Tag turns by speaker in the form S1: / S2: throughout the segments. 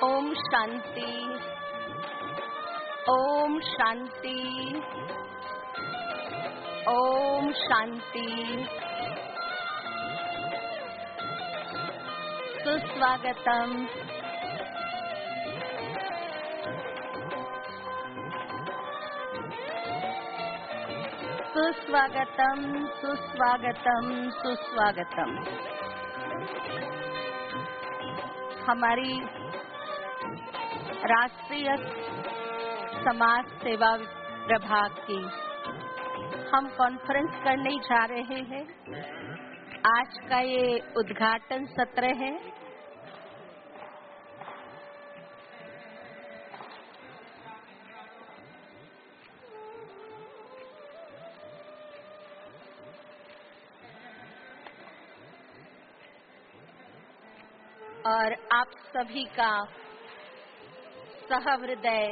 S1: ओम शांति, ओम शांति, ओम शांति। सुस्वागतम। सुस्वागतम, सुस्वागतम, सुस्वागतम। हमारी राष्ट्रीय समाज सेवा प्रभाग की हम कॉन्फ्रेंस करने जा रहे हैं। आज का ये उद्घाटन सत्र है। और आप सभी का सहृदय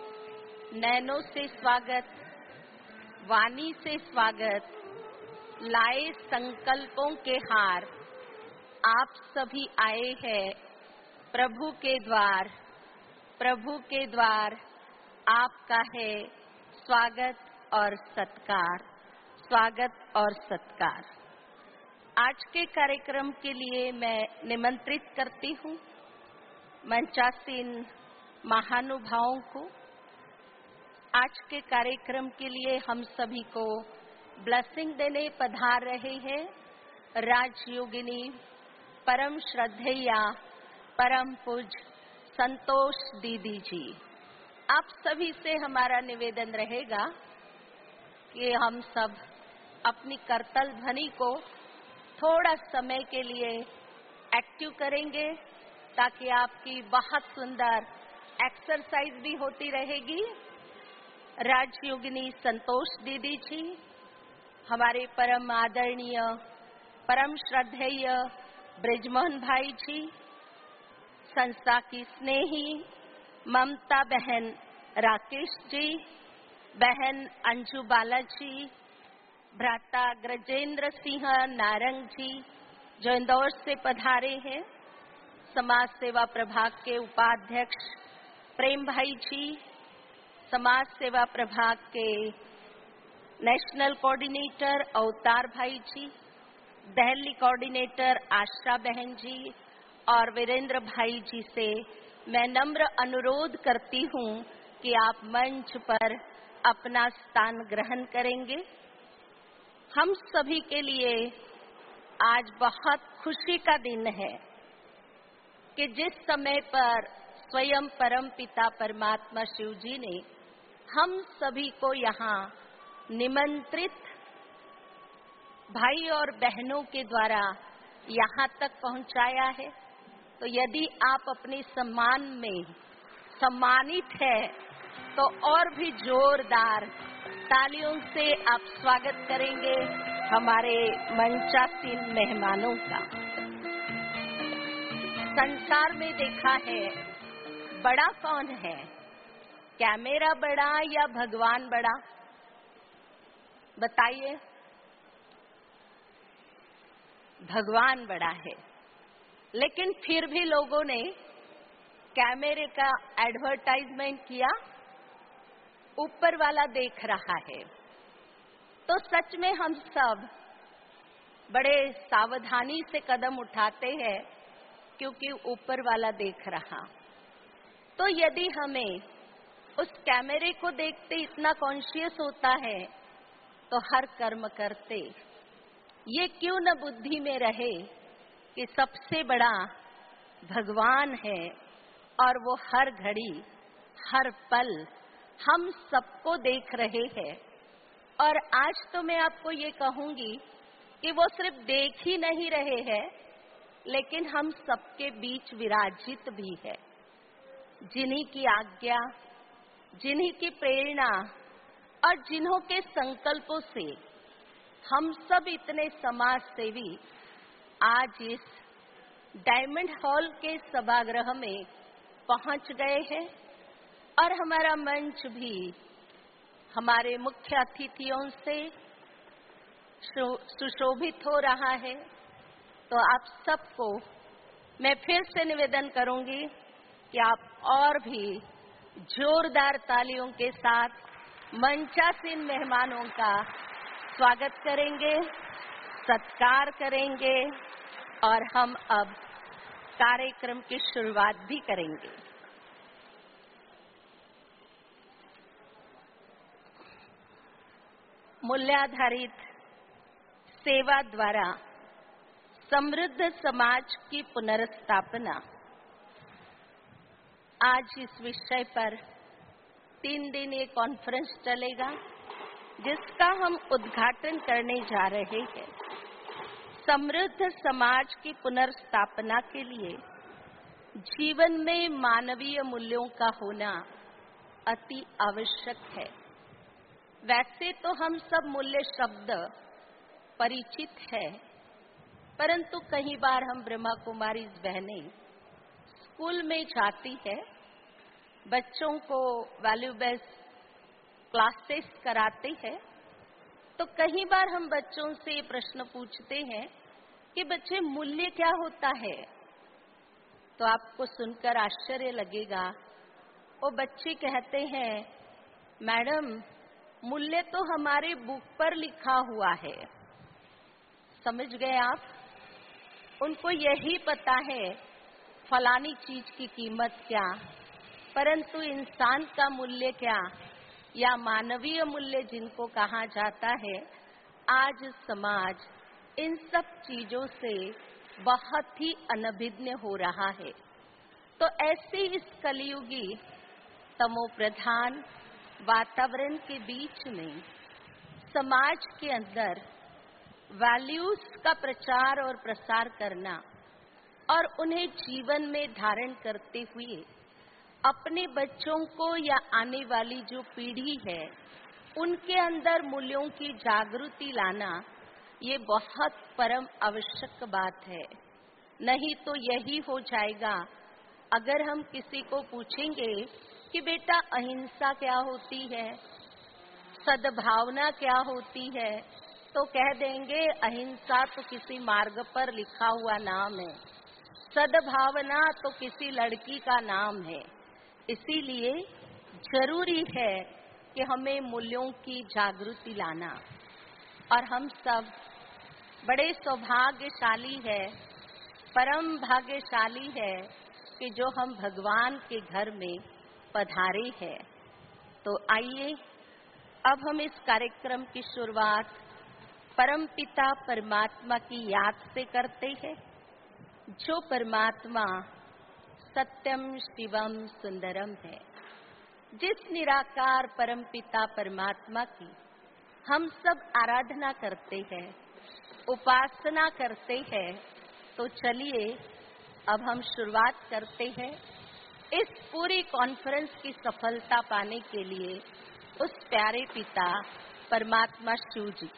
S1: नैनों से स्वागत, वाणी से स्वागत, लाए संकल्पों के हार। आप सभी आए हैं प्रभु के द्वार, प्रभु के द्वार आपका है स्वागत और सत्कार, स्वागत और सत्कार। आज के कार्यक्रम के लिए मैं निमंत्रित करती हूँ मंचासीन महानुभावों को। आज के कार्यक्रम के लिए हम सभी को ब्लेसिंग देने पधार रहे हैं राजयोगिनी परम श्रद्धेया परम पूज्य संतोष दीदी जी। आप सभी से हमारा निवेदन रहेगा कि हम सब अपनी करतल ध्वनि को थोड़ा समय के लिए एक्टिव करेंगे ताकि आपकी बहुत सुंदर एक्सरसाइज भी होती रहेगी। राजयोगिनी संतोष दीदी जी, हमारे परम आदरणीय परम श्रद्धेय ब्रिजमोहन भाई जी, संस्था की स्नेही ममता बहन राकेश जी, बहन अंजू बाला जी, भ्राता ग्रजेंद्र सिंह नारंग जी जो इंदौर से पधारे हैं, समाज सेवा प्रभाग के उपाध्यक्ष प्रेम भाई जी, समाज सेवा प्रभाग के नेशनल कोऑर्डिनेटर अवतार भाई जी, दिल्ली कोऑर्डिनेटर आशा बहन जी और वीरेंद्र भाई जी से मैं नम्र अनुरोध करती हूँ कि आप मंच पर अपना स्थान ग्रहण करेंगे। हम सभी के लिए आज बहुत खुशी का दिन है कि जिस समय पर स्वयं परम पिता परमात्मा शिव जी ने हम सभी को यहाँ निमंत्रित भाई और बहनों के द्वारा यहाँ तक पहुँचाया है, तो यदि आप अपने सम्मान में सम्मानित है तो और भी जोरदार तालियों से आप स्वागत करेंगे हमारे मंचासीन मेहमानों का। संसार में देखा है बड़ा कौन है, कैमरा बड़ा या भगवान बड़ा? बताइए। भगवान बड़ा है, लेकिन फिर भी लोगों ने कैमरे का एडवर्टाइजमेंट किया, ऊपर वाला देख रहा है। तो सच में हम सब बड़े सावधानी से कदम उठाते हैं क्योंकि ऊपर वाला देख रहा। तो यदि हमें उस कैमरे को देखते इतना कॉन्शियस होता है तो हर कर्म करते ये क्यों न बुद्धि में रहे कि सबसे बड़ा भगवान है और वो हर घड़ी हर पल हम सबको देख रहे हैं। और आज तो मैं आपको ये कहूंगी कि वो सिर्फ देख ही नहीं रहे हैं, लेकिन हम सबके बीच विराजित भी है। जिन्हीं की आज्ञा, जिन्हीं की प्रेरणा और जिन्हों के संकल्पों से हम सब इतने समाज सेवी आज इस डायमंड हॉल के सभागृह में पहुंच गए हैं और हमारा मंच भी हमारे मुख्य अतिथियों से सुशोभित हो रहा है। तो आप सबको मैं फिर से निवेदन करूंगी कि आप और भी जोरदार तालियों के साथ मंचासीन मेहमानों का स्वागत करेंगे, सत्कार करेंगे और हम अब कार्यक्रम की शुरुआत भी करेंगे। मूल्याधारित सेवा द्वारा समृद्ध समाज की पुनर्स्थापना, आज इस विषय पर 3 दिन ये कॉन्फ्रेंस चलेगा, जिसका हम उद्घाटन करने जा रहे हैं। समृद्ध समाज की पुनर्स्थापना के लिए जीवन में मानवीय मूल्यों का होना अति आवश्यक है। वैसे तो हम सब मूल्य शब्द परिचित है, परंतु कई बार हम ब्रह्मा कुमारी बहनें स्कूल में जाती है, बच्चों को वैल्यू बेस्ड क्लासेस कराते हैं, तो कई बार हम बच्चों से ये प्रश्न पूछते हैं कि बच्चे मूल्य क्या होता है। तो आपको सुनकर आश्चर्य लगेगा, वो बच्चे कहते हैं, मैडम मूल्य तो हमारे बुक पर लिखा हुआ है। समझ गए आप? उनको यही पता है फलानी चीज की कीमत क्या, परंतु इंसान का मूल्य क्या या मानवीय मूल्य जिनको कहा जाता है, आज समाज इन सब चीजों से बहुत ही अनभिज्ञ हो रहा है। तो ऐसे इस कलियुगी तमोप्रधान वातावरण के बीच में समाज के अंदर वैल्यूज का प्रचार और प्रसार करना और उन्हें जीवन में धारण करते हुए अपने बच्चों को या आने वाली जो पीढ़ी है उनके अंदर मूल्यों की जागृति लाना, ये बहुत परम आवश्यक बात है। नहीं तो यही हो जाएगा, अगर हम किसी को पूछेंगे कि बेटा अहिंसा क्या होती है, सद्भावना क्या होती है, तो कह देंगे अहिंसा तो किसी मार्ग पर लिखा हुआ नाम है, सद्भावना तो किसी लड़की का नाम है। इसीलिए जरूरी है कि हमें मूल्यों की जागृति लाना, और हम सब बड़े सौभाग्यशाली है, परम भाग्यशाली है कि जो हम भगवान के घर में पधारे हैं। तो आइए अब हम इस कार्यक्रम की शुरुआत परम पिता परमात्मा की याद से करते हैं, जो परमात्मा सत्यम शिवम सुंदरम है। जिस निराकार परम पिता परमात्मा की हम सब आराधना करते हैं, उपासना करते हैं, तो चलिए अब हम शुरुआत करते हैं इस पूरी कॉन्फ्रेंस की सफलता पाने के लिए उस प्यारे पिता परमात्मा शिव जी।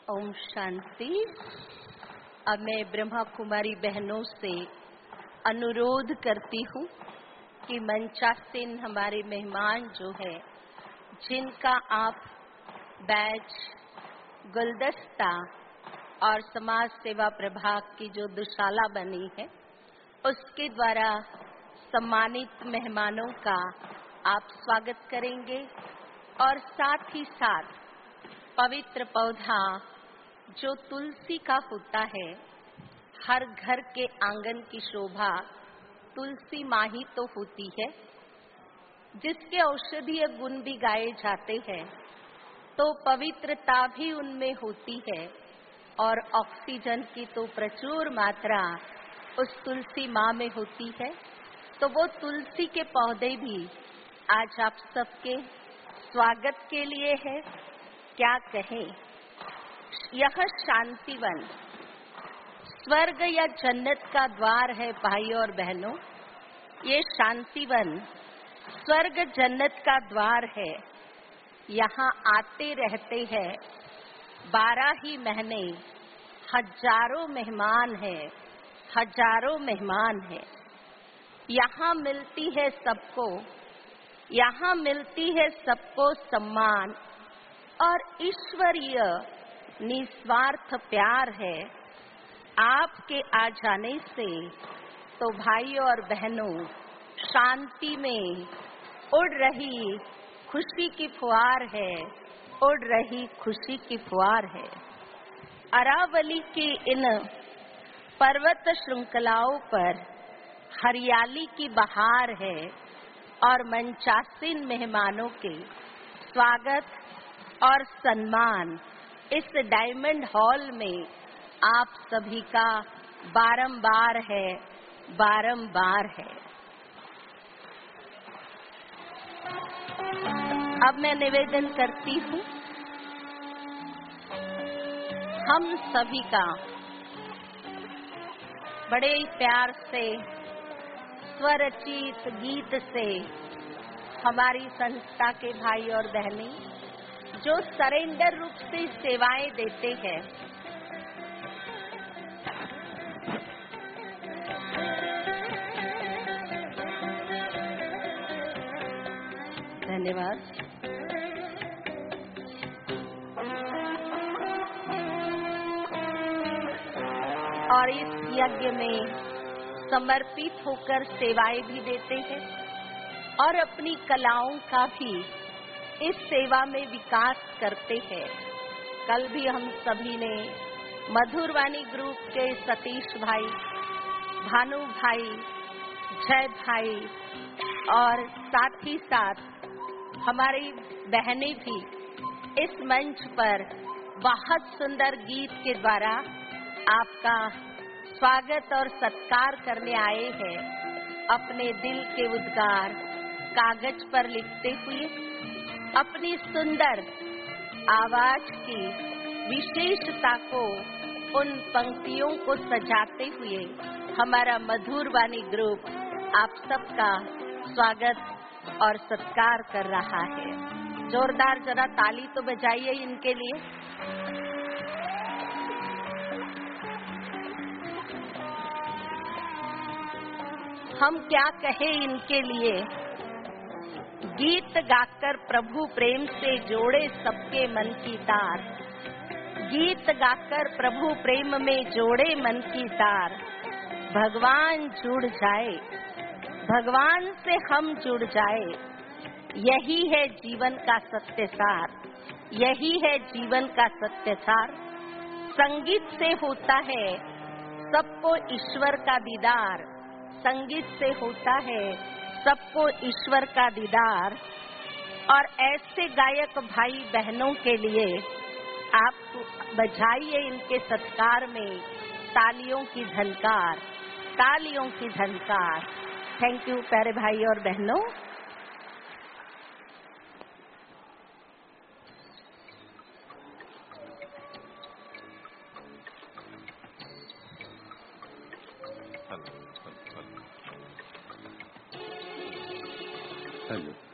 S1: ओम शांति। अब मैं ब्रह्मा कुमारी बहनों से अनुरोध करती हूँ कि मंचासीन हमारे मेहमान जो है, जिनका आप बैच, गुलदस्ता और समाज सेवा प्रभाग की जो दुशाला बनी है, उसके द्वारा सम्मानित मेहमानों का आप स्वागत करेंगे और साथ ही साथ पवित्र पौधा जो तुलसी का होता है, हर घर के आंगन की शोभा तुलसी माँ ही तो होती है, जिसके औषधीय गुण भी गाए जाते हैं, तो पवित्रता भी उनमें होती है और ऑक्सीजन की तो प्रचुर मात्रा उस तुलसी माँ में होती है। तो वो तुलसी के पौधे भी आज आप सबके स्वागत के लिए है। क्या कहें, यह शांतिवन स्वर्ग या जन्नत का द्वार है भाई और बहनों। ये शांतिवन स्वर्ग जन्नत का द्वार है। यहाँ आते रहते हैं 12 ही महीने हजारों मेहमान हैं, हजारों मेहमान हैं। यहाँ मिलती है सबको, यहाँ मिलती है सबको सम्मान और ईश्वरीय निस्वार्थ प्यार है। आपके आ जाने से तो भाई और बहनों शांति में उड़ रही खुशी की फुहार है, उड़ रही खुशी की फुहार है। अरावली की इन पर्वत श्रृंखलाओं पर हरियाली की बहार है और मंचासीन मेहमानों के स्वागत और सम्मान इस डायमंड हॉल में आप सभी का बारंबार है, बारंबार है। अब मैं निवेदन करती हूँ, हम सभी का बड़े प्यार से स्वरचित गीत से हमारी संस्था के भाई और बहनें जो सरेंडर रूप से सेवाएं देते हैं, धन्यवाद। और इस यज्ञ में समर्पित होकर सेवाएं भी देते हैं और अपनी कलाओं का भी इस सेवा में विकास करते हैं। कल भी हम सभी ने मधुरवाणी ग्रुप के सतीश भाई, भानु भाई, जय भाई और साथ ही साथ हमारी बहनें भी इस मंच पर बहुत सुंदर गीत के द्वारा आपका स्वागत और सत्कार करने आए हैं। अपने दिल के उद्गार कागज पर लिखते हुए, अपनी सुंदर आवाज की विशेषता को, उन पंक्तियों को सजाते हुए हमारा मधुरवाणी ग्रुप आप सबका स्वागत और सत्कार कर रहा है। जोरदार जरा ताली तो बजाइए इनके लिए। हम क्या कहें इनके लिए। गीत गाकर प्रभु प्रेम से जोड़े सबके मन की तार, गीत गाकर प्रभु प्रेम में जोड़े मन की तार। भगवान जुड़ जाए, भगवान से हम जुड़ जाए, यही है जीवन का सत्य सार, यही है जीवन का सत्य सार। संगीत से होता है सबको ईश्वर का दीदार, संगीत से होता है सबको ईश्वर का दीदार। और ऐसे गायक भाई बहनों के लिए आप बजाइए इनके सत्कार में तालियों की झनकार, तालियों की झनकार। थैंक यू प्यारे भाई और बहनों।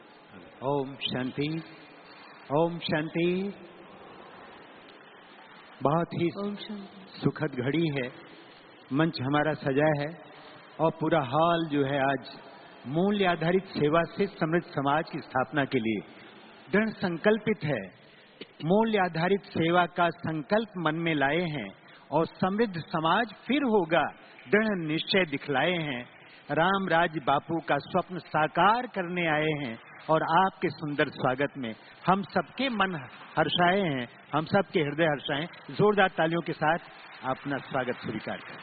S2: ओम शांति, ओम शांति। बहुत ही सुखद घड़ी है। मंच हमारा सजा है और पूरा हॉल जो है आज मूल्य आधारित सेवा से समृद्ध समाज की स्थापना के लिए दृढ़ संकल्पित है। मूल्य आधारित सेवा का संकल्प मन में लाए हैं और समृद्ध समाज फिर होगा दृढ़ निश्चय दिखलाए हैं। राम राज्य बापू का स्वप्न साकार करने आए हैं और आपके सुंदर स्वागत में हम सबके मन हर्षाए हैं, हम सबके हृदय हर्षाए। जोरदार तालियों के साथ अपना स्वागत स्वीकार करें।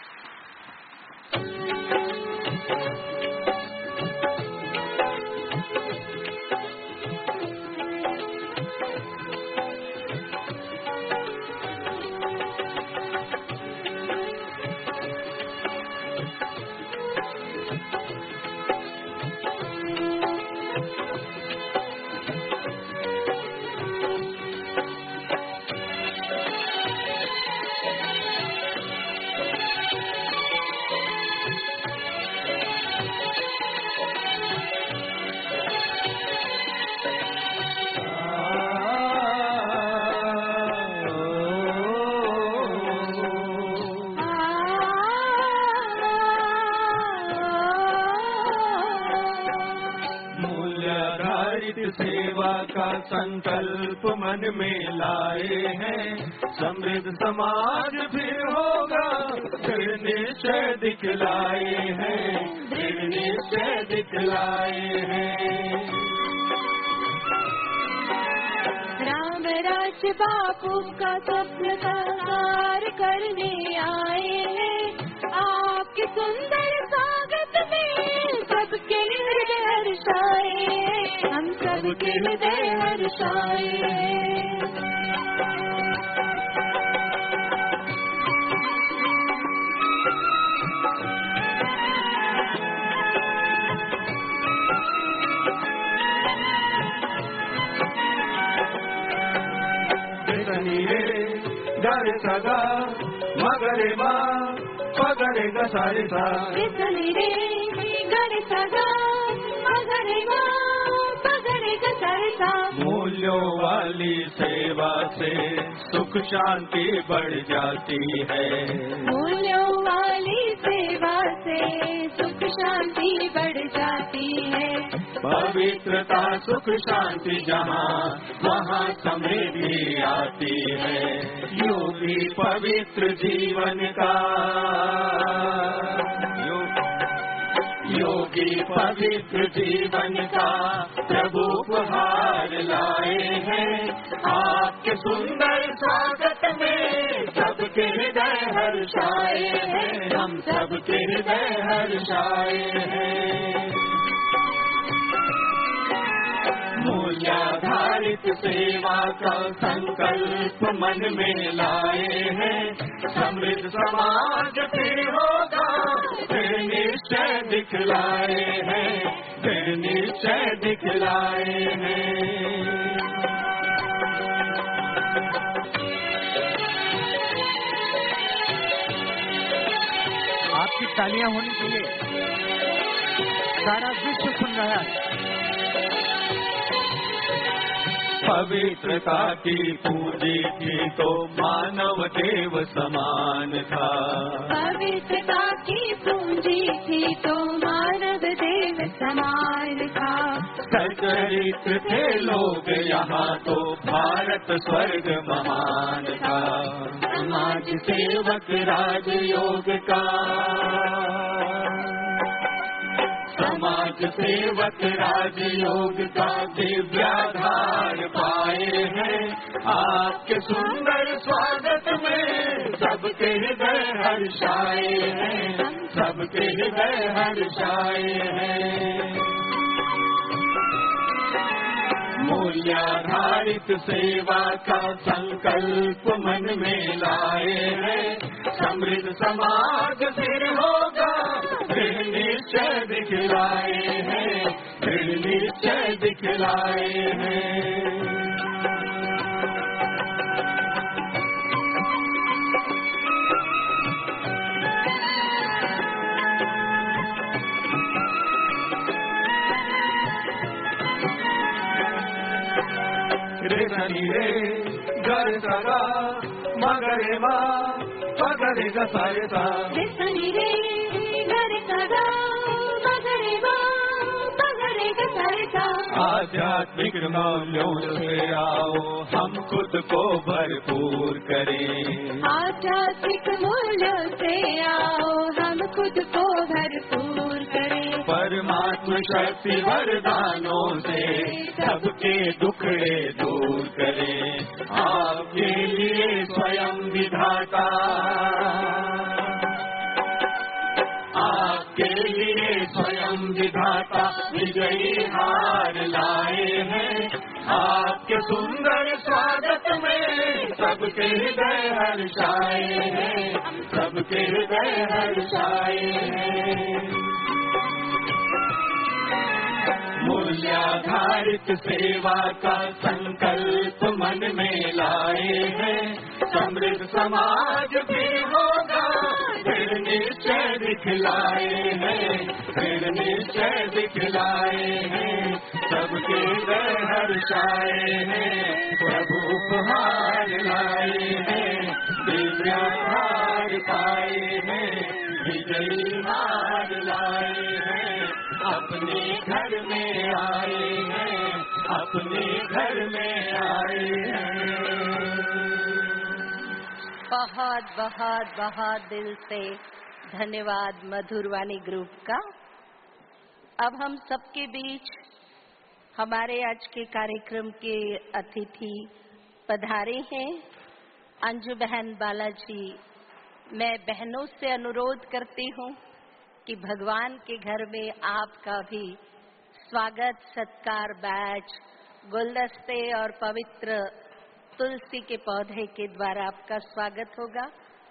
S3: सेवा का संकल्प मन में लाए हैं, समृद्ध समाज फिर होगा दृढ़ निश्चय दिखलाए हैं, दृढ़ निश्चय दिखलाए हैं।
S4: राम राज्य बापू का स्वप्न साकार करने आए हैं, आपके सुंदर स्वागत में सबके हृदय हर्षाए, हम सबके हृदय हर्षाए।
S3: गरे सगा मगरे मा पगरे ग सारे सा
S4: रे गरे सगा मगरे मा पगरे ग सारे सा।
S3: मूल्यों वाली सेवा से सुख शांति बढ़ जाती है,
S4: मूल्यों वाली सेवा से सुख शांति बढ़ जाती है।
S3: पवित्रता सुख शांति जहाँ वहाँ समृद्धि आती है। योगी पवित्र जीवन का योगी पवित्र जीवन का प्रभु उपहार लाए हैं, आपके सुंदर स्वागत में सबके हृदय हर्षाए हैं, हम सबके हृदय हर्षाए हैं। मूल्याधारित सेवा का संकल्प मन में लाए हैं, समृद्ध समाज फिर होगा फिर निश्चय दिखलाए हैं, फिर निश्चय दिखलाए हैं।
S2: आपकी तालियां होनी चाहिए, सारा विश्व सुन रहा है।
S3: पवित्रता की पूजी थी तो मानव देव समान था,
S4: पवित्रता की पूंजी थी तो मानव देव समान था।
S3: सच्चरित्र थे लोग यहाँ तो भारत स्वर्ग महान था। समाज सेवक राजयोग का समाज सेवक राजयोग का दिव्याधार पाए हैं, आपके सुंदर स्वागत में सबके हृदय हर्षाए हैं, सबके हृदय हर्षाए हैं। मूल्याधारित सेवा का संकल्प मन में लाए हैं, समृद्ध समाज फिर होगा दृढ़ निश्चय दिखलाए हैं, दृढ़ निश्चय दिखलाए हैं। रे घर सगा मगरे मा पगरे ग सारे सा
S4: रे सनी रे गरे सदा मगरे मा पगरे ग सारे सा।
S3: आध्यात्मिक मौल्यों से आओ हम खुद को भरपूर करें।
S4: आध्यात्मिक मूल्यों से आओ हम खुद को भरपूर करें।
S3: परमात्मा शक्ति वरदानों से सबके दुखड़े दूर करें। आपके लिए स्वयं विधाता आपके लिए स्वयं विधाता विजयी हार लाए हैं। आपके सुंदर स्वागत में सबके हृदय हर्षाए हैं। सबके हृदय हर्षाए हैं। मूल्याधारित सेवा का संकल्प मन में लाए हैं। समृद्ध समाज भी होगा फिर निश्चय दिखलाए हैं। फिर निश्चय दिखलाए हैं। सबके हृदय हर्षाए हैं। प्रभु उपहार लाए हैं। दिव्याधार पाए हैं। विजयी हार लाए हैं। अपने घर में आए हैं। अपने घर में आए हैं।
S1: बहुत बहुत बहुत दिल से धन्यवाद मधुरवाणी ग्रुप का। अब हम सबके बीच हमारे आज के कार्यक्रम के अतिथि पधारे हैं अंजू बहन बालाजी। मैं बहनों से अनुरोध करती हूँ कि भगवान के घर में आपका भी स्वागत सत्कार बैच गुलदस्ते और पवित्र तुलसी के पौधे के द्वारा आपका स्वागत होगा।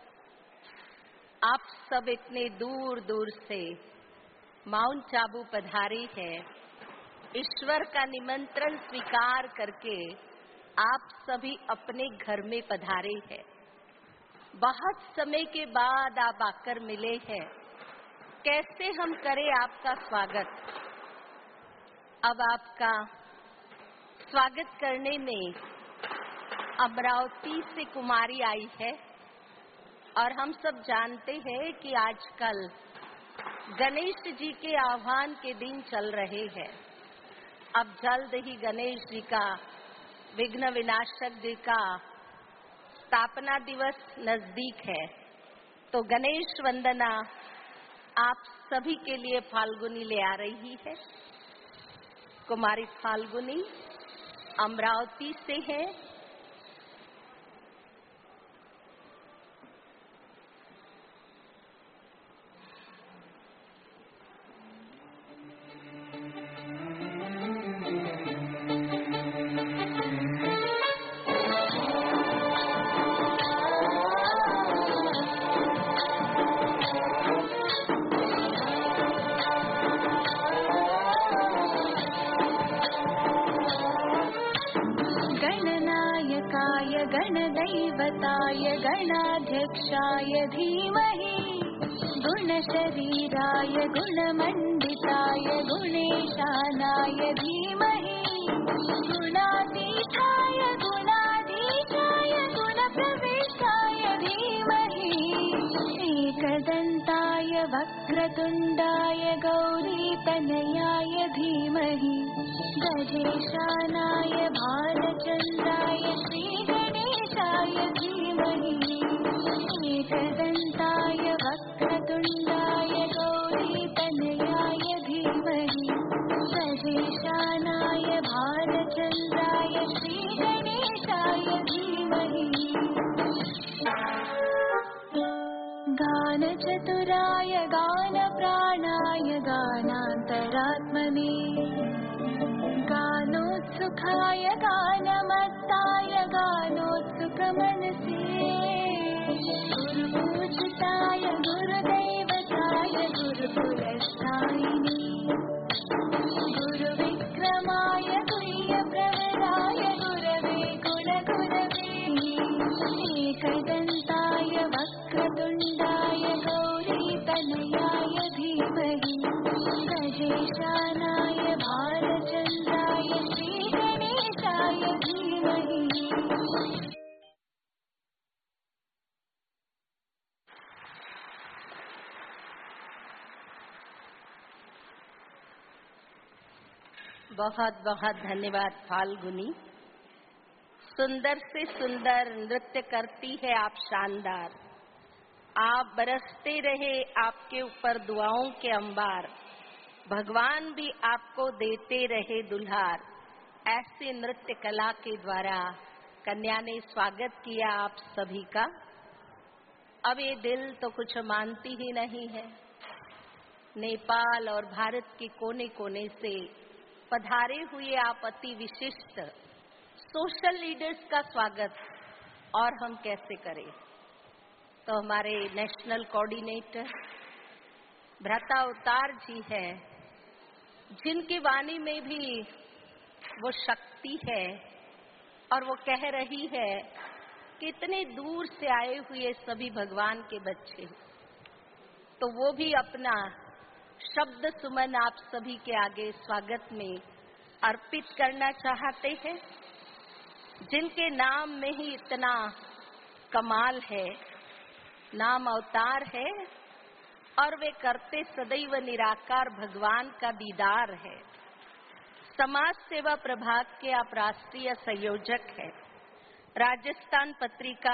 S1: आप सब इतने दूर दूर से माउंट आबू पधारी है। ईश्वर का निमंत्रण स्वीकार करके आप सभी अपने घर में पधारे हैं। बहुत समय के बाद आप आकर मिले हैं। कैसे हम करें आपका स्वागत। अब आपका स्वागत करने में अमरावती से कुमारी आई है और हम सब जानते हैं कि आजकल गणेश जी के आह्वान के दिन चल रहे हैं। अब जल्द ही गणेश जी का विघ्न विनाशक जी का स्थापना दिवस नजदीक है। तो गणेश वंदना आप सभी के लिए फाल्गुनी ले आ रही है। कुमारी फाल्गुनी अमरावती से है।
S4: गणदैवताय गणाध्यक्षाय धीमहि गुणशरीराय गुणमण्डिताय गुणेशानाय धीमहि गुणातीताय गुणाधीशाय गुणप्रविष्टाय धीमहि एकदन्ताय वक्रतुण्डाय गौरीतनयाय धीमहि गजेशानाय भालचन्द्राय श्रीगणेशाय धीमहि एकदन्ताय वक्रतुण्डाय गौरीतनयाय धीमहि गजेशानाय भालचन्द्राय श्रीगणेशाय धीमहि गानचतुराय गानप्राणाय गानान्तरात्मने गानोत्सुकाय गानमत्ताय गानोत्सुकमनसे गुरुपूजिताय गुरुदैवताय गुरुपुरस्तायिने गुरुविक्रमाय गुह्यप्रवराय गुरवे गुणगुरवे एकदन्ताय वक्रतुण्डाय गौरीतनयाय धीमहि गजेशानाय भालचन्द्राय श्रीगणेशाय धीमहि
S1: बहुत बहुत धन्यवाद फाल्गुनी। सुंदर से सुंदर नृत्य करती है आप, शानदार। आप बरसते रहे आपके ऊपर दुआओं के अंबार, भगवान भी आपको देते रहे दुल्हार। ऐसे नृत्य कला के द्वारा कन्या ने स्वागत किया आप सभी का। अब ये दिल तो कुछ मानती ही नहीं है। नेपाल और भारत के कोने कोने से पधारे हुए आप अति विशिष्ट सोशल लीडर्स का स्वागत और हम कैसे करें। तो हमारे नेशनल कोऑर्डिनेटर भ्राता अवतार जी है, जिनकी वाणी में भी वो शक्ति है और वो कह रही है कि इतने दूर से आए हुए सभी भगवान के बच्चे, तो वो भी अपना शब्द सुमन आप सभी के आगे स्वागत में अर्पित करना चाहते हैं। जिनके नाम में ही इतना कमाल है, नाम अवतार है और वे करते सदैव निराकार भगवान का दीदार है। समाज सेवा प्रभाग के आप राष्ट्रीय संयोजक हैं। राजस्थान पत्रिका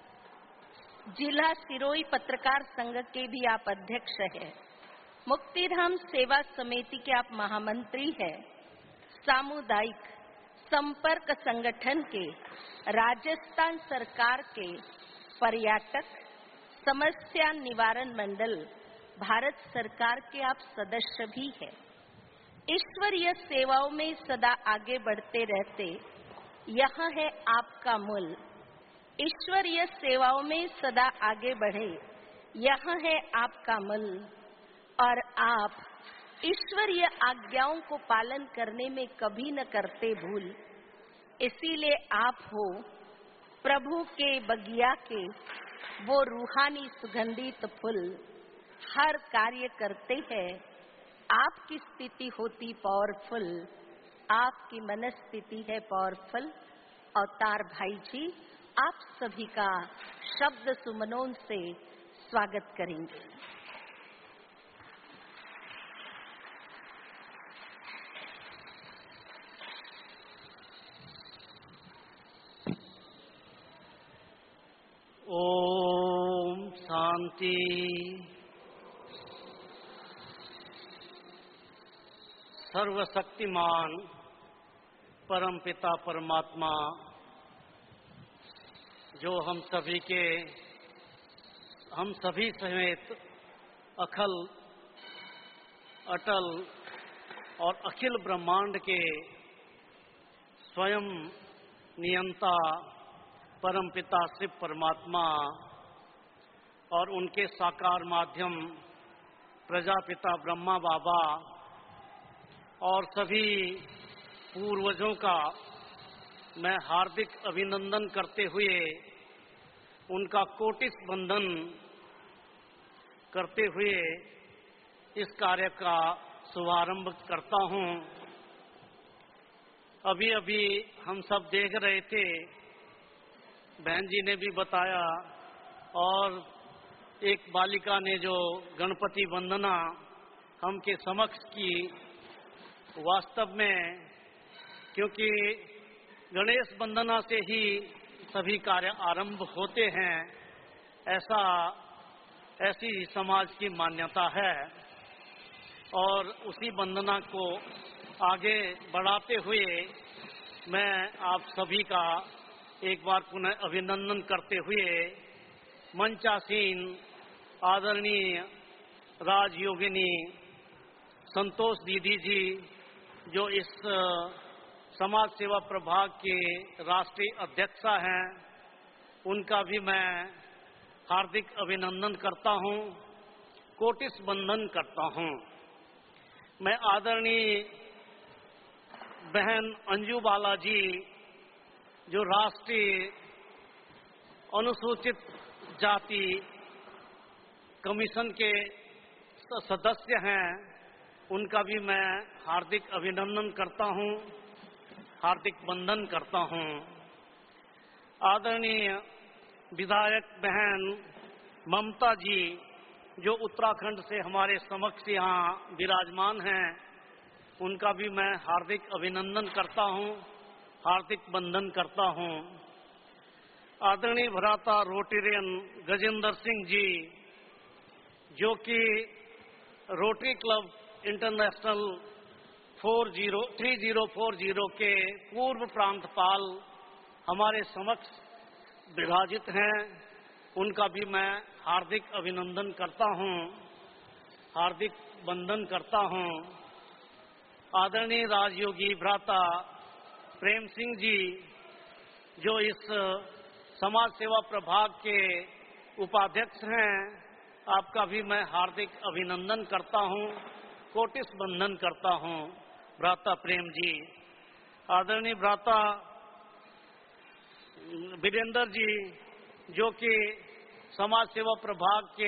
S1: जिला सिरोही पत्रकार संघ के भी आप अध्यक्ष हैं। मुक्तिधाम सेवा समिति के आप महामंत्री हैं। सामुदायिक संपर्क संगठन के राजस्थान सरकार के पर्यटक समस्या निवारण मंडल भारत सरकार के आप सदस्य भी हैं। ईश्वरीय सेवाओं में सदा आगे बढ़ते रहते, यह है आपका मूल। ईश्वरीय सेवाओं में सदा आगे बढ़े, यह है आपका मूल। और आप ईश्वरीय आज्ञाओं को पालन करने में कभी न करते भूल। इसीलिए आप हो प्रभु के बगिया के वो रूहानी सुगंधित फूल। हर कार्य करते हैं, आपकी स्थिति होती पावरफुल, आपकी मनस्थिति है पावरफुल। अवतार भाई जी, आप सभी का शब्द सुमनों से स्वागत करेंगे।
S5: ओम शांति। सर्वशक्तिमान परमपिता परमात्मा, जो हम सभी समेत अखल अटल और अखिल ब्रह्मांड के स्वयं नियंता परमपिता शिव परमात्मा और उनके साकार माध्यम प्रजापिता ब्रह्मा बाबा और सभी पूर्वजों का मैं हार्दिक अभिनंदन करते हुए उनका कोटिस वंदन करते हुए इस कार्य का शुभारंभ करता हूं। अभी अभी हम सब देख रहे थे, बहन जी ने भी बताया, और एक बालिका ने जो गणपति वंदना हम के समक्ष की, वास्तव में क्योंकि गणेश वंदना से ही सभी कार्य आरंभ होते हैं, ऐसी समाज की मान्यता है। और उसी वंदना को आगे बढ़ाते हुए मैं आप सभी का एक बार पुनः अभिनंदन करते हुए मंचासीन आदरणीय राजयोगिनी संतोष दीदी जी, जो इस समाज सेवा प्रभाग के राष्ट्रीय अध्यक्षा हैं, उनका भी मैं हार्दिक अभिनंदन करता हूं, कोटिस वंदन करता हूं। मैं आदरणीय बहन अंजू बाला जी, जो राष्ट्रीय अनुसूचित जाति कमीशन के सदस्य हैं, उनका भी मैं हार्दिक अभिनंदन करता हूं, हार्दिक वंदन करता हूं। आदरणीय विधायक बहन ममता जी, जो उत्तराखंड से हमारे समक्ष यहाँ विराजमान हैं, उनका भी मैं हार्दिक अभिनंदन करता हूं, हार्दिक वंदन करता हूं। आदरणीय भ्राता रोटेरियन गजेंद्र सिंह जी, जो कि रोटरी क्लब इंटरनेशनल 3040 के पूर्व प्रांतपाल हमारे समक्ष विराजित हैं, उनका भी मैं हार्दिक अभिनंदन करता हूं, हार्दिक वंदन करता हूं। आदरणीय राजयोगी भ्राता प्रेम सिंह जी, जो इस समाज सेवा प्रभाग के उपाध्यक्ष हैं, आपका भी मैं हार्दिक अभिनंदन करता हूं, कोटिस वंदन करता हूं भ्राता प्रेम जी। आदरणीय भ्राता वीरेंद्र जी, जो कि समाज सेवा प्रभाग के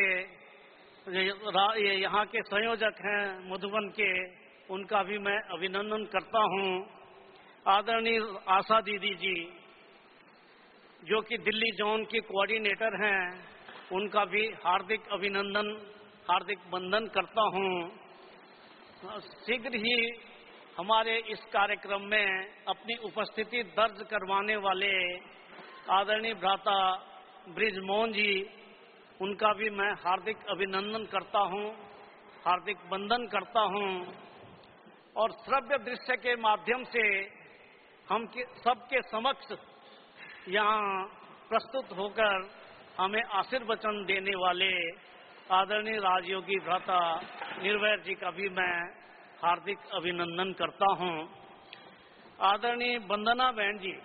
S5: यहाँ के संयोजक हैं मधुबन के, उनका भी मैं अभिनंदन करता हूं। आदरणीय आशा दीदी जी, जो कि दिल्ली जोन की कोऑर्डिनेटर हैं, उनका भी हार्दिक अभिनंदन, हार्दिक वंदन करता हूं। शीघ्र ही हमारे इस कार्यक्रम में अपनी उपस्थिति दर्ज करवाने वाले आदरणीय भ्राता ब्रिजमोहन जी, उनका भी मैं हार्दिक अभिनंदन करता हूं, हार्दिक वंदन करता हूं। और श्रव्य दृश्य के माध्यम से हम सबके समक्ष यहाँ प्रस्तुत होकर हमें आशीर्वचन देने वाले आदरणीय राजयोगी भ्राता निर्वैर जी का भी मैं हार्दिक अभिनंदन करता हूं। आदरणीय वंदना बहन जी,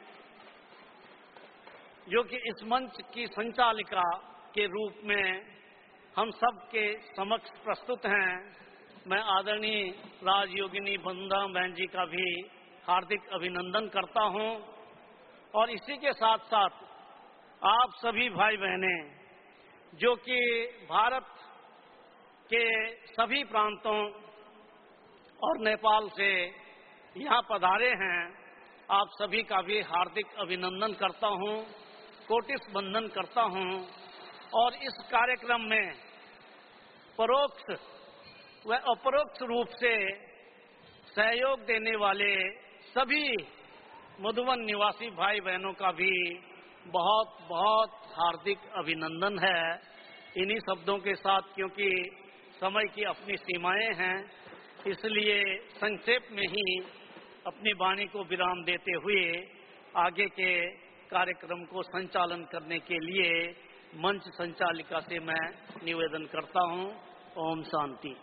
S5: जो कि इस मंच की संचालिका के रूप में हम सब के समक्ष प्रस्तुत हैं, मैं आदरणीय राजयोगिनी वंदना बहन जी का भी हार्दिक अभिनंदन करता हूं। और इसी के साथ साथ आप सभी भाई बहनें, जो कि भारत के सभी प्रांतों और नेपाल से यहाँ पधारे हैं, आप सभी का भी हार्दिक अभिनंदन करता हूँ, कोटिस वंदन करता हूँ। और इस कार्यक्रम में परोक्ष व अपरोक्ष रूप से सहयोग देने वाले सभी मधुबन निवासी भाई बहनों का भी बहुत बहुत हार्दिक अभिनंदन है। इन्हीं शब्दों के साथ, क्योंकि समय की अपनी सीमाएं हैं, इसलिए संक्षेप में ही अपनी वाणी को विराम देते हुए आगे के कार्यक्रम को संचालन करने के लिए मंच संचालिका से मैं निवेदन करता हूं। ओम शांति।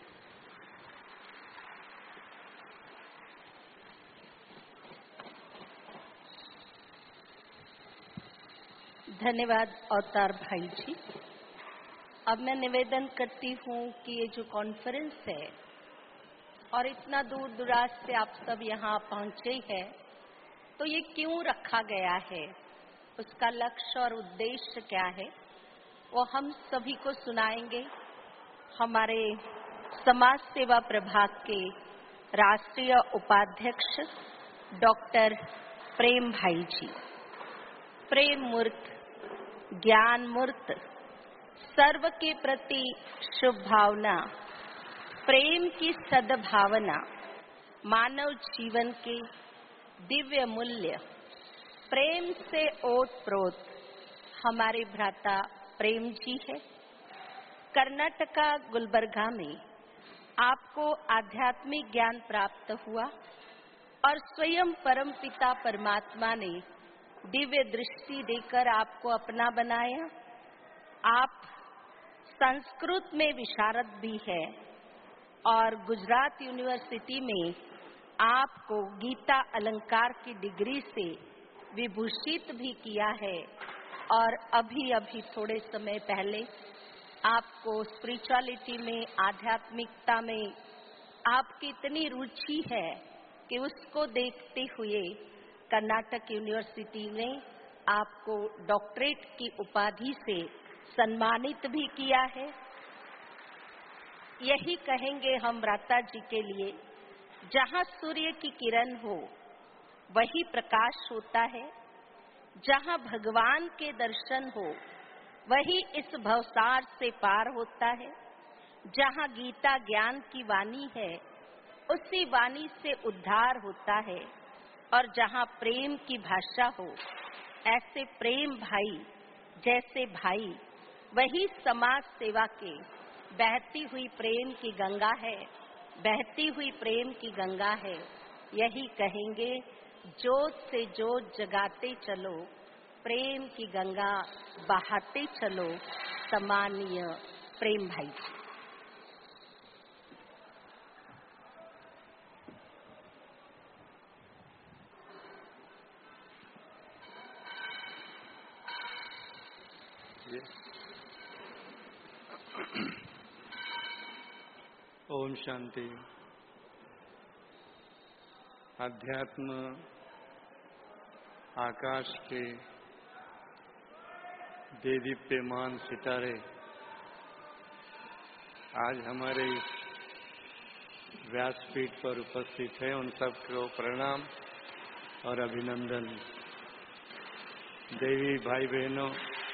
S1: धन्यवाद अवतार भाई जी। अब मैं निवेदन करती हूँ कि ये जो कॉन्फ्रेंस है और इतना दूर दराज से आप सब यहाँ पहुँचे हैं, तो ये क्यों रखा गया है, उसका लक्ष्य और उद्देश्य क्या है, वो हम सभी को सुनाएंगे हमारे समाज सेवा प्रभाग के राष्ट्रीय उपाध्यक्ष डॉक्टर प्रेम भाई जी। प्रेम मूर्त, ज्ञान मूर्त, सर्व के प्रति शुभ भावना, प्रेम की सद्भावना, मानव जीवन के दिव्य मूल्य, प्रेम से ओतप्रोत हमारे भ्राता प्रेम जी है। कर्नाटका गुलबर्गा में आपको आध्यात्मिक ज्ञान प्राप्त हुआ और स्वयं परमपिता परमात्मा ने दिव्य दृष्टि देकर आपको अपना बनाया। आप संस्कृत में विशारद भी है और गुजरात यूनिवर्सिटी में आपको गीता अलंकार की डिग्री से विभूषित भी किया है। और अभी अभी थोड़े समय पहले आपको स्पिरिचुअलिटी में, आध्यात्मिकता में आपकी इतनी रुचि है कि उसको देखते हुए कर्नाटक यूनिवर्सिटी ने आपको डॉक्टरेट की उपाधि से सम्मानित भी किया है। यही कहेंगे हम भ्राता जी के लिए, जहाँ सूर्य की किरण हो वही प्रकाश होता है, जहाँ भगवान के दर्शन हो वही इस भवसार से पार होता है, जहाँ गीता ज्ञान की वाणी है उसी वाणी से उद्धार होता है। और जहाँ प्रेम की भाषा हो, ऐसे प्रेम भाई जैसे भाई, वही समाज सेवा के बहती हुई प्रेम की गंगा है, बहती हुई प्रेम की गंगा है। यही कहेंगे, जोत से जोत जगाते चलो, प्रेम की गंगा बहाते चलो, सम्मानीय प्रेम भाई।
S3: ओम शांति। अध्यात्म आकाश के देदीप्यमान सितारे आज हमारे इस व्यासपीठ पर उपस्थित है, उन सबको प्रणाम और अभिनंदन। देवी भाई बहनों,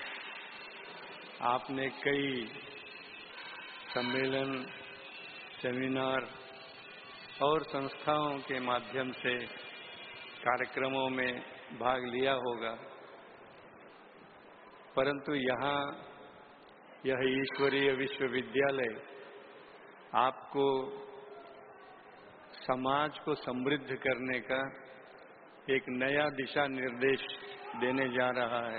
S3: आपने कई सम्मेलन, सेमिनार और संस्थाओं के माध्यम से कार्यक्रमों में भाग लिया होगा, परंतु यहाँ यह ईश्वरीय विश्वविद्यालय आपको समाज को समृद्ध करने का एक नया दिशा निर्देश देने जा रहा है।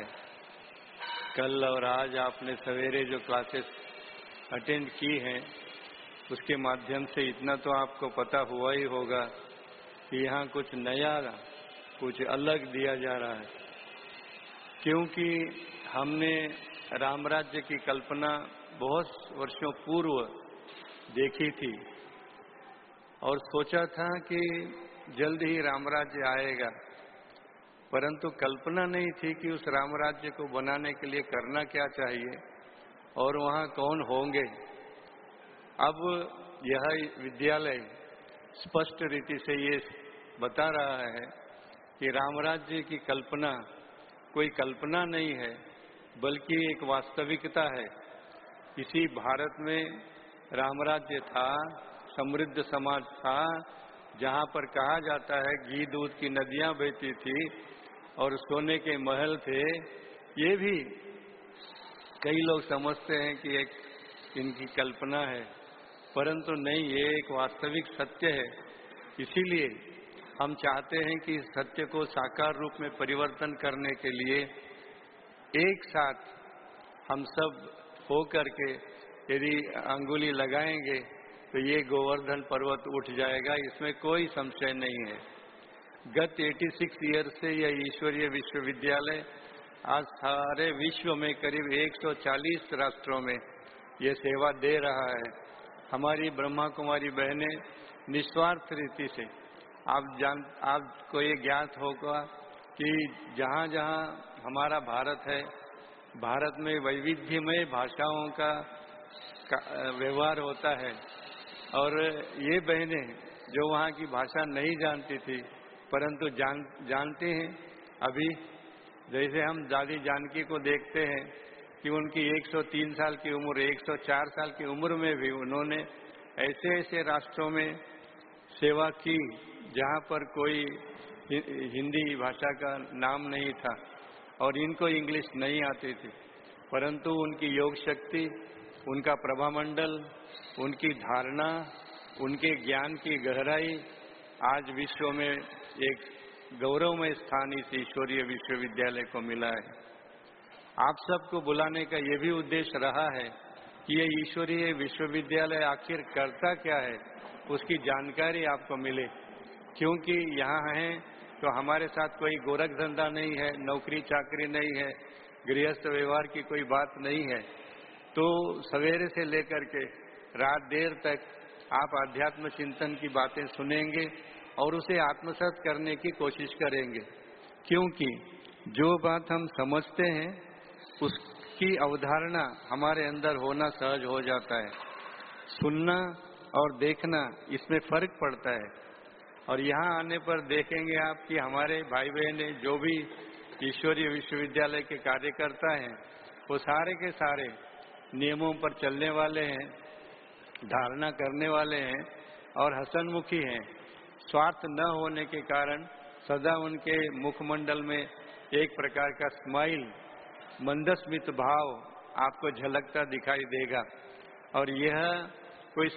S3: कल और आज आपने सवेरे जो क्लासेस अटेंड की हैं, उसके माध्यम से इतना तो आपको पता हुआ ही होगा कि यहाँ कुछ नया, कुछ अलग दिया जा रहा है। क्योंकि हमने राम राज्य की कल्पना बहुत वर्षों पूर्व देखी थी और सोचा था कि जल्द ही राम राज्य आएगा, परंतु कल्पना नहीं थी कि उस राम राज्य को बनाने के लिए करना क्या चाहिए और वहाँ कौन होंगे। अब यह विद्यालय स्पष्ट रीति से ये बता रहा है कि राम राज्य की कल्पना कोई कल्पना नहीं है, बल्कि एक वास्तविकता है। इसी भारत में राम राज्य था, समृद्ध समाज था, जहाँ पर कहा जाता है घी दूध की नदियाँ बहती थी और सोने के महल थे। ये भी कई लोग समझते हैं कि एक इनकी कल्पना है, परंतु नहीं, ये एक वास्तविक सत्य है। इसीलिए हम चाहते हैं कि इस सत्य को साकार रूप में परिवर्तन करने के लिए एक साथ हम सब हो करके यदि अंगुली लगाएंगे तो ये गोवर्धन पर्वत उठ जाएगा, इसमें कोई संशय नहीं है। गत 86 ईयर से यह ईश्वरीय विश्वविद्यालय आज सारे विश्व में करीब 140 राष्ट्रों में ये सेवा दे रहा है। हमारी ब्रह्मा कुमारी बहनें निस्वार्थ रीति से, आपको ये ज्ञात होगा कि जहाँ जहाँ हमारा भारत है, भारत में वैविध्यमय भाषाओं का व्यवहार होता है और ये बहनें जो वहाँ की भाषा नहीं जानती थी, परंतु जानती हैं। अभी जैसे हम दादी जानकी को देखते हैं कि उनकी 103 साल की उम्र, 104 साल की उम्र में भी उन्होंने ऐसे ऐसे राष्ट्रों में सेवा की जहाँ पर कोई हिंदी भाषा का नाम नहीं था और इनको इंग्लिश नहीं आती थी, परंतु उनकी योग शक्ति, उनका प्रभामंडल, उनकी धारणा, उनके ज्ञान की गहराई आज विश्व में एक गौरवमय स्थान इस ईश्वरीय विश्वविद्यालय को मिला है। आप सबको बुलाने का ये भी उद्देश्य रहा है कि ये ईश्वरीय विश्वविद्यालय आखिर करता क्या है, उसकी जानकारी आपको मिले। क्योंकि यहाँ हैं तो हमारे साथ कोई गोरख धंधा नहीं है, नौकरी चाकरी नहीं है, गृहस्थ व्यवहार की कोई बात नहीं है। तो सवेरे से लेकर के रात देर तक आप अध्यात्म चिंतन की बातें सुनेंगे और उसे आत्मसात करने की कोशिश करेंगे। क्योंकि जो बात हम समझते हैं उसकी अवधारणा हमारे अंदर होना सहज हो जाता है। सुनना और देखना, इसमें फर्क पड़ता है। और यहाँ आने पर देखेंगे आप कि हमारे भाई बहने जो भी ईश्वरीय विश्वविद्यालय के कार्यकर्ता हैं, वो सारे के सारे नियमों पर चलने वाले हैं, धारणा करने वाले हैं और हसनमुखी हैं। स्वार्थ न होने के कारण सदा उनके मुखमंडल में एक प्रकार का स्माइल, मंदस्मित भाव आपको झलकता दिखाई देगा। और यह कोई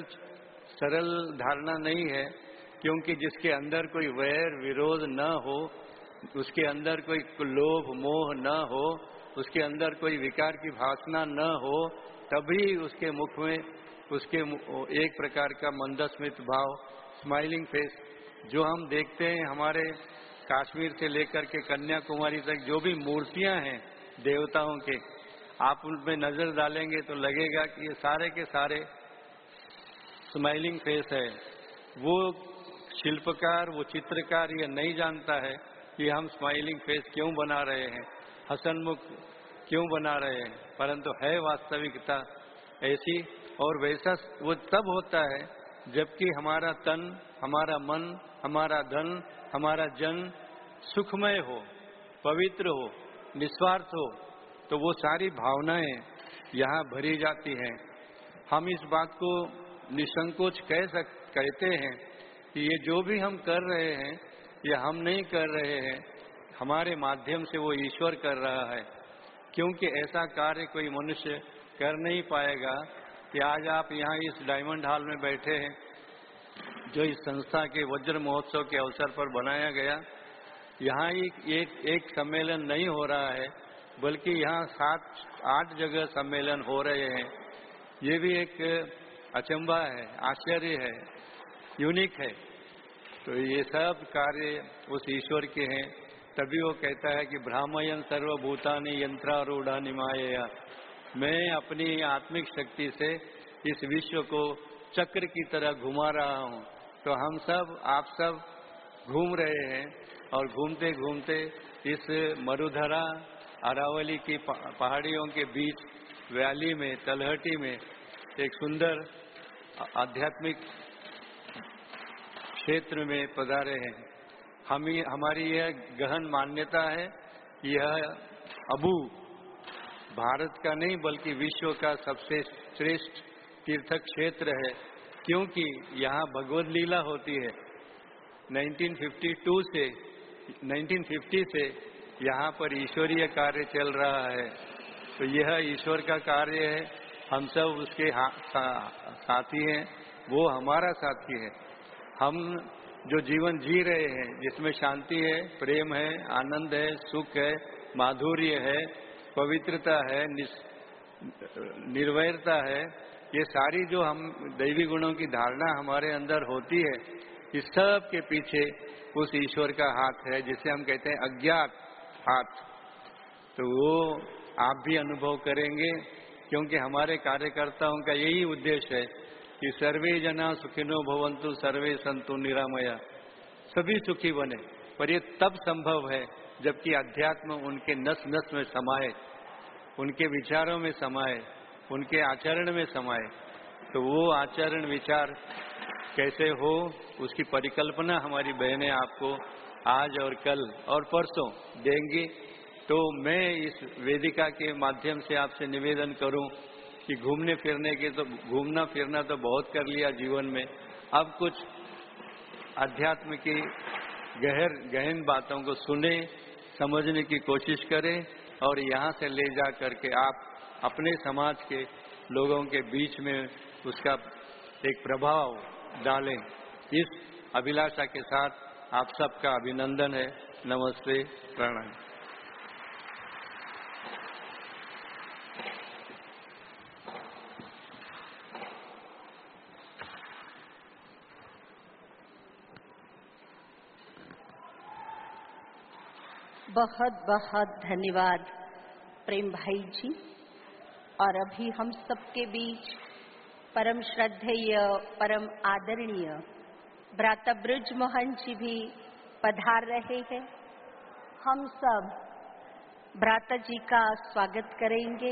S3: सरल धारणा नहीं है, क्योंकि जिसके अंदर कोई वैर विरोध न हो, उसके अंदर कोई लोभ मोह न हो, उसके अंदर कोई विकार की भावना न हो, तभी उसके मुख में उसके एक प्रकार का मंदस्मित भाव, स्माइलिंग फेस जो हम देखते हैं। हमारे कश्मीर से लेकर के कन्याकुमारी तक जो भी मूर्तियां हैं देवताओं के, आप उनमें नजर डालेंगे तो लगेगा कि ये सारे के सारे स्माइलिंग फेस है। वो शिल्पकार, वो चित्रकार ये नहीं जानता है कि हम स्माइलिंग फेस क्यों बना रहे हैं, हसनमुख क्यों बना रहे हैं, परंतु है वास्तविकता ऐसी। और वैसा वो तब होता है जबकि हमारा तन, हमारा मन, हमारा धन, हमारा जन सुखमय हो, पवित्र हो, निस्वार्थ हो, तो वो सारी भावनाएं यहाँ भरी जाती हैं। हम इस बात को निसंकोच कहते हैं कि ये जो भी हम कर रहे हैं ये हम नहीं कर रहे हैं, हमारे माध्यम से वो ईश्वर कर रहा है। क्योंकि ऐसा कार्य कोई मनुष्य कर नहीं पाएगा कि आज आप यहाँ इस डायमंड हॉल में बैठे हैं, जो इस संस्था के वज्र महोत्सव के अवसर पर बनाया गया। यहाँ एक सम्मेलन नहीं हो रहा है, बल्कि यहाँ 7-8 जगह सम्मेलन हो रहे हैं। ये भी एक अचंभा है, आश्चर्य है, यूनिक है। तो ये सब कार्य उस ईश्वर के हैं। तभी वो कहता है कि भ्रामयन सर्वभूतानि यंत्रारूढ़ानि मायया, मैं अपनी आत्मिक शक्ति से इस विश्व को चक्र की तरह घुमा रहा हूँ। तो हम सब, आप सब घूम रहे हैं और घूमते घूमते इस मरुधरा अरावली की पहाड़ियों के बीच वैली में, तलहटी में एक सुंदर आध्यात्मिक क्षेत्र में पधारे हैं। हमारी यह गहन मान्यता है, यह अबू भारत का नहीं बल्कि विश्व का सबसे श्रेष्ठ तीर्थ क्षेत्र है, क्योंकि यहाँ भगवद लीला होती है। 1950 से यहाँ पर ईश्वरीय कार्य चल रहा है। तो यह ईश्वर का कार्य है, हम सब उसके साथी हैं, वो हमारा साथी है। हम जो जीवन जी रहे हैं, जिसमें शांति है, प्रेम है, आनंद है, सुख है, माधुर्य है, पवित्रता है, निर्वैरता है, ये सारी जो हम दैवी गुणों की धारणा हमारे अंदर होती है, इस सब के पीछे उस ईश्वर का हाथ है, जिसे हम कहते हैं अज्ञात हाथ। तो वो आप भी अनुभव करेंगे, क्योंकि हमारे कार्यकर्ताओं का यही उद्देश्य है कि सर्वे जना सुखिनो भवन्तु, सर्वे सन्तु निरामया, सभी सुखी बने। पर ये तब संभव है जबकि अध्यात्म उनके नस नस में समाये, उनके विचारों में समाये, उनके आचरण में समाये। तो वो आचरण विचार कैसे हो, उसकी परिकल्पना हमारी बहनें आपको आज और कल और परसों देंगी। तो मैं इस वेदिका के माध्यम से आपसे निवेदन करूं कि घूमना फिरना तो बहुत कर लिया जीवन में, अब कुछ अध्यात्म की गहन बातों को सुने, समझने की कोशिश करें और यहाँ से ले जा करके आप अपने समाज के लोगों के बीच में उसका एक प्रभाव डालें। इस अभिलाषा के साथ आप सबका अभिनंदन है। नमस्ते, प्रणाम।
S1: बहुत बहुत धन्यवाद प्रेम भाई जी। और अभी हम सबके बीच परम श्रद्धेय, परम आदरणीय भ्राता ब्रज मोहन जी भी पधार रहे हैं। हम सब भ्राता जी का स्वागत करेंगे।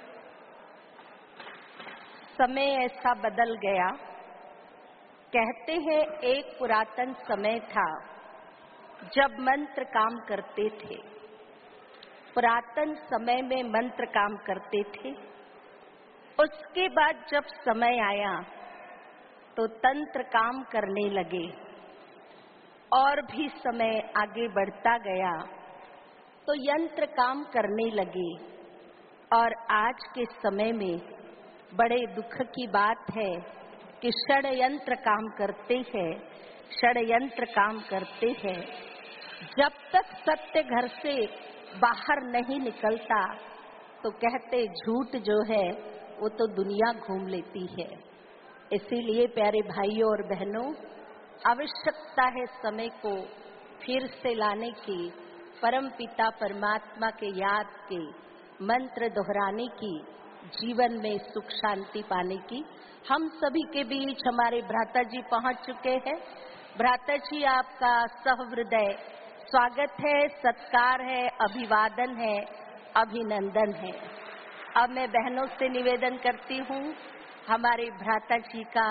S1: समय ऐसा बदल गया, कहते हैं एक पुरातन समय था जब मंत्र काम करते थे। पुरातन समय में मंत्र काम करते थे। उसके बाद जब समय आया तो तंत्र काम करने लगे। और भी समय आगे बढ़ता गया तो यंत्र काम करने लगे। और आज के समय में बड़े दुख की बात है कि षड्यंत्र काम करते हैं, षड्यंत्र काम करते हैं। जब तक सत्य घर से बाहर नहीं निकलता तो कहते झूठ जो है वो तो दुनिया घूम लेती है। इसीलिए प्यारे भाइयों और बहनों, आवश्यकता है समय को फिर से लाने की, परम पिता परमात्मा के याद के मंत्र दोहराने की, जीवन में सुख शांति पाने की। हम सभी के बीच हमारे भ्राता जी पहुंच चुके हैं। भ्राता जी, आपका सहृदय स्वागत है, सत्कार है, अभिवादन है, अभिनंदन है। अब मैं बहनों से निवेदन करती हूँ, हमारे भ्राता जी का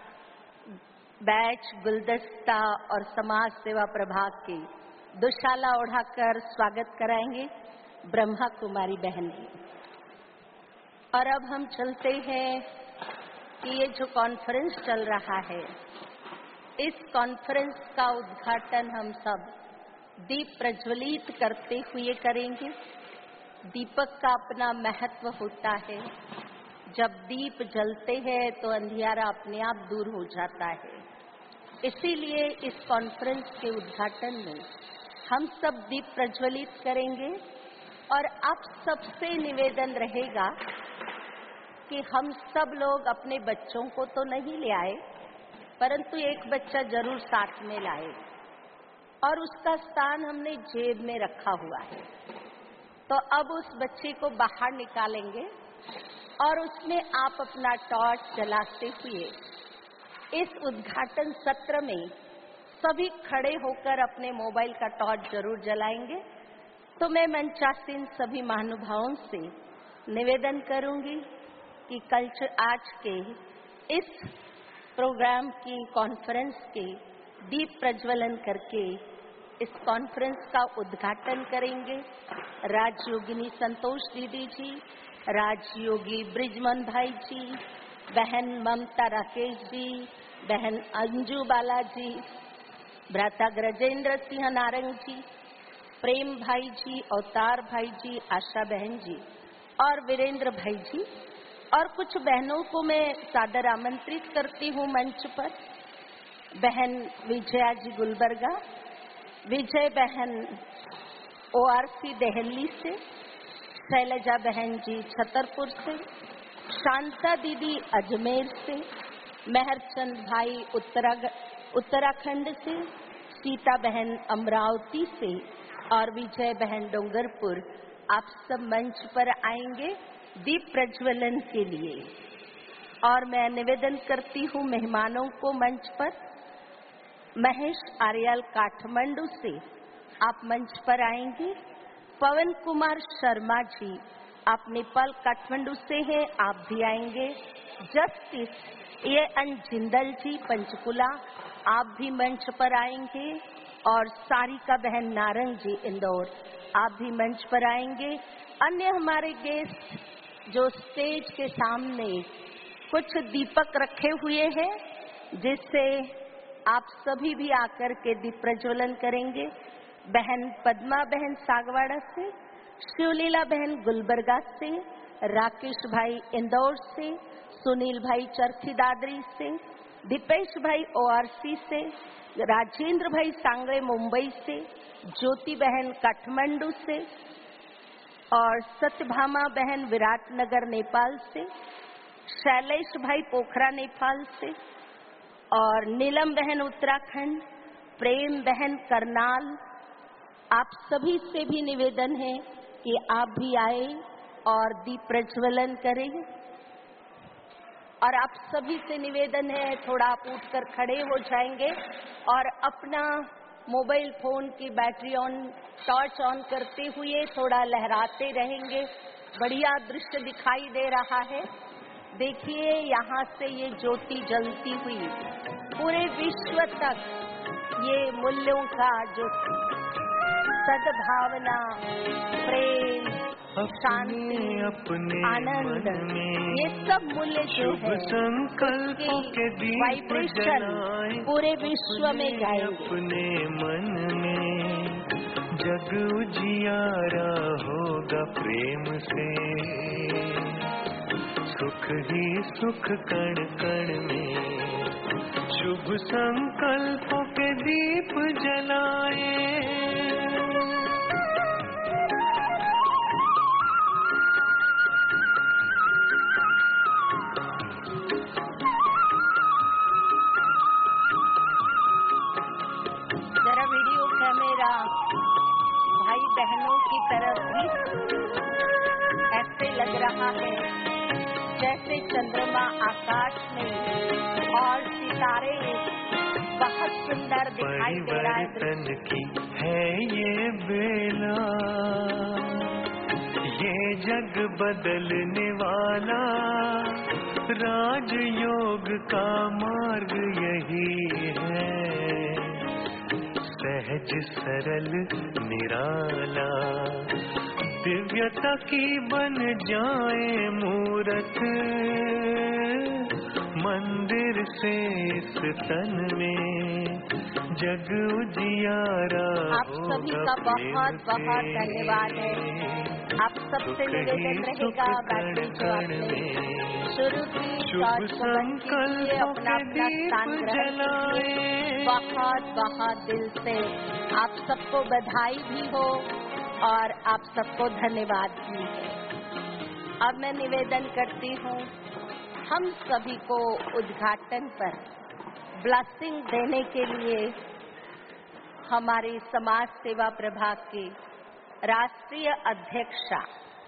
S1: बैच, गुलदस्ता और समाज सेवा प्रभाग की दुशाला उठाकर स्वागत कराएंगे ब्रह्मा कुमारी बहन जी। और अब हम चलते हैं कि ये जो कॉन्फ्रेंस चल रहा है, इस कॉन्फ्रेंस का उद्घाटन हम सब दीप प्रज्वलित करते हुए करेंगे। दीपक का अपना महत्व होता है। जब दीप जलते हैं तो अंधियारा अपने आप दूर हो जाता है। इसीलिए इस कॉन्फ्रेंस के उद्घाटन में हम सब दीप प्रज्वलित करेंगे। और आप सबसे निवेदन रहेगा कि हम सब लोग अपने बच्चों को तो नहीं ले आए, परंतु एक बच्चा जरूर साथ में लाए और उसका स्थान हमने जेब में रखा हुआ है। तो अब उस बच्चे को बाहर निकालेंगे और उसमें आप अपना टॉर्च जलाते हुए इस उद्घाटन सत्र में सभी खड़े होकर अपने मोबाइल का टॉर्च जरूर जलाएंगे। तो मैं मंचासीन सभी महानुभावों से निवेदन करूंगी कि आज के इस प्रोग्राम की कॉन्फ्रेंस के दीप प्रज्वलन करके इस कॉन्फ्रेंस का उद्घाटन करेंगे राजयोगिनी संतोष दीदी जी, राजयोगी ब्रिजमन भाई जी, बहन ममता राकेश जी, बहन अंजू बाला जी, भ्राता गजेंद्र सिंह नारंग जी, प्रेम भाई जी, अवतार भाई जी, आशा बहन जी और वीरेंद्र भाई जी। और कुछ बहनों को मैं सादर आमंत्रित करती हूँ मंच पर। बहन विजया जी गुलबर्गा, विजय बहन ORC दिल्ली से, शैलजा बहन जी छतरपुर से, शांता दीदी अजमेर से, मेहरचंद भाई उत्तराखंड से, सीता बहन अमरावती से और विजय बहन डोंगरपुर। आप सब मंच पर आएंगे दीप प्रज्वलन के लिए। और मैं निवेदन करती हूँ मेहमानों को मंच पर। महेश आर्यल काठमांडू से आप मंच पर आएंगे। पवन कुमार शर्मा जी, आप नेपाल काठमांडू से हैं, आप भी आएंगे। जस्टिस AN जिंदल जी पंचकुला, आप भी मंच पर आएंगे। और सारिका बहन नारंग जी इंदौर, आप भी मंच पर आएंगे। अन्य हमारे गेस्ट जो स्टेज के सामने कुछ दीपक रखे हुए हैं, जिससे आप सभी भी आकर के दीप प्रज्वलन करेंगे। बहन पद्मा बहन सागवाड़ा से, शिवलीला बहन गुलबर्गा से, राकेश भाई इंदौर से, सुनील भाई चरखी दादरी से, दीपेश भाई ORC से, राजेंद्र भाई सांगळे मुंबई से, ज्योति बहन काठमांडू से और सत्यभामा बहन विराटनगर नेपाल से, शैलेश भाई पोखरा नेपाल से और नीलम बहन उत्तराखंड, प्रेम बहन करनाल। आप सभी से भी निवेदन है कि आप भी आए और दीप प्रज्वलन करें। और आप सभी से निवेदन है, थोड़ा आप उठकर खड़े हो जाएंगे और अपना मोबाइल फोन की बैटरी ऑन, टॉर्च ऑन करते हुए थोड़ा लहराते रहेंगे। बढ़िया दृश्य दिखाई दे रहा है। देखिए यहाँ से ये ज्योति जलती हुई पूरे विश्व तक ये मूल्यों का जो सद्भावना, प्रेम, शांति,
S6: अपने
S1: आनंद,
S6: मन में
S1: ये सब मूल्य जो
S6: शुभ
S1: है
S6: संकल्पों के दीप
S1: वाइब्रेशन
S6: जलाएं
S1: पूरे विश्व में जाएंगे।
S6: अपने मन में जग उजियारा होगा प्रेम से, सुख ही सुख कण कण में शुभ संकल्पों के दीप जलाएं।
S1: जरा वीडियो कैमरा भाई बहनों की तरफ भी ऐसे लग रहा है जैसे चंद्रमा आकाश में और सितारे बहुत सुंदर दिखाई दे रहा है।
S6: परिवर्तन की है ये बेला, ये जग बदलने वाला राजयोग का मार्ग यही है। सहज सरल निराला दिव्यता की बन जाए मूरत, मंदिर से इस तन में जग उजियारा
S1: आप सभी का बहुत बहुत धन्यवाद है। आप सबसे निवेदन रहेगा बैटरी जो आपने शुरू की टॉर्च को बंद कीजिए, अपना अपना स्थान ग्रहण कीजिए। बहुत बहुत दिल से आप सबको बधाई भी हो और आप सबको धन्यवाद भी है। अब मैं निवेदन करती हूँ हम सभी को उद्घाटन पर ब्लेसिंग देने के लिए हमारे समाज सेवा प्रभाग के राष्ट्रीय अध्यक्षा,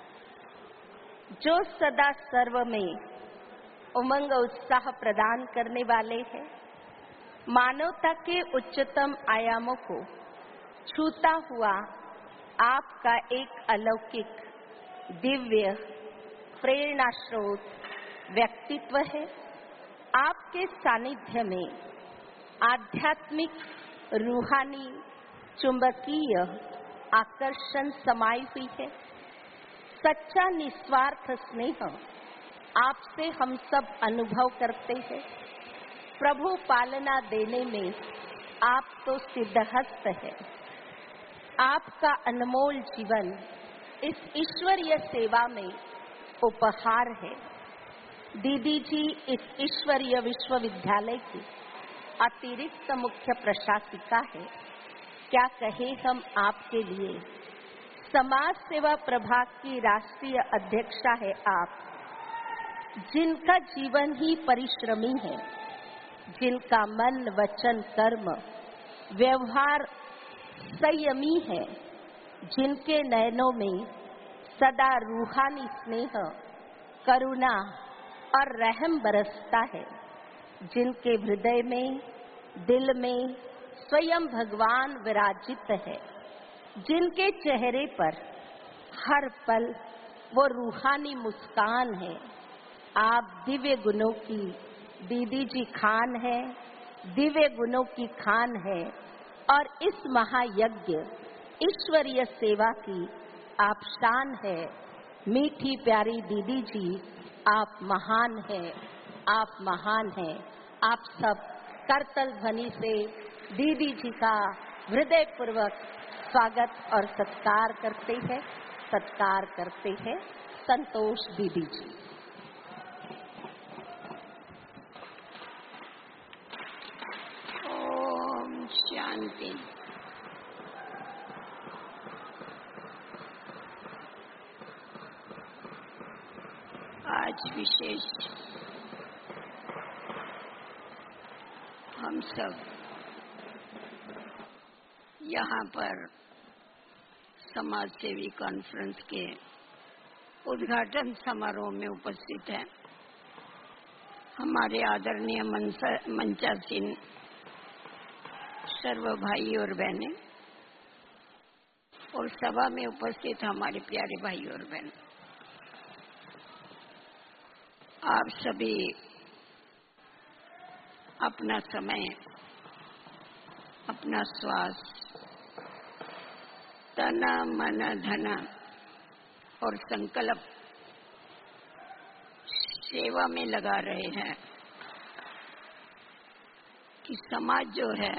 S1: जो सदा सर्व में उमंग उत्साह प्रदान करने वाले हैं, मानवता के उच्चतम आयामों को छूता हुआ आपका एक अलौकिक दिव्य प्रेरणा स्रोत व्यक्तित्व है। आपके सानिध्य में आध्यात्मिक, रूहानी, चुंबकीय आकर्षण समाई हुई है। सच्चा निस्वार्थ स्नेह आपसे हम सब अनुभव करते हैं। प्रभु पालना देने में आप तो सिद्धहस्त है। आपका अनमोल जीवन इस ईश्वरीय सेवा में उपहार है। दीदी जी इस ईश्वरीय विश्वविद्यालय की अतिरिक्त मुख्य प्रशासिका है। क्या कहे हम आपके लिए। समाज सेवा प्रभाग की राष्ट्रीय अध्यक्षा है आप, जिनका जीवन ही परिश्रमी है, जिनका मन वचन कर्म व्यवहार संयमी है, जिनके नयनों में सदा रूहानी स्नेह, करुणा और रहम बरसता है, जिनके हृदय में, दिल में स्वयं भगवान विराजित है, जिनके चेहरे पर हर पल वो रूहानी मुस्कान है। आप दिव्य गुणों की दीदी जी खान है, दिव्य गुणों की खान है और इस महायज्ञ ईश्वरीय सेवा की आप शान है। मीठी प्यारी दीदी जी, आप महान हैं, आप महान हैं। आप सब करतल ध्वनि से दीदी जी का हृदय पूर्वक स्वागत और सत्कार करते हैं, सत्कार करते हैं। संतोष दीदी जी।
S7: ओम शांति। आज विशेष हम सब यहाँ पर समाज सेवी कॉन्फ्रेंस के उद्घाटन समारोह में उपस्थित हैं। हमारे आदरणीय मंचासीन सर्व भाई और बहनें और सभा में उपस्थित हमारे प्यारे भाई और बहन, आप सभी अपना समय, अपना श्वास, तन मन धन और संकल्प सेवा में लगा रहे हैं कि समाज जो है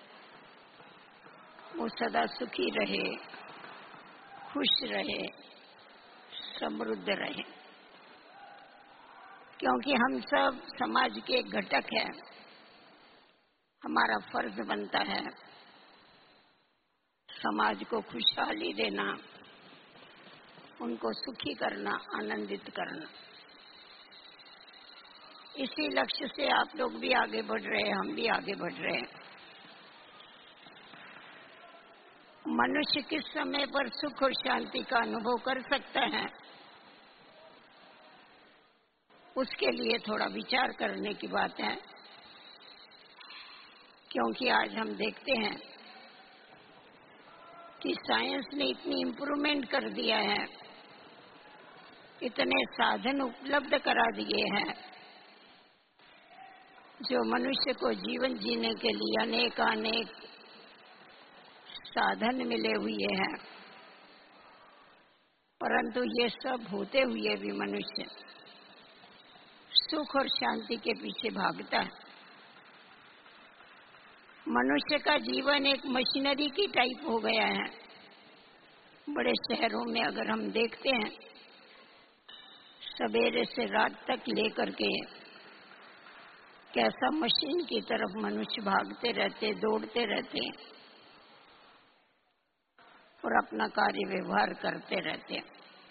S7: वो सदा सुखी रहे, खुश रहे, समृद्ध रहे, क्योंकि हम सब समाज के घटक हैं। हमारा फर्ज बनता है समाज को खुशहाली देना, उनको सुखी करना, आनंदित करना। इसी लक्ष्य से आप लोग भी आगे बढ़ रहे हैं, हम भी आगे बढ़ रहे हैं। मनुष्य किस समय पर सुख और शांति का अनुभव कर सकता है, उसके लिए थोड़ा विचार करने की बात है। क्योंकि आज हम देखते हैं कि साइंस ने इतनी इम्प्रूवमेंट कर दिया है, इतने साधन उपलब्ध करा दिए हैं जो मनुष्य को जीवन जीने के लिए अनेक साधन मिले हुए हैं। परंतु ये सब होते हुए भी मनुष्य सुख और शांति के पीछे भागता है। मनुष्य का जीवन एक मशीनरी की टाइप हो गया है। बड़े शहरों में अगर हम देखते हैं, सवेरे से रात तक लेकर के कैसा मशीन की तरफ मनुष्य भागते रहते, दौड़ते रहते और अपना कार्य व्यवहार करते रहते।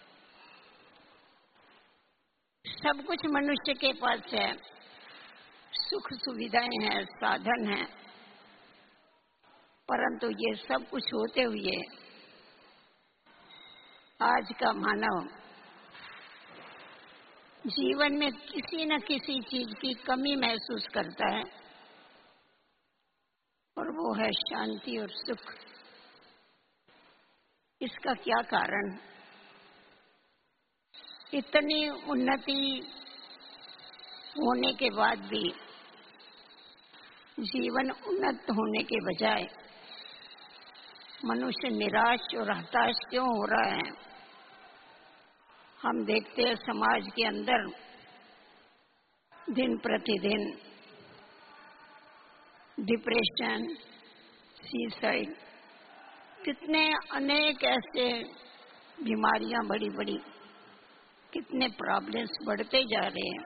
S7: सब कुछ मनुष्य के पास है, सुख सुविधाएं हैं, साधन हैं, परंतु ये सब कुछ होते हुए आज का मानव जीवन में किसी न किसी चीज की कमी महसूस करता है, और वो है शांति और सुख। इसका क्या कारण? इतनी उन्नति होने के बाद भी जीवन उन्नत होने के बजाय मनुष्य निराश और हताश क्यों हो रहा है? हम देखते हैं समाज के अंदर दिन प्रतिदिन डिप्रेशन, सुसाइड, कितने अनेक ऐसे बीमारियां बड़ी बड़ी, कितने प्रॉब्लम्स बढ़ते जा रहे हैं।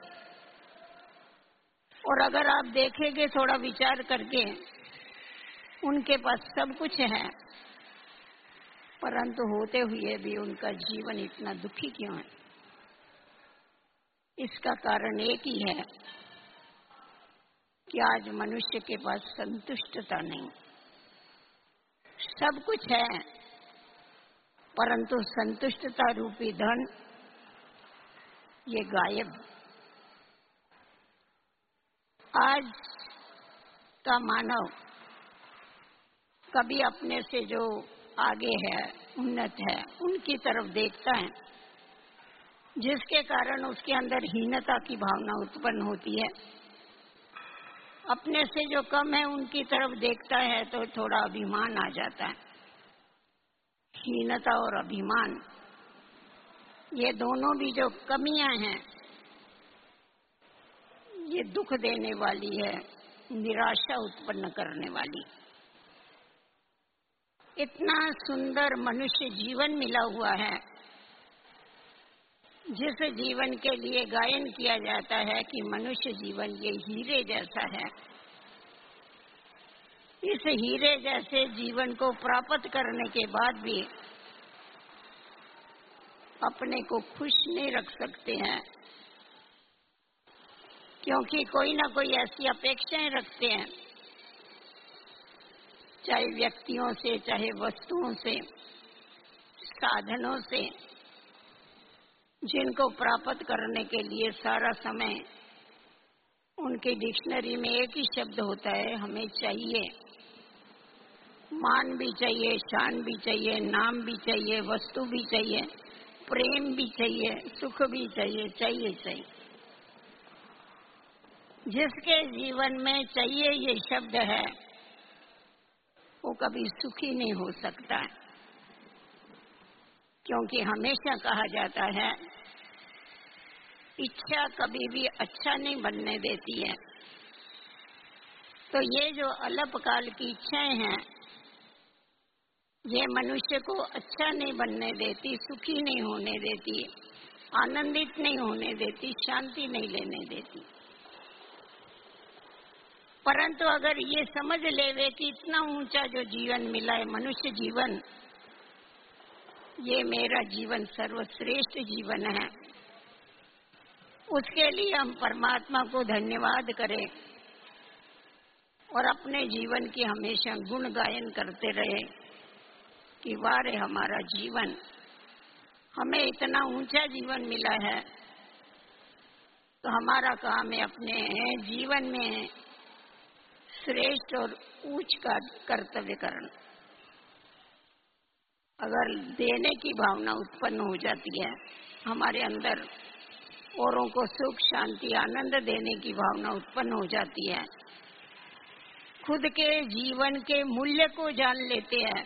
S7: और अगर आप देखेंगे थोड़ा विचार करके, उनके पास सब कुछ है, परंतु होते हुए भी उनका जीवन इतना दुखी क्यों है? इसका कारण एक ही है कि आज मनुष्य के पास संतुष्टता नहीं। सब कुछ है, परंतु संतुष्टता रूपी धन ये गायब। आज का मानव कभी अपने से जो आगे है, उन्नत है, उनकी तरफ देखता है, जिसके कारण उसके अंदर हीनता की भावना उत्पन्न होती है। अपने से जो कम है उनकी तरफ देखता है तो थोड़ा अभिमान आ जाता है। हीनता और अभिमान, ये दोनों भी जो कमियां हैं, ये दुख देने वाली है, निराशा उत्पन्न करने वाली। इतना सुंदर मनुष्य जीवन मिला हुआ है, जिस जीवन के लिए गायन किया जाता है कि मनुष्य जीवन ये हीरे जैसा है। इस हीरे जैसे जीवन को प्राप्त करने के बाद भी अपने को खुश नहीं रख सकते हैं, क्योंकि कोई ना कोई ऐसी अपेक्षाएं रखते हैं, चाहे व्यक्तियों से, चाहे वस्तुओं से, साधनों से, जिनको प्राप्त करने के लिए सारा समय उनके डिक्शनरी में एक ही शब्द होता है, हमें चाहिए। मान भी चाहिए, शान भी चाहिए, नाम भी चाहिए, वस्तु भी चाहिए, प्रेम भी चाहिए, सुख भी चाहिए, चाहिए। जिसके जीवन में चाहिए ये शब्द है, वो कभी सुखी नहीं हो सकता है। क्योंकि हमेशा कहा जाता है इच्छा कभी भी अच्छा नहीं बनने देती है। तो ये जो अल्पकाल की इच्छाएं हैं, ये मनुष्य को अच्छा नहीं बनने देती, सुखी नहीं होने देती, आनंदित नहीं होने देती, शांति नहीं लेने देती। परंतु अगर ये समझ लेवे कि इतना ऊंचा जो जीवन मिला है, मनुष्य जीवन, ये मेरा जीवन सर्वश्रेष्ठ जीवन है, उसके लिए हम परमात्मा को धन्यवाद करें और अपने जीवन की हमेशा गुण गायन करते रहे कि वाह रे हमारा जीवन, हमें इतना ऊंचा जीवन मिला है, तो हमारा काम है अपने जीवन में श्रेष्ठ और उच्च का कर्तव्य करना। अगर देने की भावना उत्पन्न हो जाती है हमारे अंदर, औरों को सुख शांति आनंद देने की भावना उत्पन्न हो जाती है, खुद के जीवन के मूल्य को जान लेते हैं,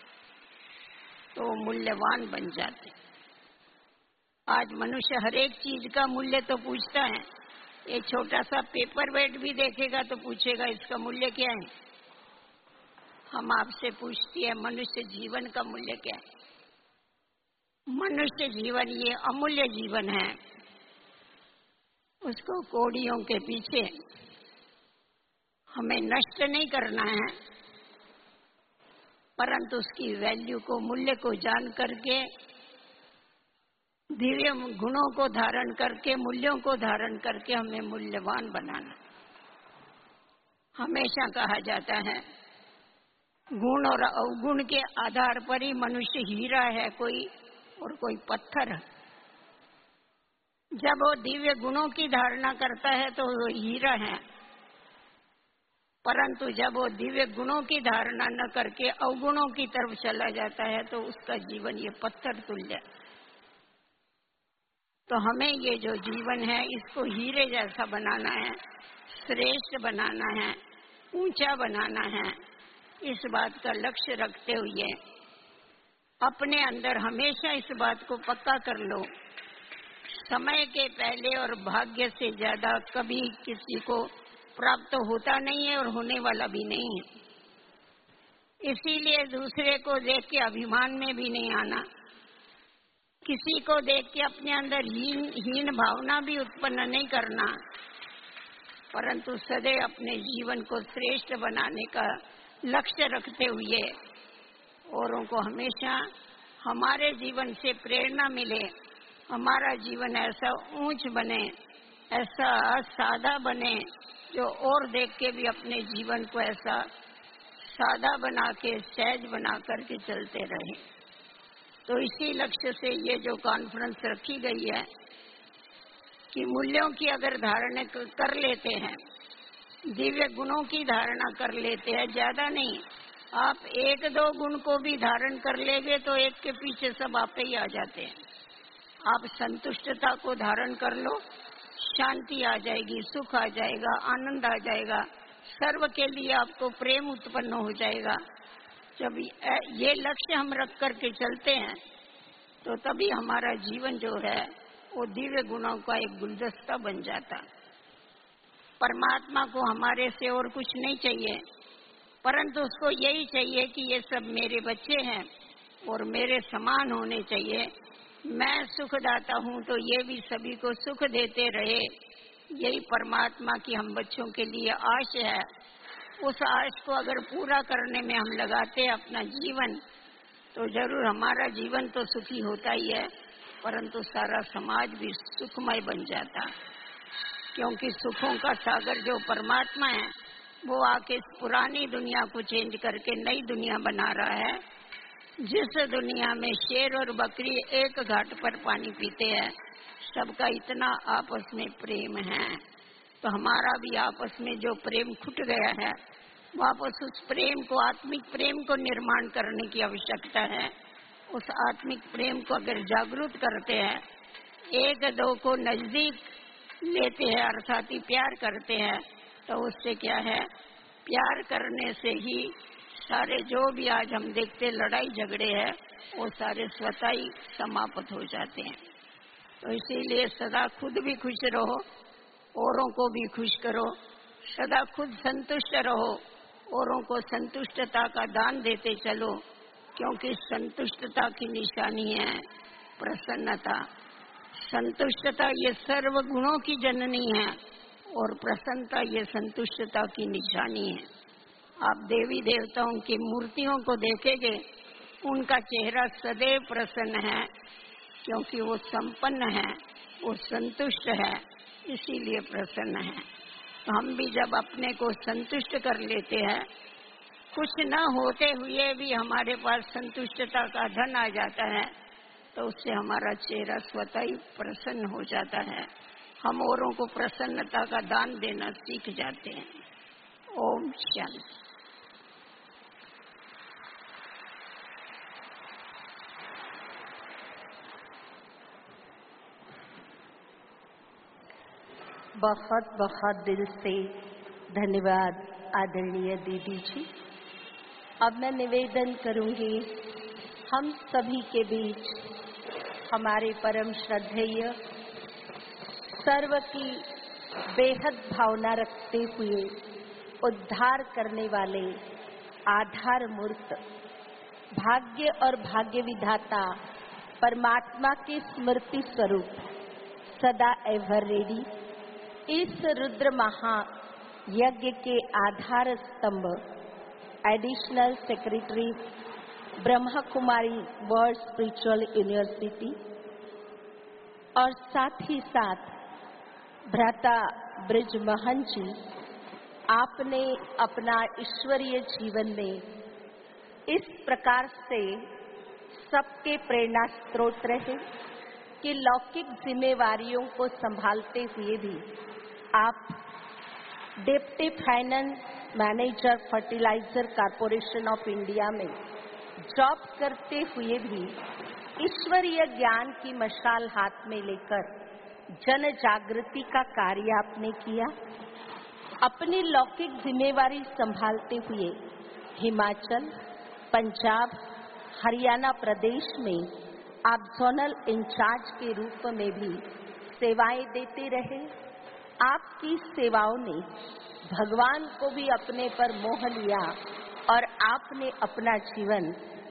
S7: तो मूल्यवान बन जाते। आज मनुष्य हर एक चीज का मूल्य तो पूछता है। एक छोटा सा पेपर वेट भी देखेगा तो पूछेगा इसका मूल्य क्या है। हम आपसे पूछती है मनुष्य जीवन का मूल्य क्या है। मनुष्य जीवन ये अमूल्य जीवन है, उसको कौड़ियों के पीछे हमें नष्ट नहीं करना है, परंतु उसकी वैल्यू को, मूल्य को जान करके, दिव्य गुणों को धारण करके, मूल्यों को धारण करके हमें मूल्यवान बनाना। हमेशा कहा जाता है गुण और अवगुण के आधार पर ही मनुष्य हीरा है कोई और कोई पत्थर है। जब वो दिव्य गुणों की धारणा करता है तो वो हीरा है, परंतु जब वो दिव्य गुणों की धारणा न करके अवगुणों की तरफ चला जाता है तो उसका जीवन ये पत्थर तुल्य है। तो हमें ये जो जीवन है इसको हीरे जैसा बनाना है, श्रेष्ठ बनाना है, ऊंचा बनाना है। इस बात का लक्ष्य रखते हुए अपने अंदर हमेशा इस बात को पक्का कर लो, समय के पहले और भाग्य से ज्यादा कभी किसी को प्राप्त होता नहीं है और होने वाला भी नहीं है। इसीलिए दूसरे को देख के अभिमान में भी नहीं आना, किसी को देख के अपने अंदर हीन भावना भी उत्पन्न नहीं करना, परंतु सदैव अपने जीवन को श्रेष्ठ बनाने का लक्ष्य रखते हुए औरों को हमेशा हमारे जीवन से प्रेरणा मिले, हमारा जीवन ऐसा ऊंच बने, ऐसा सादा बने, जो और देख के भी अपने जीवन को ऐसा सादा बना के, सहज बना करके चलते रहे। तो इसी लक्ष्य से ये जो कॉन्फ्रेंस रखी गई है कि मूल्यों की अगर धारणा कर लेते हैं, दिव्य गुणों की धारणा कर लेते हैं, ज्यादा नहीं, आप एक दो गुण को भी धारण कर लेंगे तो एक के पीछे सब आप ही आ जाते हैं। आप संतुष्टता को धारण कर लो, शांति आ जाएगी, सुख आ जाएगा, आनंद आ जाएगा, सर्व के लिए आपको प्रेम उत्पन्न हो जाएगा। जब ये लक्ष्य हम रख करके चलते हैं तो तभी हमारा जीवन जो है वो दिव्य गुणों का एक गुलदस्ता बन जाता। परमात्मा को हमारे से और कुछ नहीं चाहिए, परंतु उसको यही चाहिए कि ये सब मेरे बच्चे हैं और मेरे समान होने चाहिए। मैं सुखदाता हूँ तो ये भी सभी को सुख देते रहे, यही परमात्मा की हम बच्चों के लिए आश है। उस आश को अगर पूरा करने में हम लगाते हैं अपना जीवन, तो जरूर हमारा जीवन तो सुखी होता ही है, परंतु सारा समाज भी सुखमय बन जाता, क्योंकि सुखों का सागर जो परमात्मा है वो आके इस पुरानी दुनिया को चेंज करके नई दुनिया बना रहा है। जिस दुनिया में शेर और बकरी एक घाट पर पानी पीते हैं, सबका इतना आपस में प्रेम है, तो हमारा भी आपस में जो प्रेम खुट गया है, वापस उस प्रेम को, आत्मिक प्रेम को निर्माण करने की आवश्यकता है। उस आत्मिक प्रेम को अगर जागृत करते हैं, एक दो को नजदीक लेते हैं, अर्थात ही प्यार करते हैं, तो उससे क्या है, प्यार करने से ही सारे जो भी आज हम देखते लड़ाई झगड़े हैं वो सारे स्वतः ही समाप्त हो जाते हैं। तो इसीलिए सदा खुद भी खुश रहो, औरों को भी खुश करो, सदा खुद संतुष्ट रहो, औरों को संतुष्टता का दान देते चलो, क्योंकि संतुष्टता की निशानी है प्रसन्नता। संतुष्टता ये सर्व गुणों की जननी है और प्रसन्नता ये संतुष्टता की निशानी है। आप देवी देवताओं की मूर्तियों को देखेंगे, उनका चेहरा सदैव प्रसन्न है, क्योंकि वो संपन्न है, वो संतुष्ट है, इसीलिए प्रसन्न है। तो हम भी जब अपने को संतुष्ट कर लेते हैं, कुछ न होते हुए भी हमारे पास संतुष्टता का धन आ जाता है, तो उससे हमारा चेहरा स्वतः ही प्रसन्न हो जाता है। हम औरों को प्रसन्नता का दान देना सीख जाते हैं। ओम शांति।
S1: बहुत बहुत दिल से धन्यवाद आदरणीय दीदी जी। अब मैं निवेदन करूंगी, हम सभी के बीच हमारे परम श्रद्धेय सर्व की बेहद भावना रखते हुए उद्धार करने वाले आधार मूर्त भाग्य और भाग्य विधाता परमात्मा के स्मृति स्वरूप सदा एवर रेडी इस रुद्र महा यज्ञ के आधार स्तंभ additional secretary Brahma Kumari world spiritual university और साथ ही साथ भ्राता ब्रिज महन जी, आपने अपना ईश्वरीय जीवन में इस प्रकार से सबके प्रेरणा स्रोत रहे कि लौकिक जिम्मेवारियों को संभालते हुए भी आप deputy finance manager fertiliser corporation of India में जॉब करते हुए भी ईश्वरीय ज्ञान की मशाल हाथ में लेकर जन जागृति का कार्य आपने किया। अपनी लौकिक जिम्मेवारी संभालते हुए हिमाचल, पंजाब, हरियाणा प्रदेश में आप जोनल इंचार्ज के रूप में भी सेवाएं देते रहे। आपकी सेवाओं ने भगवान को भी अपने पर मोह लिया और आपने अपना जीवन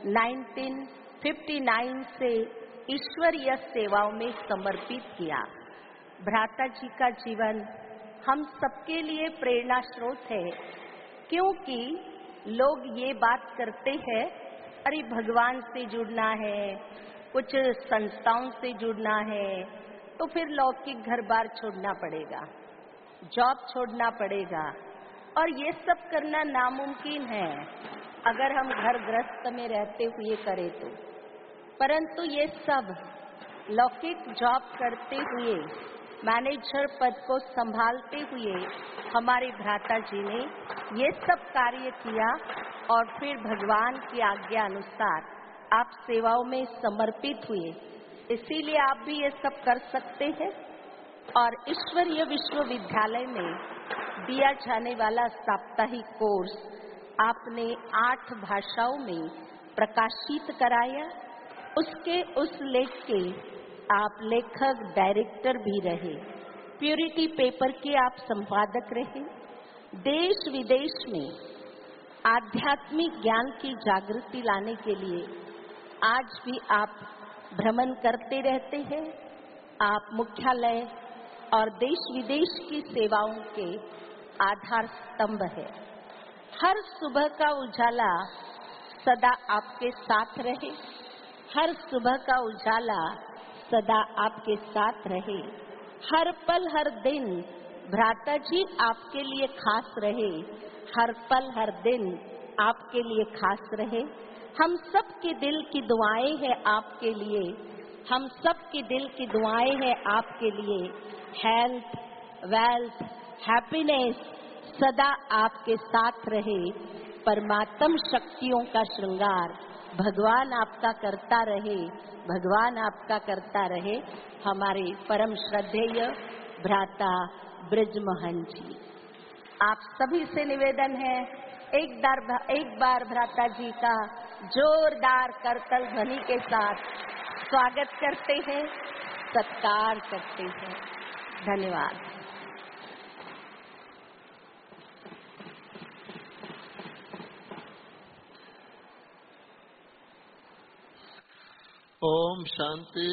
S1: 1959 से ईश्वरीय सेवाओं में समर्पित किया। भ्राता जी का जीवन हम सबके लिए प्रेरणा स्रोत है, क्योंकि लोग ये बात करते हैं, अरे भगवान से जुड़ना है, कुछ संस्थाओं से जुड़ना है, तो फिर लौकिक घर बार छोड़ना पड़ेगा, जॉब छोड़ना पड़ेगा, और ये सब करना नामुमकिन है अगर हम घर गृहस्थ में रहते हुए करें तो। परंतु ये सब लौकिक जॉब करते हुए, मैनेजर पद को संभालते हुए हमारे भ्राता जी ने ये सब कार्य किया और फिर भगवान की आज्ञा अनुसार आप सेवाओं में समर्पित हुए। इसीलिए आप भी ये सब कर सकते हैं। और ईश्वरीय विश्वविद्यालय में दिया जाने वाला साप्ताहिक कोर्स आपने 8 भाषाओं में प्रकाशित कराया। उसके उस लेख के आप लेखक डायरेक्टर भी रहे, प्यूरिटी पेपर के आप संपादक रहे। देश विदेश में आध्यात्मिक ज्ञान की जागृति लाने के लिए आज भी आप भ्रमण करते रहते हैं। आप मुख्यालय और देश विदेश की सेवाओं के आधार स्तंभ है। हर सुबह का उजाला सदा आपके साथ रहे, हर सुबह का उजाला सदा आपके साथ रहे, हर पल हर दिन भ्राता जी आपके लिए खास रहे, हर पल हर दिन आपके लिए खास रहे। हम सब के दिल की दुआएं हैं आपके लिए, हम सब की दिल की दुआएं हैं आपके लिए। हेल्थ, वेल्थ, हैप्पीनेस सदा आपके साथ रहे। परमात्म शक्तियों का श्रृंगार भगवान आपका करता रहे, भगवान आपका करता रहे। हमारे परम श्रद्धेय भ्राता ब्रिजमोहन जी, आप सभी से निवेदन है एक बार भ्राता जी का जोरदार करतल ध्वनि के साथ स्वागत करते हैं, सत्कार करते हैं। धन्यवाद।
S8: ओम शांति।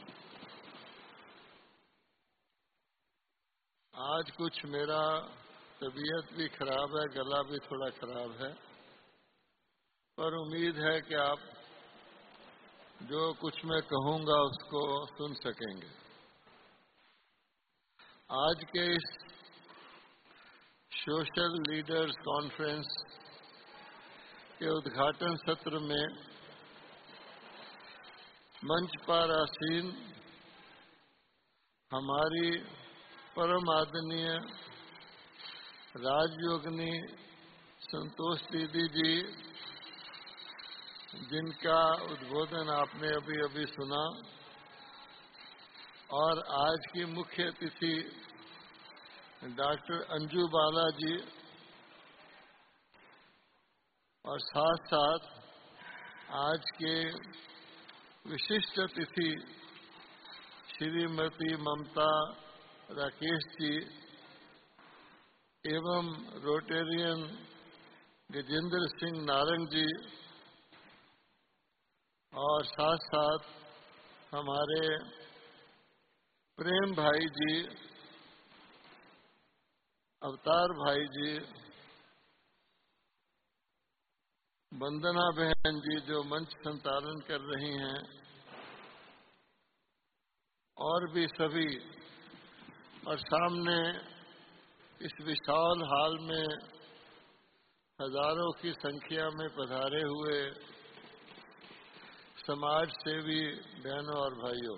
S8: आज कुछ मेरा तबीयत भी खराब है, गला भी थोड़ा खराब है, पर उम्मीद है कि आप जो कुछ मैं कहूंगा उसको सुन सकेंगे। आज के इस सोशल लीडर्स कॉन्फ्रेंस के उद्घाटन सत्र में मंच पर आसीन हमारी परम आदरणीय राजयोगिनी संतोष दीदी जी, जिनका उद्बोधन आपने अभी अभी सुना, और आज की मुख्य अतिथि डॉक्टर अंजू बाला जी, और साथ साथ आज के विशिष्ट अतिथि श्रीमती ममता राकेश जी एवं रोटेरियन गजेंद्र सिंह नारंग जी, और साथ साथ हमारे प्रेम भाई जी, अवतार भाई जी, वंदना बहन जी जो मंच संचालन कर रही हैं, और भी सभी, और सामने इस विशाल हाल में हजारों की संख्या में पधारे हुए समाज सेवी बहनों और भाइयों,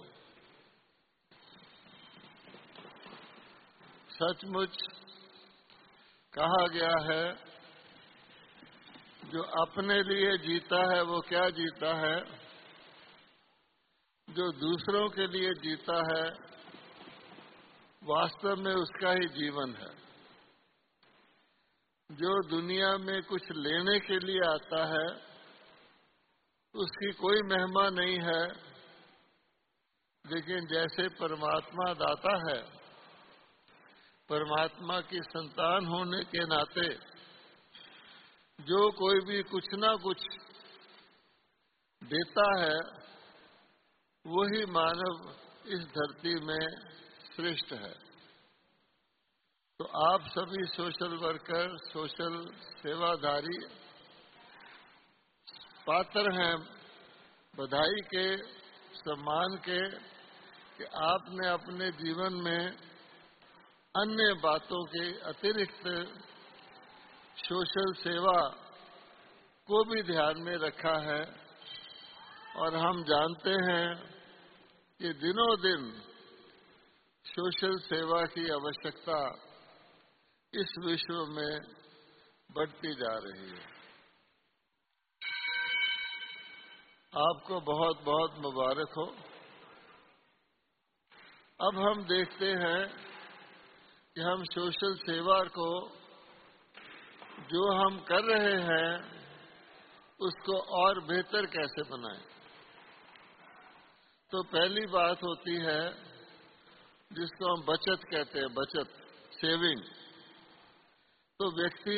S8: सचमुच कहा गया है, जो अपने लिए जीता है वो क्या जीता है, जो दूसरों के लिए जीता है वास्तव में उसका ही जीवन है। जो दुनिया में कुछ लेने के लिए आता है उसकी कोई महिमा नहीं है, लेकिन जैसे परमात्मा दाता है, परमात्मा की संतान होने के नाते जो कोई भी कुछ ना कुछ देता है वही मानव इस धरती में श्रेष्ठ है। तो आप सभी सोशल वर्कर, सोशल सेवाधारी पात्र हैं बधाई के, सम्मान के, कि आपने अपने जीवन में अन्य बातों के अतिरिक्त सोशल सेवा को भी ध्यान में रखा है। और हम जानते हैं कि दिनों दिन सोशल सेवा की आवश्यकता इस विश्व में बढ़ती जा रही है। आपको बहुत बहुत मुबारक हो। अब हम देखते हैं कि हम सोशल सेवा को जो हम कर रहे हैं उसको और बेहतर कैसे बनाएं। तो पहली बात होती है जिसको हम बचत कहते हैं, बचत, सेविंग। तो व्यक्ति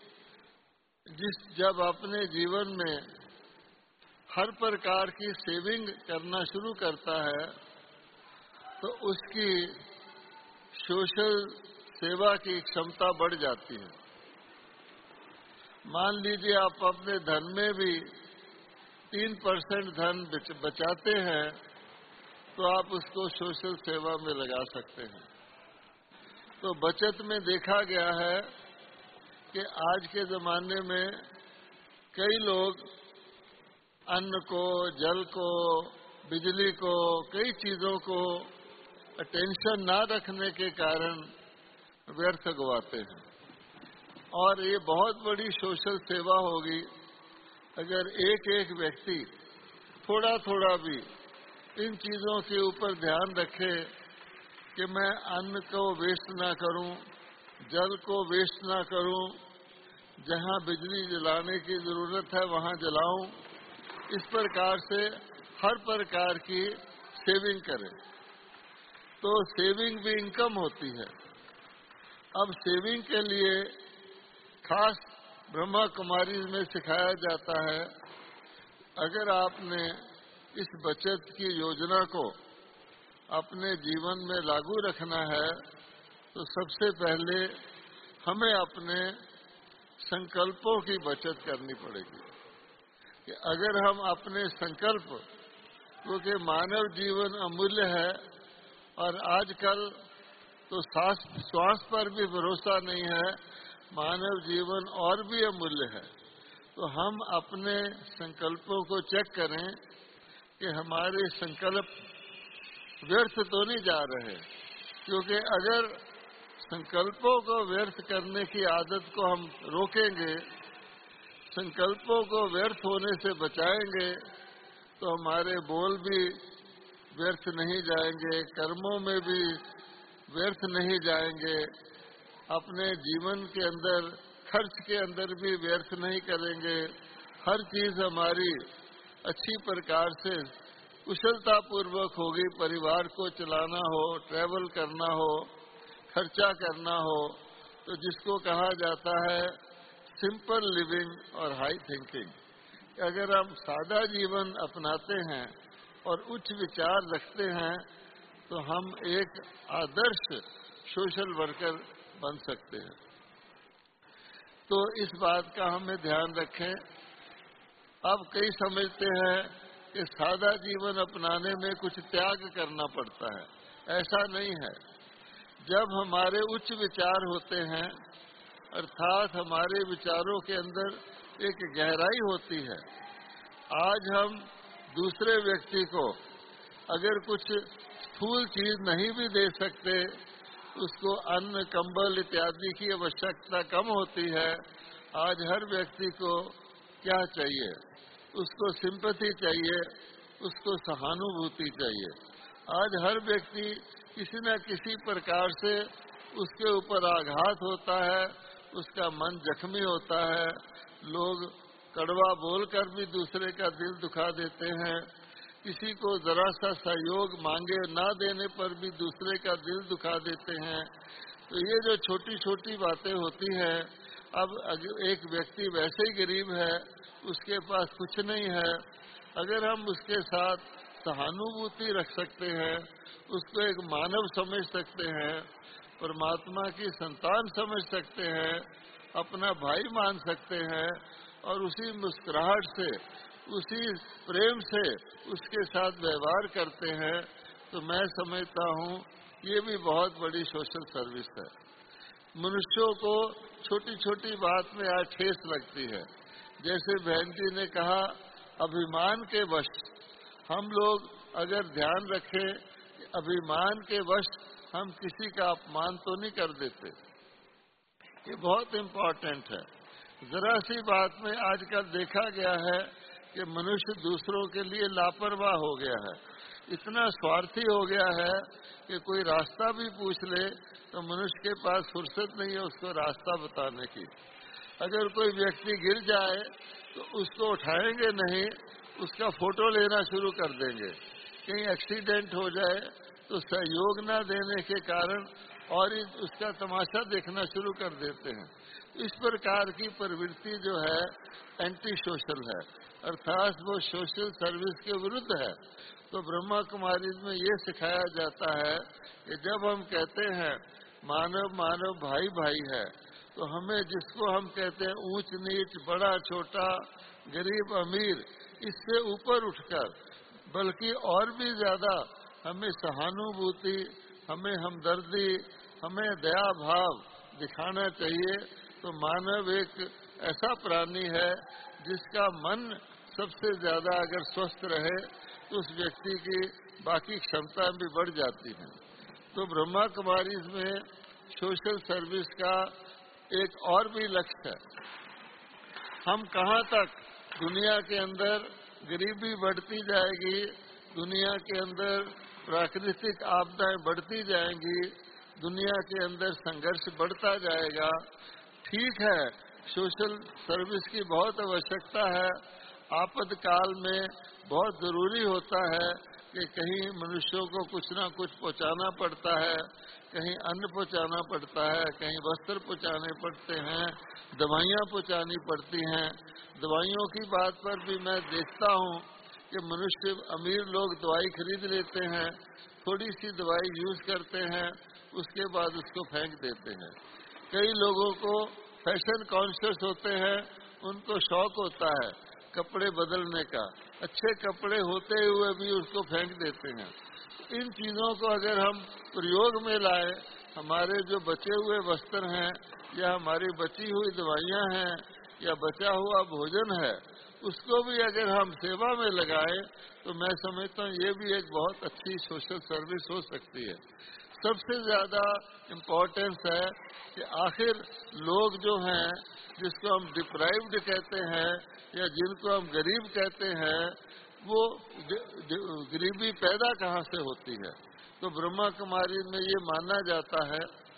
S8: जब अपने जीवन में हर प्रकार की सेविंग करना शुरू करता है तो उसकी सोशल सेवा की क्षमता बढ़ जाती है। मान लीजिए आप अपने धन में भी 3% धन बचाते हैं तो आप उसको सोशल सेवा में लगा सकते हैं। तो बचत में देखा गया है कि आज के जमाने में कई लोग अन्न को, जल को, बिजली को, कई चीजों को अटेंशन ना रखने के कारण व्यर्थ गवाते हैं। और ये बहुत बड़ी सोशल सेवा होगी अगर एक एक व्यक्ति थोड़ा थोड़ा भी इन चीजों के ऊपर ध्यान रखे कि मैं अन्न को वेस्ट ना करूं, जल को वेस्ट ना करूं, जहाँ बिजली जलाने की जरूरत है वहाँ जलाऊं। इस प्रकार से हर प्रकार की सेविंग करें तो सेविंग भी इनकम होती है। अब सेविंग के लिए खास ब्रह्मा कुमारी में सिखाया जाता है, अगर आपने इस बचत की योजना को अपने जीवन में लागू रखना है तो सबसे पहले हमें अपने संकल्पों की बचत करनी पड़ेगी। कि अगर हम अपने संकल्प, क्योंकि मानव जीवन अमूल्य है और आजकल तो श्वास पर भी भरोसा नहीं है, मानव जीवन और भी अमूल्य है। तो हम अपने संकल्पों को चेक करें कि हमारे संकल्प व्यर्थ तो नहीं जा रहे, क्योंकि अगर संकल्पों को व्यर्थ करने की आदत को हम रोकेंगे, संकल्पों को व्यर्थ होने से बचाएंगे, तो हमारे बोल भी व्यर्थ नहीं जाएंगे, कर्मों में भी व्यर्थ नहीं जाएंगे, अपने जीवन के अंदर खर्च के अंदर भी व्यर्थ नहीं करेंगे। हर चीज हमारी अच्छी प्रकार से कुशलता पूर्वक होगी। परिवार को चलाना हो, ट्रैवल करना हो, खर्चा करना हो, तो जिसको कहा जाता है सिंपल लिविंग और हाई थिंकिंग। अगर हम सादा जीवन अपनाते हैं और उच्च विचार रखते हैं तो हम एक आदर्श सोशल वर्कर बन सकते हैं। तो इस बात का हमें ध्यान रखें। अब कई समझते हैं कि सादा जीवन अपनाने में कुछ त्याग करना पड़ता है, ऐसा नहीं है। जब हमारे उच्च विचार होते हैं, अर्थात हमारे विचारों के अंदर एक गहराई होती है। आज हम दूसरे व्यक्ति को अगर कुछ स्थूल चीज नहीं भी दे सकते, उसको अन्न, कंबल इत्यादि की आवश्यकता कम होती है। आज हर व्यक्ति को क्या चाहिए? उसको सिंपैथी चाहिए, उसको सहानुभूति चाहिए। आज हर व्यक्ति किसी न किसी प्रकार से उसके ऊपर आघात होता है, उसका मन जख्मी होता है। लोग कड़वा बोलकर भी दूसरे का दिल दुखा देते हैं। किसी को जरा सा सहयोग मांगे ना देने पर भी दूसरे का दिल दुखा देते हैं। तो ये जो छोटी छोटी बातें होती हैं, अब एक व्यक्ति वैसे ही गरीब है, उसके पास कुछ नहीं है, अगर हम उसके साथ सहानुभूति रख सकते हैं, उसको एक मानव समझ सकते हैं, परमात्मा की संतान समझ सकते हैं, अपना भाई मान सकते हैं और उसी मुस्कुराहट से, उसी प्रेम से उसके साथ व्यवहार करते हैं, तो मैं समझता हूँ ये भी बहुत बड़ी सोशल सर्विस है। मनुष्यों को छोटी छोटी बात में आज ठेस लगती है। जैसे बहन जी ने कहा, अभिमान के वश हम लोग अगर ध्यान रखें कि अभिमान के वश हम किसी का अपमान तो नहीं कर देते, ये बहुत इम्पोर्टेंट है। जरा सी बात में आजकल देखा गया है कि मनुष्य दूसरों के लिए लापरवाह हो गया है, इतना स्वार्थी हो गया है कि कोई रास्ता भी पूछ ले तो मनुष्य के पास फुर्सत नहीं है उसको रास्ता बताने की। अगर कोई व्यक्ति गिर जाए तो उसको उठाएंगे नहीं, उसका फोटो लेना शुरू कर देंगे। कहीं एक्सीडेंट हो जाए तो सहयोग न देने के कारण और उसका तमाशा देखना शुरू कर देते हैं। इस प्रकार की प्रवृत्ति जो है एंटी सोशल है, अर्थात वो सोशल सर्विस के विरुद्ध है। तो ब्रह्मा कुमारी में ये सिखाया जाता है कि जब हम कहते हैं मानव मानव भाई भाई है, तो हमें जिसको हम कहते हैं ऊंच नीच, बड़ा छोटा, गरीब अमीर, इससे ऊपर उठकर बल्कि और भी ज्यादा हमें सहानुभूति, हमें हमदर्दी, हमें दया भाव दिखाना चाहिए। तो मानव एक ऐसा प्राणी है जिसका मन सबसे ज्यादा अगर स्वस्थ रहे तो उस व्यक्ति की बाकी क्षमता भी बढ़ जाती है। तो ब्रह्मा कुमारी में सोशल सर्विस का एक और भी लक्ष्य है। हम कहाँ तक दुनिया के अंदर गरीबी बढ़ती जाएगी, दुनिया के अंदर प्राकृतिक आपदाएं बढ़ती जाएंगी, दुनिया के अंदर संघर्ष बढ़ता जाएगा। ठीक है, सोशल सर्विस की बहुत आवश्यकता है। आपातकाल में बहुत जरूरी होता है कि कहीं मनुष्यों को कुछ ना कुछ पहुंचाना पड़ता है, कहीं अन्न पहुंचाना पड़ता है, कहीं वस्त्र पहुंचाने पड़ते हैं, दवाइयाँ पहुंचानी पड़ती हैं। दवाइयों की बात पर भी मैं देखता हूँ कि मनुष्य, अमीर लोग दवाई खरीद लेते हैं, थोड़ी सी दवाई यूज करते हैं, उसके बाद उसको फेंक देते हैं। कई लोगों को फैशन कॉन्शियस होते हैं, उनको शौक होता है कपड़े बदलने का, अच्छे कपड़े होते हुए भी उसको फेंक देते हैं। इन चीजों को अगर हम प्रयोग में लाए, हमारे जो बचे हुए वस्त्र हैं या हमारी बची हुई दवाइयाँ हैं या बचा हुआ भोजन है, उसको भी अगर हम सेवा में लगाए तो मैं समझता हूँ ये भी एक बहुत अच्छी सोशल सर्विस हो सकती है। सबसे ज्यादा इम्पोर्टेंस है कि आखिर लोग जो हैं, जिसको हम डिप्राइव्ड कहते हैं या जिनको हम गरीब कहते हैं, वो गरीबी पैदा कहाँ से होती है? तो ब्रह्मा कुमारी में ये माना जाता है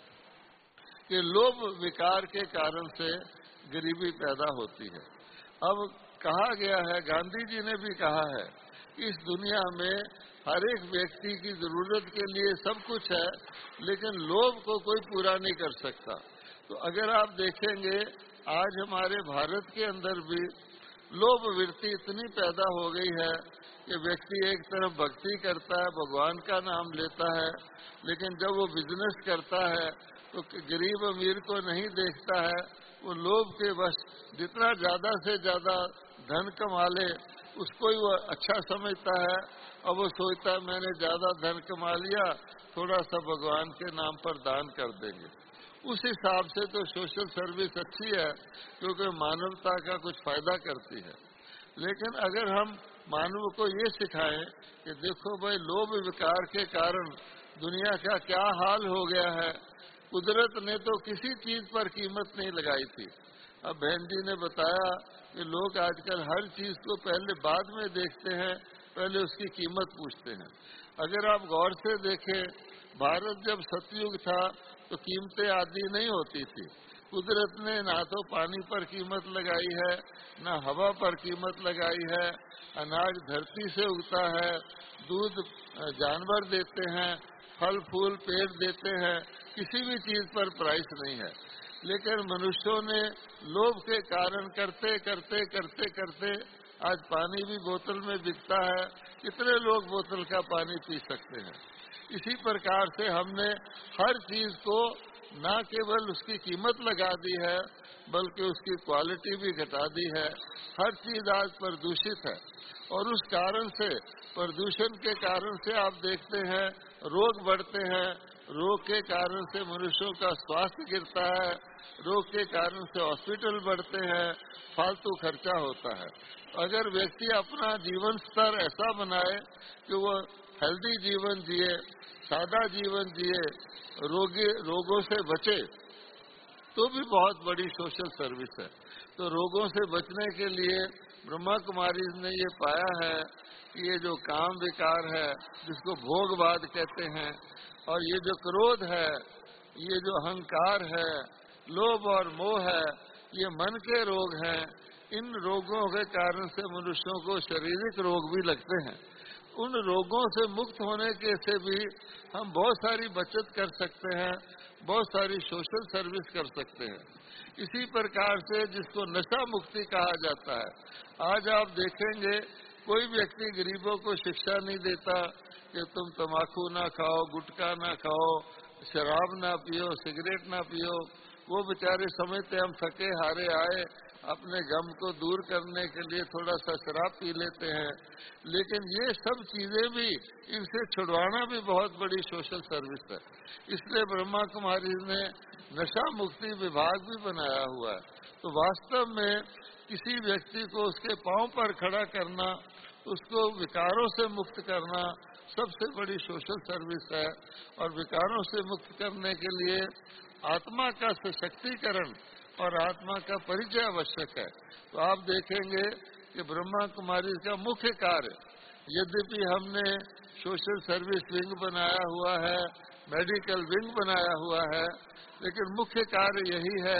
S8: कि लोभ विकार के कारण से गरीबी पैदा होती है। अब कहा गया है, गांधी जी ने भी कहा है, इस दुनिया में हर एक व्यक्ति की जरूरत के लिए सब कुछ है, लेकिन लोभ को कोई पूरा नहीं कर सकता। तो अगर आप देखेंगे, आज हमारे भारत के अंदर भी लोभ वृत्ति इतनी पैदा हो गई है कि व्यक्ति एक तरफ भक्ति करता है, भगवान का नाम लेता है, लेकिन जब वो बिजनेस करता है तो गरीब अमीर को नहीं देखता है। वो लोभ के वश जितना ज्यादा से ज्यादा धन कमा ले, उसको ही वो अच्छा समझता है और वो सोचता है मैंने ज्यादा धन कमा लिया, थोड़ा सा भगवान के नाम पर दान कर देंगे। उस हिसाब से तो सोशल सर्विस अच्छी है, क्योंकि मानवता का कुछ फायदा करती है। लेकिन अगर हम मानव को ये सिखाएं कि देखो भाई, लोभ विकार के कारण दुनिया का क्या हाल हो गया है, कुदरत ने तो किसी चीज पर कीमत नहीं लगाई थी। अब बहन जी ने बताया कि लोग आजकल हर चीज को पहले बाद में देखते हैं, पहले उसकी कीमत पूछते हैं। अगर आप गौर से देखें, भारत जब सतयुग था तो कीमतें आदि नहीं होती थी। कुदरत ने ना तो पानी पर कीमत लगाई है, ना हवा पर कीमत लगाई है। अनाज धरती से उगता है, दूध जानवर देते हैं, फल फूल पेड़ देते हैं, किसी भी चीज पर प्राइस नहीं है। लेकिन मनुष्यों ने लोभ के कारण करते करते करते करते आज पानी भी बोतल में बिकता है। कितने लोग बोतल का पानी पी सकते हैं? इसी प्रकार से हमने हर चीज को न केवल उसकी कीमत लगा दी है, बल्कि उसकी क्वालिटी भी घटा दी है। हर चीज आज प्रदूषित है और उस कारण से, प्रदूषण के कारण से आप देखते हैं रोग बढ़ते हैं। रोग के कारण से मनुष्यों का स्वास्थ्य गिरता है, रोग के कारण से हॉस्पिटल बढ़ते हैं, फालतू खर्चा होता है। अगर व्यक्ति अपना जीवन स्तर ऐसा बनाए कि वो हेल्दी जीवन जिए, सादा जीवन जिए, रोगों से बचे, तो भी बहुत बड़ी सोशल सर्विस है। तो रोगों से बचने के लिए ब्रह्मा कुमारी ने ये पाया है कि ये जो काम विकार है, जिसको भोगवाद कहते हैं, और ये जो क्रोध है, ये जो अहंकार है, लोभ और मोह है, ये मन के रोग हैं। इन रोगों के कारण से मनुष्यों को शारीरिक रोग भी लगते हैं। उन रोगों से मुक्त होने के से भी हम बहुत सारी बचत कर सकते हैं, बहुत सारी सोशल सर्विस कर सकते हैं। इसी प्रकार से जिसको नशा मुक्ति कहा जाता है, आज आप देखेंगे कोई व्यक्ति गरीबों को शिक्षा नहीं देता कि तुम तम्बाकू ना खाओ, गुटखा ना खाओ, शराब ना पियो, सिगरेट ना पियो। वो बेचारे समझते हम थके हारे आए, अपने गम को दूर करने के लिए थोड़ा सा शराब पी लेते हैं। लेकिन ये सब चीजें भी, इनसे छुड़वाना भी बहुत बड़ी सोशल सर्विस है। इसलिए ब्रह्मा कुमारी ने नशा मुक्ति विभाग भी बनाया हुआ है। तो वास्तव में किसी व्यक्ति को उसके पांव पर खड़ा करना, उसको विकारों से मुक्त करना सबसे बड़ी सोशल सर्विस है। और विकारों से मुक्त करने के लिए आत्मा का सशक्तिकरण और आत्मा का परिचय आवश्यक है। तो आप देखेंगे कि ब्रह्मा कुमारी का मुख्य कार्य, यद्यपि हमने सोशल सर्विस विंग बनाया हुआ है, मेडिकल विंग बनाया हुआ है, लेकिन मुख्य कार्य यही है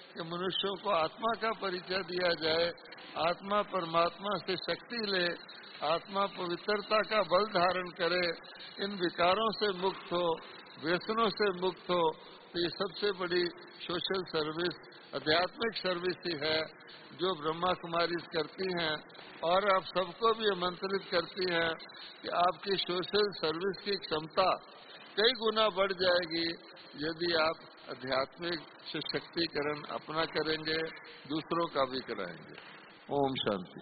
S8: कि मनुष्यों को आत्मा का परिचय दिया जाए, आत्मा परमात्मा से शक्ति ले, आत्मा पवित्रता का बल धारण करे, इन विकारों से मुक्त हो, व्यसनों से मुक्त हो। तो ये सबसे बड़ी सोशल सर्विस, आध्यात्मिक सर्विस ही है जो ब्रह्मा कुमारी करती हैं। और आप सबको भी आमंत्रित करती हैं कि आपकी सोशल सर्विस की क्षमता कई गुना बढ़ जाएगी यदि आप आध्यात्मिक सशक्तिकरण अपना करेंगे, दूसरों का भी कराएंगे। ओम शांति।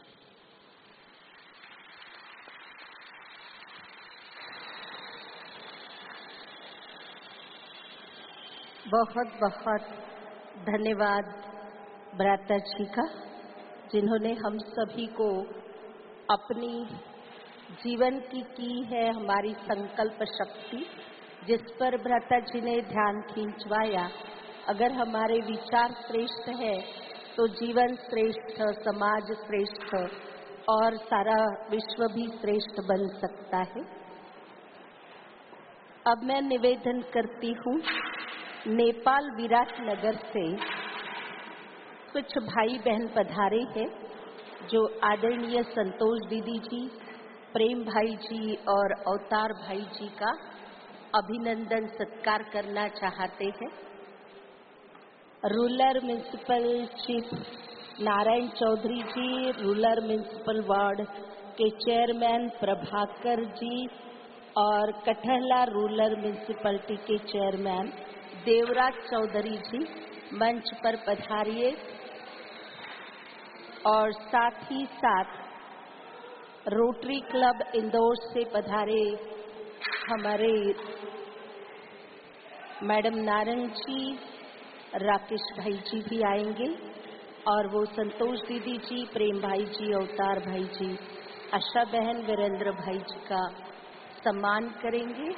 S1: बहुत बहुत धन्यवाद भ्राता जी का, जिन्होंने हम सभी को अपनी जीवन की है हमारी संकल्प शक्ति, जिस पर भ्राता जी ने ध्यान खींचवाया। अगर हमारे विचार श्रेष्ठ है तो जीवन श्रेष्ठ, समाज श्रेष्ठ और सारा विश्व भी श्रेष्ठ बन सकता है। अब मैं निवेदन करती हूँ, नेपाल विराटनगर से कुछ भाई बहन पधारे हैं जो आदरणीय संतोष दीदी जी, प्रेम भाई जी और अवतार भाई जी का अभिनंदन सत्कार करना चाहते हैं। Rural municipal chief Narayan Chaudhary ji, rural municipal ward के चेयरमैन प्रभाकर जी और कठहला रूरल म्युनिसिपलिटी के चेयरमैन देवराज चौधरी जी मंच पर पधारिए। और साथ ही साथ रोटरी क्लब इंदौर से पधारे हमारे मैडम नारंग जी, राकेश भाई जी भी आएंगे और वो संतोष दीदी जी, प्रेम भाई जी, अवतार भाई जी, आशा बहन, वीरेंद्र भाई जी का सम्मान करेंगे।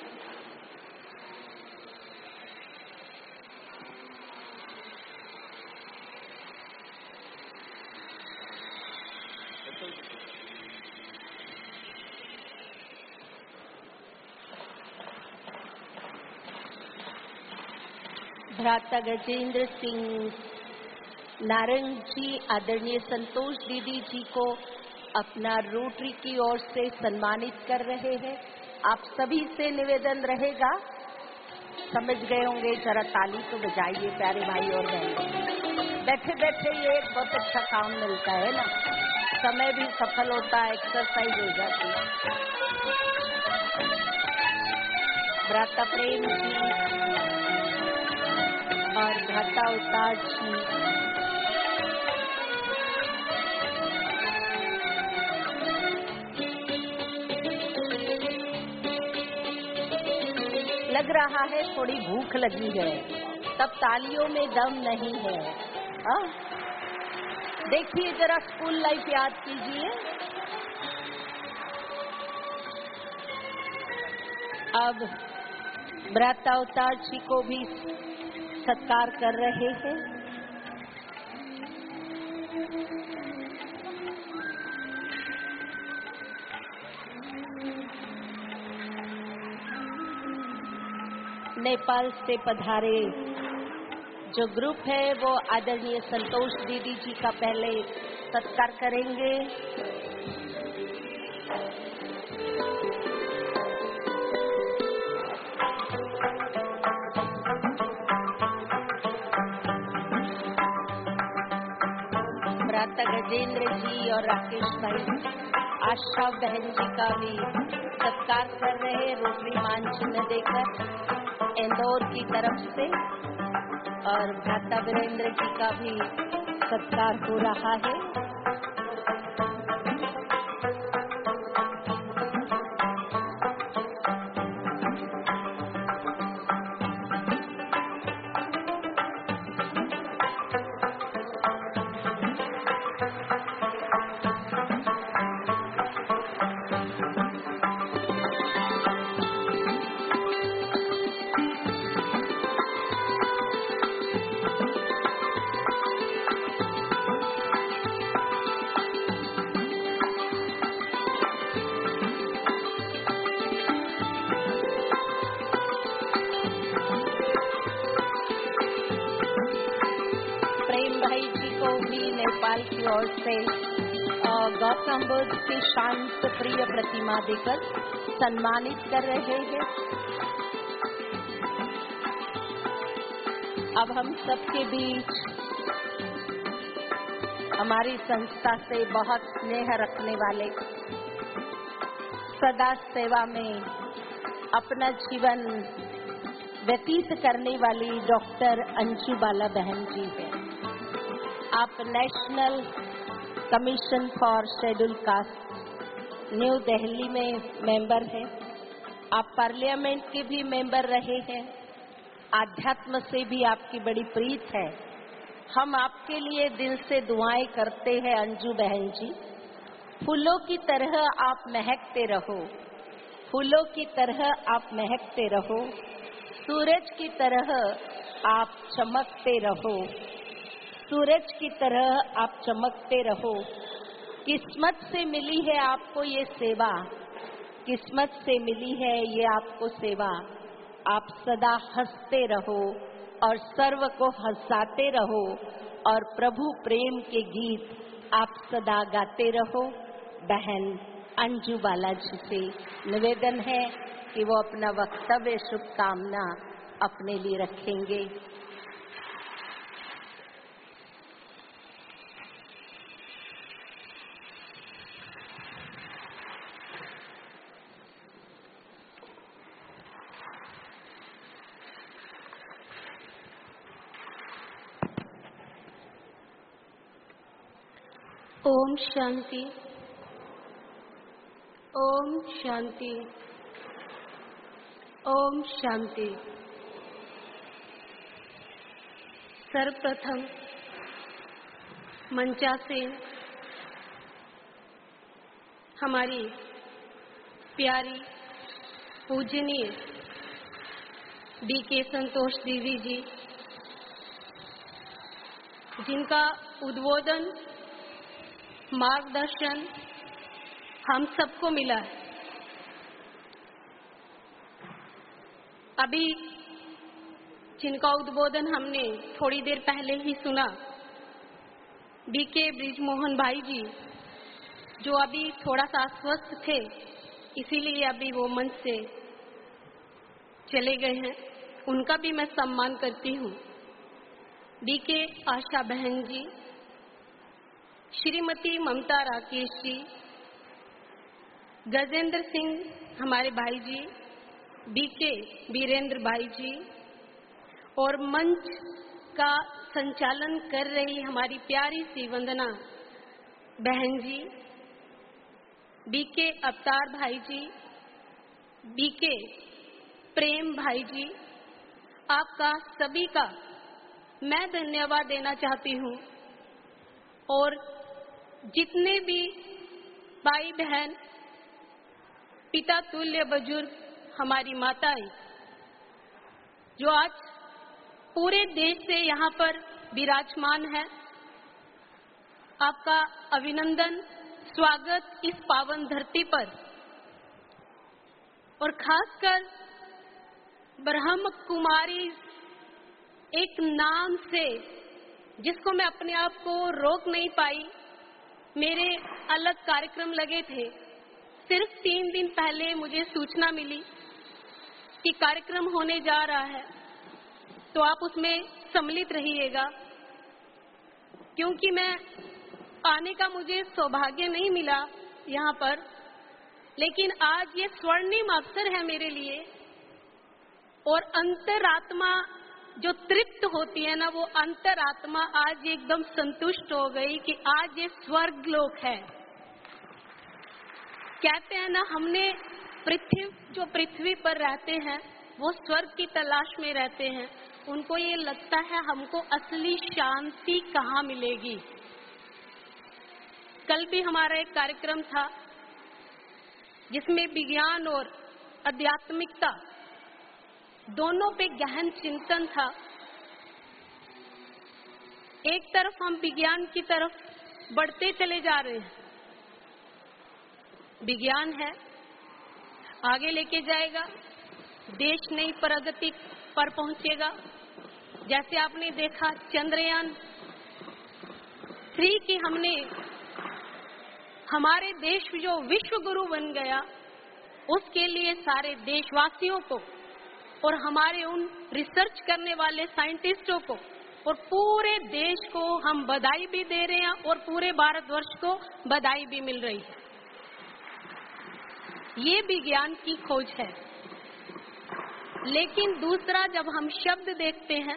S1: भ्राता गजेंद्र सिंह नारंग जी आदरणीय संतोष दीदी जी को अपना रोटरी की ओर से सम्मानित कर रहे हैं। आप सभी से निवेदन रहेगा, समझ गए होंगे, जरा ताली तो बजाइए प्यारे भाई और बहन। बैठे बैठे ये एक बहुत अच्छा काम मिलता है ना, समय भी सफल होता है, एक्सरसाइज हो जाती है। भ्राता प्रेम जी और भ्राता अवतार जी लग रहा है थोड़ी भूख लगी है, तब तालियों में दम नहीं है। देखिए जरा स्कूल लाइफ याद कीजिए। अब भ्राता अवतार जी को भी सत्कार कर रहे हैं। नेपाल से पधारे जो ग्रुप है वो आदरणीय संतोष दीदी जी का पहले सत्कार करेंगे। भ्राता गजेंद्र जी और राकेश भाई, आशा बहन जी का भी सत्कार कर रहे हैं रोटरी मान चिन्ह देकर इंदौर की तरफ से, और भ्राता वीरेंद्र जी का भी सत्कार हो रहा है। भाई जी को भी नेपाल की ओर से गौतम बुद्ध की शांत प्रिय प्रतिमा देकर सम्मानित कर रहे हैं। अब हम सबके बीच हमारी संस्था से बहुत स्नेह रखने वाले, सदा सेवा में अपना जीवन व्यतीत करने वाली डॉक्टर अंशु बाला बहन जी है। आप national commission for scheduled caste new Delhi में मेंबर हैं। आप पार्लियामेंट के भी मेंबर रहे हैं। आध्यात्म से भी आपकी बड़ी प्रीत है। हम आपके लिए दिल से दुआएं करते हैं अंजू बहन जी। फूलों की तरह आप महकते रहो, फूलों की तरह आप महकते रहो, सूरज की तरह आप चमकते रहो, सूरज की तरह आप चमकते रहो। किस्मत से मिली है आपको ये सेवा, किस्मत से मिली है ये आपको सेवा। आप सदा हंसते रहो और सर्व को हंसाते रहो और प्रभु प्रेम के गीत आप सदा गाते रहो। बहन अंजू बाला जी से निवेदन है कि वो अपना वक्तव्य शुभकामना अपने लिए रखेंगे।
S9: ओम शांति, ओम शांति, ओम शांति। सर्वप्रथम मंचासीन हमारी प्यारी पूजनीय DK संतोष दीदी जी, जिनका उद्बोधन मार्गदर्शन हम सबको मिला है। अभी जिनका उद्बोधन हमने थोड़ी देर पहले ही सुना, DK ब्रिजमोहन भाई जी, जो अभी थोड़ा सा अस्वस्थ थे, इसीलिए अभी वो मंच से चले गए हैं, उनका भी मैं सम्मान करती हूँ। DK आशा बहन जी, श्रीमती ममता राकेश जी, गजेंद्र सिंह हमारे भाई जी, DK वीरेंद्र भाई जी, और मंच का संचालन कर रही हमारी प्यारी सी वंदना बहन जी, DK अवतार भाई जी, DK प्रेम भाई जी, आपका सभी का मैं धन्यवाद देना चाहती हूँ। और जितने भी भाई बहन, पिता तुल्य बुजुर्ग, हमारी माताएं, जो आज पूरे देश से यहाँ पर विराजमान है, आपका अभिनंदन, स्वागत इस पावन धरती पर। और खासकर ब्रह्म कुमारी एक नाम से, जिसको मैं अपने आप को रोक नहीं पाई, मेरे अलग कार्यक्रम लगे थे। सिर्फ 3 दिन पहले मुझे सूचना मिली कि कार्यक्रम होने जा रहा है, तो आप उसमें सम्मिलित रहिएगा। क्योंकि मैं आने का मुझे सौभाग्य नहीं मिला यहाँ पर, लेकिन आज ये स्वर्णिम अवसर है मेरे लिए। और अंतरात्मा जो तृप्त होती है ना, वो अंतरात्मा आज एकदम संतुष्ट हो गई कि आज ये स्वर्ग लोक है। कहते हैं ना, हमने जो पृथ्वी पर रहते हैं वो स्वर्ग की तलाश में रहते हैं। उनको ये लगता है हमको असली शांति कहाँ मिलेगी। कल भी हमारा एक कार्यक्रम था जिसमें विज्ञान और आध्यात्मिकता दोनों पे गहन चिंतन था। एक तरफ हम विज्ञान की तरफ बढ़ते चले जा रहे हैं, विज्ञान है, आगे लेके जाएगा, देश नई प्रगति पर पहुंचेगा। जैसे आपने देखा चंद्रयान पृथ्वी की हमने हमारे देश जो विश्व गुरु बन गया, उसके लिए सारे देशवासियों को और हमारे उन रिसर्च करने वाले साइंटिस्टों को और पूरे देश को हम बधाई भी दे रहे हैं और पूरे भारतवर्ष को बधाई भी मिल रही है। ये विज्ञान की खोज है। लेकिन दूसरा, जब हम शब्द देखते हैं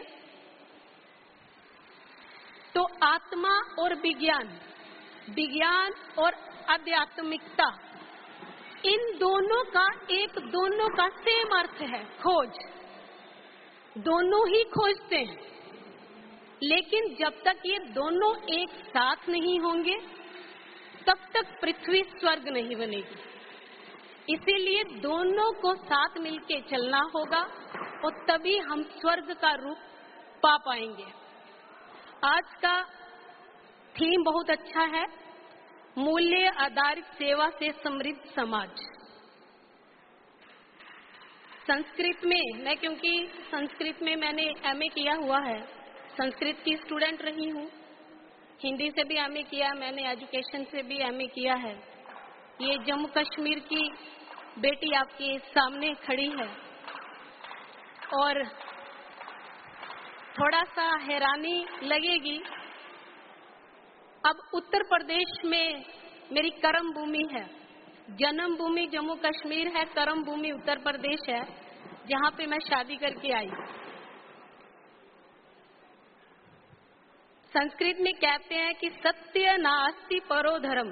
S9: तो आत्मा और विज्ञान, विज्ञान और आध्यात्मिकता, इन दोनों का सेम अर्थ है, खोज। दोनों ही खोजते हैं, लेकिन जब तक ये दोनों एक साथ नहीं होंगे तब तक पृथ्वी स्वर्ग नहीं बनेगी। इसीलिए दोनों को साथ मिलके चलना होगा और तभी हम स्वर्ग का रूप पा पाएंगे। आज का थीम बहुत अच्छा है, मूल्य आधारित सेवा से समृद्ध समाज। संस्कृत में मैं, क्योंकि संस्कृत में मैंने एमए किया हुआ है, संस्कृत की स्टूडेंट रही हूँ, हिंदी से भी एमए किया, मैंने एजुकेशन से भी एमए किया है। ये जम्मू कश्मीर की बेटी आपके सामने खड़ी है और थोड़ा सा हैरानी लगेगी। अब उत्तर प्रदेश में मेरी कर्म भूमि है, जन्म भूमि जम्मू कश्मीर है, कर्म भूमि उत्तर प्रदेश है, जहाँ पे मैं शादी करके आई। संस्कृत में कहते हैं कि सत्य नास्ति परो धर्म,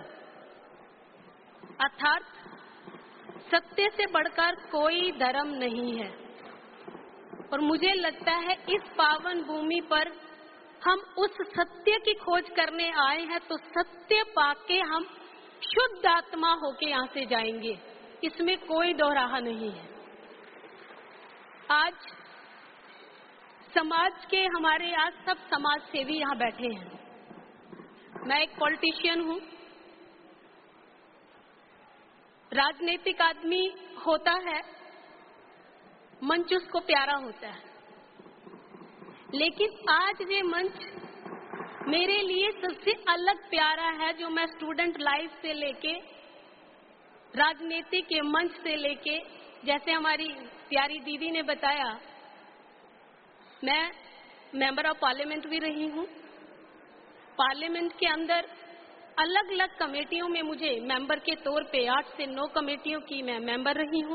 S9: अर्थात सत्य से बढ़कर कोई धर्म नहीं है। और मुझे लगता है इस पावन भूमि पर हम उस सत्य की खोज करने आए हैं, तो सत्य पाके हम शुद्ध आत्मा होके यहाँ से जाएंगे, इसमें कोई दोराहा नहीं है। आज समाज के हमारे आज सब समाज सेवी यहाँ बैठे हैं। मैं एक पॉलिटिशियन हूँ। राजनीतिक आदमी होता है, मंच उसको प्यारा होता है, लेकिन आज ये मंच मेरे लिए सबसे अलग प्यारा है, जो मैं स्टूडेंट लाइफ से लेके राजनीति के मंच से लेके, जैसे हमारी प्यारी दीदी ने बताया, मैं मेंबर ऑफ पार्लियामेंट भी रही हूँ। पार्लियामेंट के अंदर अलग अलग कमेटियों में मुझे मेंबर के तौर पे 8 से 9 कमेटियों की मैं मेंबर रही हूँ।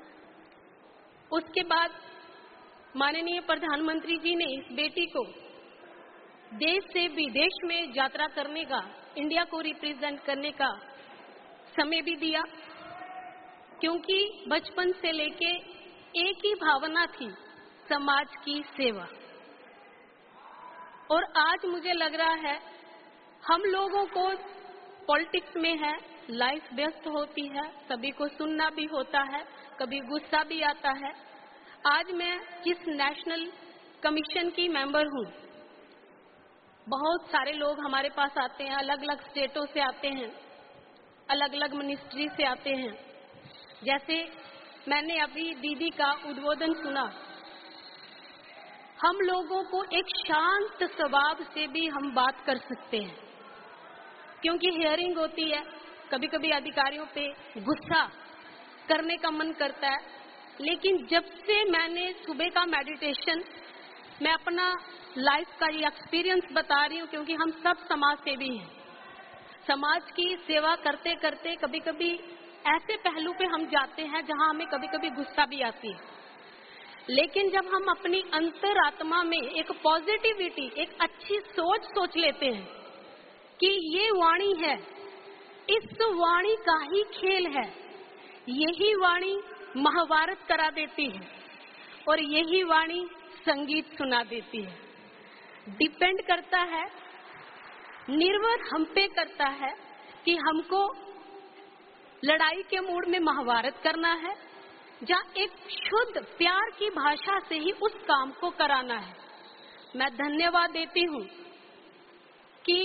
S9: उसके बाद माननीय प्रधानमंत्री जी ने इस बेटी को देश से विदेश में यात्रा करने का, इंडिया को रिप्रेजेंट करने का समय भी दिया, क्योंकि बचपन से लेके एक ही भावना थी, समाज की सेवा। और आज मुझे लग रहा है हम लोगों को पॉलिटिक्स में है, लाइफ व्यस्त होती है, सभी को सुनना भी होता है, कभी गुस्सा भी आता है। आज मैं जिस नेशनल कमीशन की मेंबर हूँ, बहुत सारे लोग हमारे पास आते हैं, अलग अलग स्टेटों से आते हैं, अलग अलग मिनिस्ट्री से आते हैं। जैसे मैंने अभी दीदी का उद्बोधन सुना, हम लोगों को एक शांत स्वभाव से भी हम बात कर सकते हैं, क्योंकि हियरिंग होती है, कभी कभी अधिकारियों पे गुस्सा करने का मन करता है। लेकिन जब से मैंने सुबह का मेडिटेशन, मैं अपना लाइफ का ये एक्सपीरियंस बता रही हूँ, क्योंकि हम सब समाज सेवी हैं। समाज की सेवा करते करते कभी कभी ऐसे पहलू पे हम जाते हैं जहाँ हमें कभी कभी गुस्सा भी आती है, लेकिन जब हम अपनी अंतरात्मा में एक पॉजिटिविटी, एक अच्छी सोच लेते हैं कि ये वाणी है, इस वाणी का ही खेल है, यही वाणी महाभारत करा देती है और यही वाणी संगीत सुना देती है। डिपेंड करता है, निर्भर हम पे करता है कि हमको लड़ाई के मूड में महाभारत करना है, या एक शुद्ध प्यार की भाषा से ही उस काम को कराना है। मैं धन्यवाद देती हूँ कि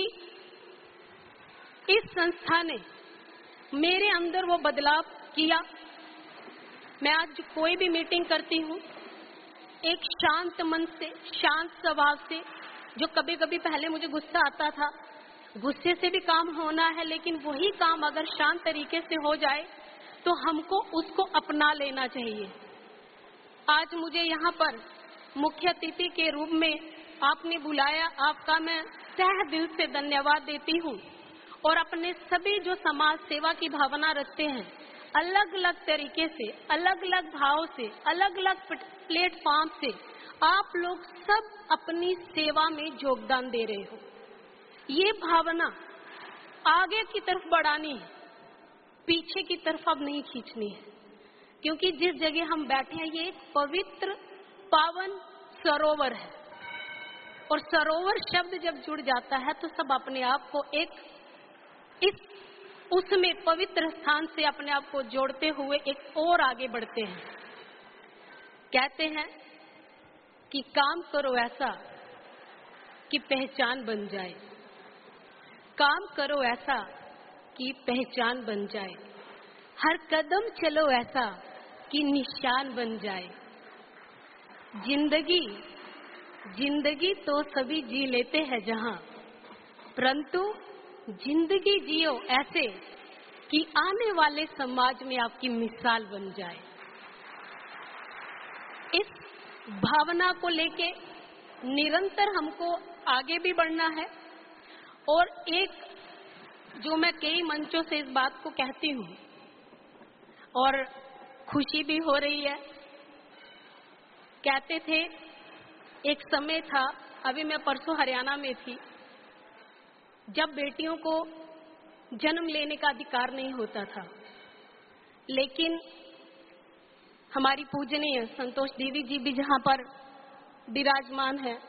S9: इस संस्था ने मेरे अंदर वो बदलाव किया। मैं आज कोई भी मीटिंग करती हूँ एक शांत मन से, शांत स्वभाव से। जो कभी कभी पहले मुझे गुस्सा आता था, गुस्से से भी काम होना है, लेकिन वही काम अगर शांत तरीके से हो जाए तो हमको उसको अपना लेना चाहिए। आज मुझे यहाँ पर मुख्य अतिथि के रूप में आपने बुलाया, आपका मैं तहे दिल से धन्यवाद देती हूँ। और अपने सभी जो समाज सेवा की भावना रखते हैं, अलग अलग तरीके से, अलग अलग भाव से, अलग अलग प्लेटफॉर्म से आप लोग सब अपनी सेवा में योगदान दे रहे हो। ये भावना आगे की तरफ बढ़ानी है, पीछे की तरफ अब नहीं खींचनी है। क्योंकि जिस जगह हम बैठे हैं ये एक पवित्र पावन सरोवर है, और सरोवर शब्द जब जुड़ जाता है तो सब अपने आप को उसमें पवित्र स्थान से अपने आप को जोड़ते हुए एक और आगे बढ़ते हैं। कहते हैं कि काम करो ऐसा कि पहचान बन जाए, काम करो ऐसा कि पहचान बन जाए, हर कदम चलो ऐसा कि निशान बन जाए। जिंदगी तो सभी जी लेते हैं जहां, परंतु जिंदगी जियो ऐसे कि आने वाले समाज में आपकी मिसाल बन जाए। इस भावना को लेके निरंतर हमको आगे भी बढ़ना है। और एक जो मैं कई मंचों से इस बात को कहती हूँ और खुशी भी हो रही है। कहते थे एक समय था, अभी मैं परसों हरियाणा में थी, जब बेटियों को जन्म लेने का अधिकार नहीं होता था, लेकिन हमारी पूजनीय संतोष देवी जी भी जहां पर विराजमान है,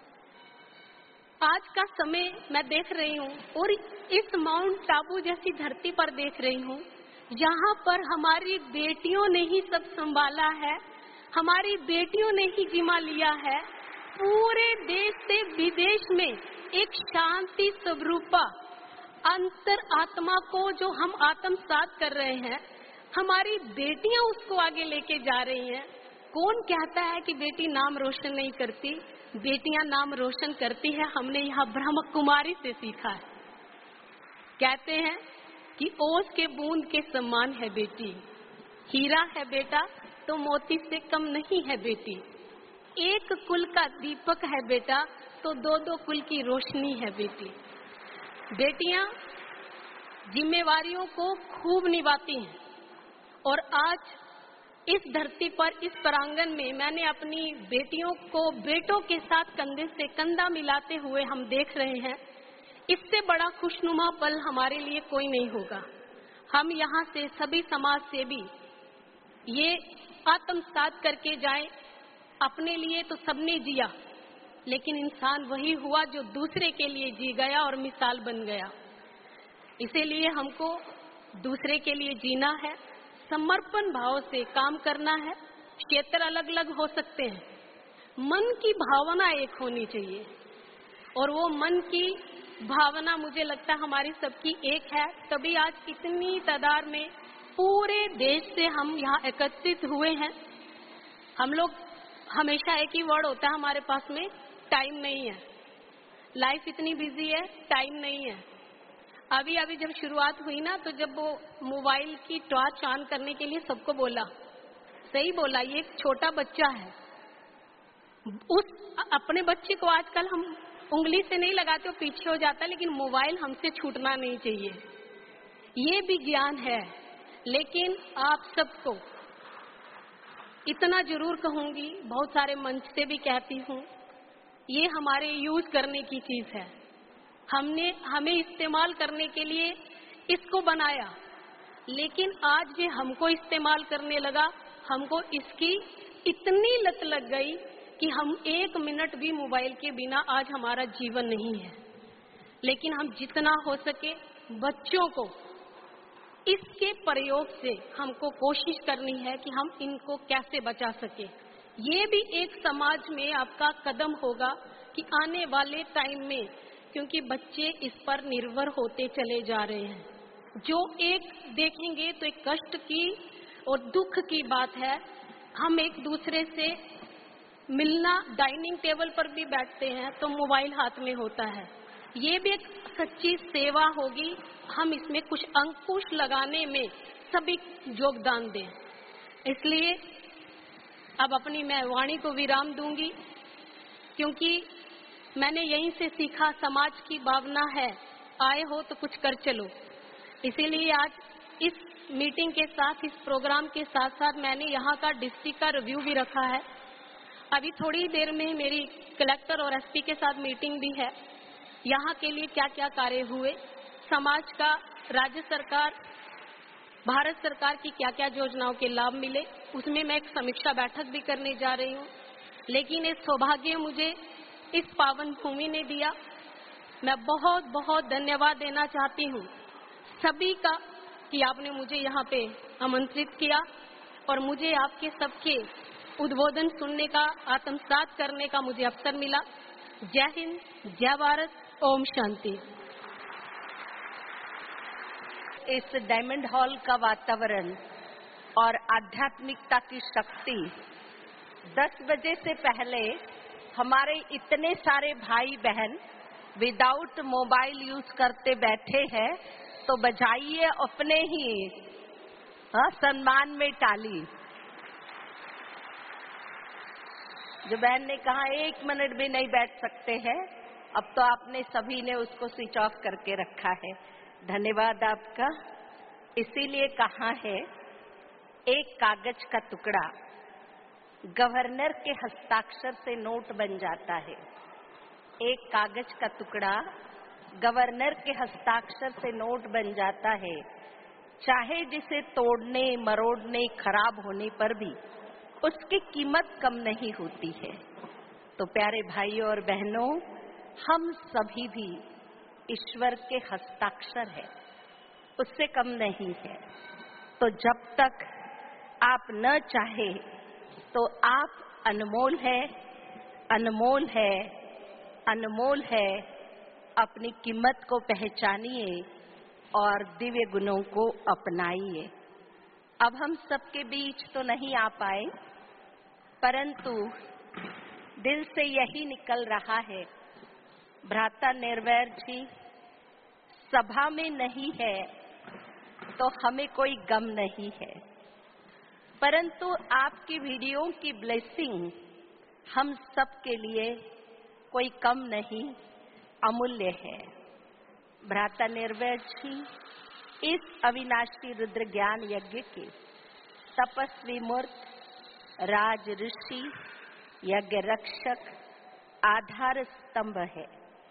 S9: आज का समय मैं देख रही हूँ और इस माउंट आबू जैसी धरती पर देख रही हूँ, जहाँ पर हमारी बेटियों ने ही सब संभाला है, हमारी बेटियों ने ही जिम्मा लिया है। पूरे देश से विदेश में एक शांति स्वरूपा अंतर आत्मा को जो हम आत्मसात कर रहे हैं, हमारी बेटियां उसको आगे लेके जा रही हैं। कौन कहता है कि बेटी नाम रोशन नहीं करती? बेटियां नाम रोशन करती है, हमने यहाँ ब्रह्म कुमारी से सीखा है। कहते हैं कि ओस के बूंद के समान है बेटी, हीरा है बेटा तो मोती से कम नहीं है बेटी, एक कुल का दीपक है बेटा तो दो दो कुल की रोशनी है बेटी। बेटियां जिम्मेवारियों को खूब निभाती हैं और आज इस धरती पर, इस प्रांगण में मैंने अपनी बेटियों को बेटों के साथ कंधे से कंधा मिलाते हुए हम देख रहे हैं। इससे बड़ा खुशनुमा पल हमारे लिए कोई नहीं होगा। हम यहाँ से सभी समाज से भी ये आत्मसात करके जाएं, अपने लिए तो सबने जिया, लेकिन इंसान वही हुआ जो दूसरे के लिए जी गया और मिसाल बन गया। इसीलिए हमको दूसरे के लिए जीना है, समर्पण भाव से काम करना है। क्षेत्र अलग अलग हो सकते हैं, मन की भावना एक होनी चाहिए, और वो मन की भावना मुझे लगता है हमारी सबकी एक है। तभी आज इतनी तादाद में पूरे देश से हम यहाँ एकत्रित हुए हैं। हम लोग हमेशा एक ही वर्ड होता है हमारे पास में, टाइम नहीं है। लाइफ इतनी बिजी है, टाइम नहीं है। अभी जब शुरुआत हुई ना, तो जब वो मोबाइल की टॉर्च ऑन करने के लिए सबको बोला, सही बोला, ये एक छोटा बच्चा है। उस अपने बच्चे को आजकल हम उंगली से नहीं लगाते, वो पीछे हो जाता है, लेकिन मोबाइल हमसे छूटना नहीं चाहिए। ये भी ज्ञान है, लेकिन आप सबको इतना जरूर कहूंगी, बहुत सारे मंच से भी कहती हूँ, ये हमारे यूज करने की चीज है। हमने हमें इस्तेमाल करने के लिए इसको बनाया, लेकिन आज ये हमको इस्तेमाल करने लगा। हमको इसकी इतनी लत लग गई कि हम एक मिनट भी मोबाइल के बिना आज हमारा जीवन नहीं है। लेकिन हम जितना हो सके बच्चों को इसके प्रयोग से हमको कोशिश करनी है कि हम इनको कैसे बचा सके। ये भी एक समाज में आपका कदम होगा कि आने वाले टाइम में, क्योंकि बच्चे इस पर निर्भर होते चले जा रहे हैं, जो एक देखेंगे तो एक कष्ट की और दुख की बात है। हम एक दूसरे से मिलना, डाइनिंग टेबल पर भी बैठते हैं तो मोबाइल हाथ में होता है। ये भी एक सच्ची सेवा होगी, हम इसमें कुछ अंकुश लगाने में सभी योगदान दें। इसलिए अब अपनी मैं वाणी को विराम दूंगी, क्योंकि मैंने यहीं से सीखा, समाज की भावना है, आए हो तो कुछ कर चलो। इसीलिए आज इस मीटिंग के साथ, इस प्रोग्राम के साथ साथ मैंने यहाँ का डिस्ट्रिक्ट का रिव्यू भी रखा है। अभी थोड़ी देर में मेरी कलेक्टर और एसपी के साथ मीटिंग भी है। यहाँ के लिए क्या क्या कार्य हुए, समाज का, राज्य सरकार, भारत सरकार की क्या क्या योजनाओं के लाभ मिले, उसमें मैं एक समीक्षा बैठक भी करने जा रही हूँ। लेकिन ये सौभाग्य मुझे इस पावन भूमि ने दिया। मैं बहुत बहुत धन्यवाद देना चाहती हूँ सभी का कि आपने मुझे यहाँ पे आमंत्रित किया और मुझे आपके सबके उद्बोधन सुनने का, आत्मसात करने का मुझे अवसर मिला। जय हिंद, जय भारत, ओम शांति।
S1: इस डायमंड हॉल का वातावरण और आध्यात्मिकता की शक्ति 10 बजे से पहले हमारे इतने सारे भाई बहन विदाउट मोबाइल यूज करते बैठे हैं, तो बजाइए अपने ही सम्मान में ताली। जो बहन ने कहा 1 मिनट भी नहीं बैठ सकते हैं, अब तो आपने सभी ने उसको स्विच ऑफ करके रखा है। धन्यवाद आपका। इसीलिए कहा है, एक कागज का टुकड़ा गवर्नर के हस्ताक्षर से नोट बन जाता है। एक कागज का टुकड़ा गवर्नर के हस्ताक्षर से नोट बन जाता है। चाहे जिसे तोड़ने, मरोड़ने, खराब होने पर भी उसकी कीमत कम नहीं होती है। तो प्यारे भाइयों और बहनों, हम सभी भी ईश्वर के हस्ताक्षर है, उससे कम नहीं है। तो जब तक आप न चाहे तो आप अनमोल है, अनमोल है, अनमोल है। अपनी कीमत को पहचानिए और दिव्य गुणों को अपनाइए। अब हम सबके बीच तो नहीं आ पाए, परंतु दिल से यही निकल रहा है, भ्राता निर्वैर जी सभा में नहीं है तो हमें कोई गम नहीं है, परंतु आपकी वीडियो की ब्लेसिंग हम सब के लिए कोई कम नहीं, अमूल्य है। भ्राता निर्वैर जी इस अविनाशी रुद्र ज्ञान यज्ञ के तपस्वी मूर्त, राज ऋषि, यज्ञ रक्षक, आधार स्तंभ है।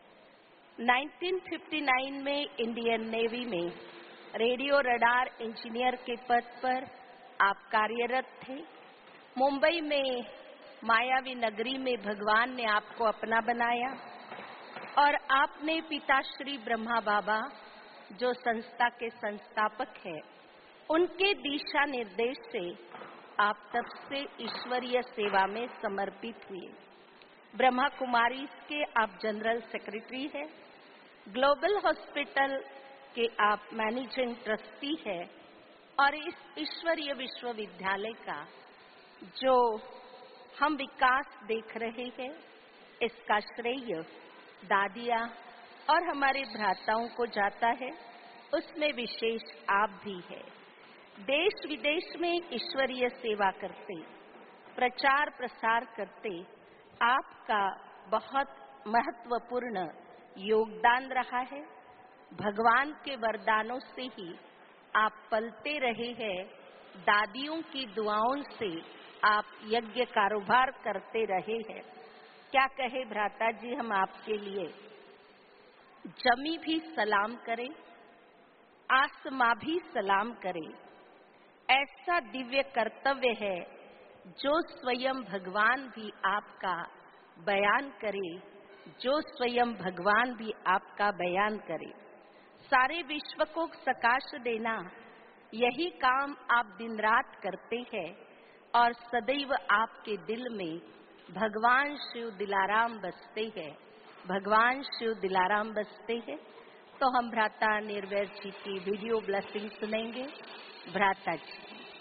S1: 1959 में इंडियन नेवी में रेडियो रडार इंजीनियर के पद पर आप कार्यरत थे। मुंबई में मायावी नगरी में भगवान ने आपको अपना बनाया और आपने पिताश्री ब्रह्मा बाबा, जो संस्था के संस्थापक है, उनके दिशा निर्देश से आप तब से ईश्वरीय सेवा में समर्पित हुए। ब्रह्मा कुमारी के आप जनरल सेक्रेटरी हैं, ग्लोबल हॉस्पिटल के आप मैनेजिंग ट्रस्टी है और इस ईश्वरीय विश्वविद्यालय का जो हम विकास देख रहे हैं, इसका श्रेय दादिया और हमारे भ्राताओं को जाता है, उसमें विशेष आप भी है। देश विदेश में ईश्वरीय सेवा करते, प्रचार प्रसार करते आपका बहुत महत्वपूर्ण योगदान रहा है। भगवान के वरदानों से ही आप पलते रहे हैं, दादियों की दुआओं से आप यज्ञ कारोबार करते रहे हैं। क्या कहे भ्राता जी, हम आपके लिए जमी भी सलाम करें, आसमां भी सलाम करे। ऐसा दिव्य कर्तव्य है जो स्वयं भगवान भी आपका बयान करे, जो स्वयं भगवान भी आपका बयान करे। सारे विश्व को प्रकाश देना, यही काम आप दिन रात करते हैं और सदैव आपके दिल में भगवान शिव दिलाराम बसते हैं, भगवान शिव दिलाराम बसते हैं। तो हम भ्राता निर्वैर जी की वीडियो ब्लेसिंग सुनेंगे। भ्राता जी।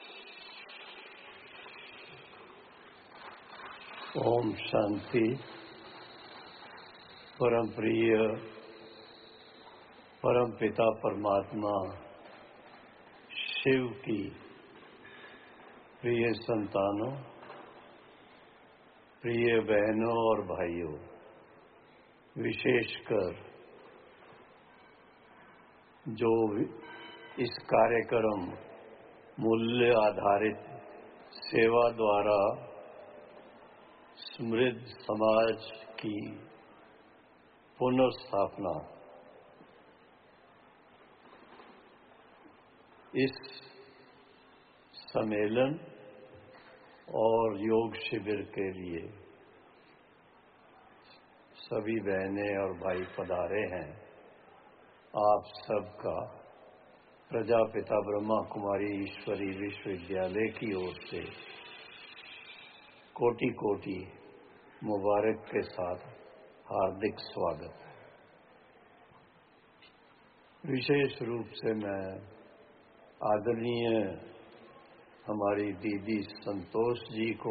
S10: ओम शांति। परम प्रिय परम पिता परमात्मा शिव की प्रिय संतानों, प्रिय बहनों और भाइयों, विशेषकर जो इस कार्यक्रम मूल्य आधारित सेवा द्वारा समृद्ध समाज की पुनर्स्थापना इस सम्मेलन और योग शिविर के लिए सभी बहनें और भाई पधारे हैं। आप सबका प्रजापिता ब्रह्मा कुमारी ईश्वरी विश्वविद्यालय की ओर से कोटि कोटि मुबारक के साथ हार्दिक स्वागत है। विशेष रूप से मैं आदरणीय हमारी दीदी संतोष जी को,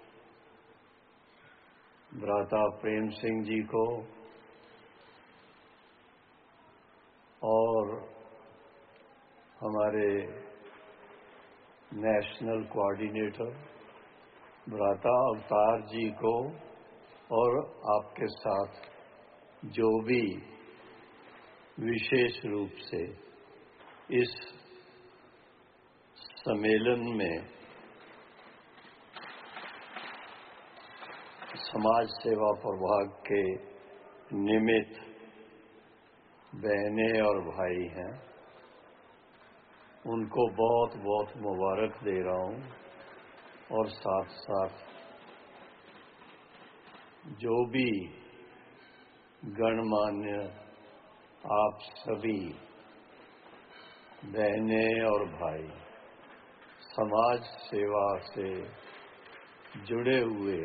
S10: भ्राता प्रेम सिंह जी को और हमारे नेशनल कोऑर्डिनेटर भ्राता अवतार जी को और आपके साथ जो भी विशेष रूप से इस सम्मेलन में समाज सेवा प्रभाग के निमित्त बहनें और भाई हैं, उनको बहुत बहुत मुबारक दे रहा हूं। और साथ साथ जो भी गणमान्य आप सभी बहनें और भाई समाज सेवा से जुड़े हुए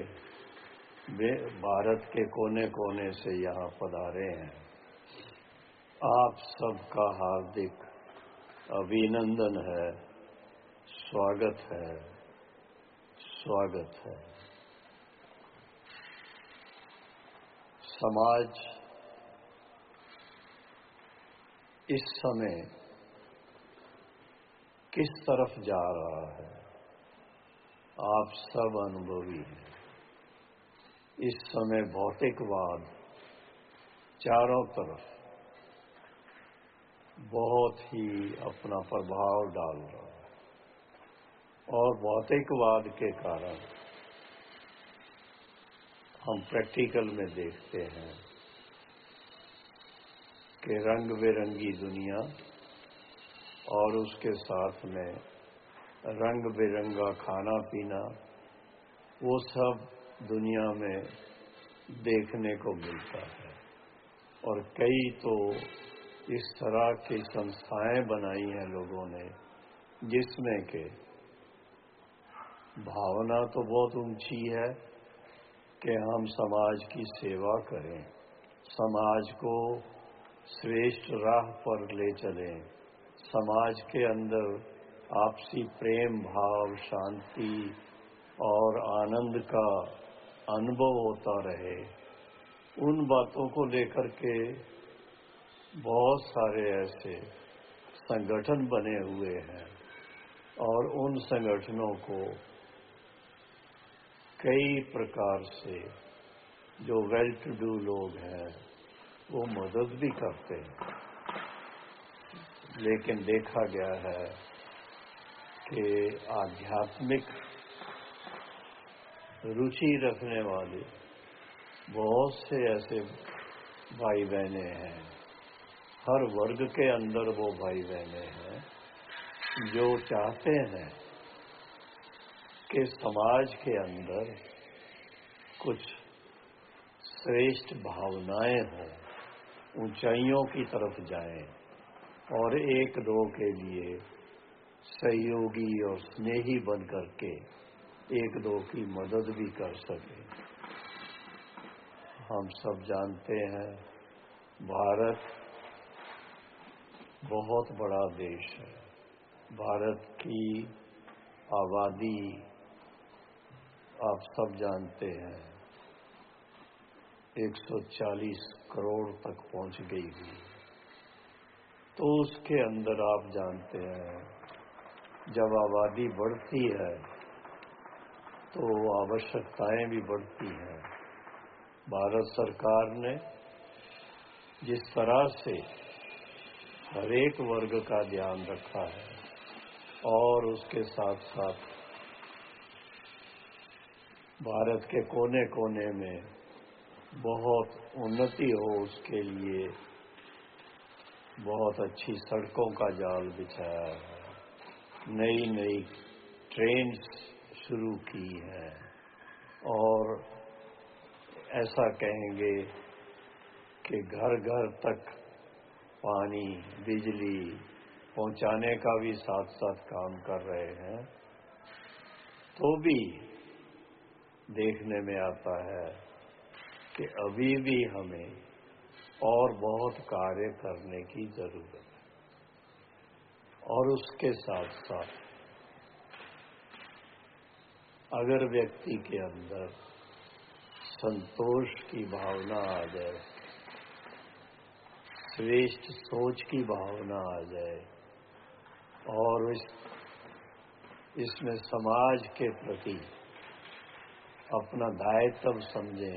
S10: भारत के कोने कोने से यहाँ पधारे हैं, आप सबका हार्दिक अभिनंदन है, स्वागत है, स्वागत है। समाज इस समय किस तरफ जा रहा है, आप सब अनुभवी हैं। इस समय भौतिकवाद चारों तरफ बहुत ही अपना प्रभाव डाल रहा है और भौतिकवाद के कारण हम प्रैक्टिकल में देखते हैं कि रंग बिरंगी दुनिया और उसके साथ में रंग बिरंगा खाना पीना, वो सब दुनिया में देखने को मिलता है। और कई तो इस तरह की संस्थाएं बनाई हैं लोगों ने जिसमें के भावना तो बहुत ऊंची है कि हम समाज की सेवा करें, समाज को श्रेष्ठ राह पर ले चलें, समाज के अंदर आपसी प्रेम भाव, शांति और आनंद का अनुभव होता रहे। उन बातों को लेकर के बहुत सारे ऐसे संगठन बने हुए हैं और उन संगठनों को कई प्रकार से जो वेल टू डू लोग हैं वो मदद भी करते हैं। लेकिन देखा गया है कि आध्यात्मिक रुचि रखने वाले बहुत से ऐसे भाई बहने हैं, हर वर्ग के अंदर वो भाई बहने हैं जो चाहते हैं कि समाज के अंदर कुछ श्रेष्ठ भावनाएं हों, ऊंचाइयों की तरफ जाएं और एक दो के लिए सहयोगी और स्नेही बन करके एक दो की मदद भी कर सके। हम सब जानते हैं भारत बहुत बड़ा देश है। भारत की आबादी आप सब जानते हैं 140 करोड़ तक पहुंच गई थी। तो उसके अंदर आप जानते हैं, जब आबादी बढ़ती है तो आवश्यकताएं भी बढ़ती हैं। भारत सरकार ने जिस तरह से हर एक वर्ग का ध्यान रखा है और उसके साथ साथ भारत के कोने कोने में बहुत उन्नति हो उसके लिए बहुत अच्छी सड़कों का जाल बिछाया है, नई नई ट्रेन्स शुरू की हैं और ऐसा कहेंगे कि घर घर तक पानी बिजली पहुंचाने का भी साथ साथ काम कर रहे हैं। तो भी देखने में आता है कि अभी भी हमें और बहुत कार्य करने की जरूरत है। और उसके साथ साथ अगर व्यक्ति के अंदर संतोष की भावना आ जाए, श्रेष्ठ सोच की भावना आ जाए और इसमें समाज के प्रति अपना दायित्व समझें,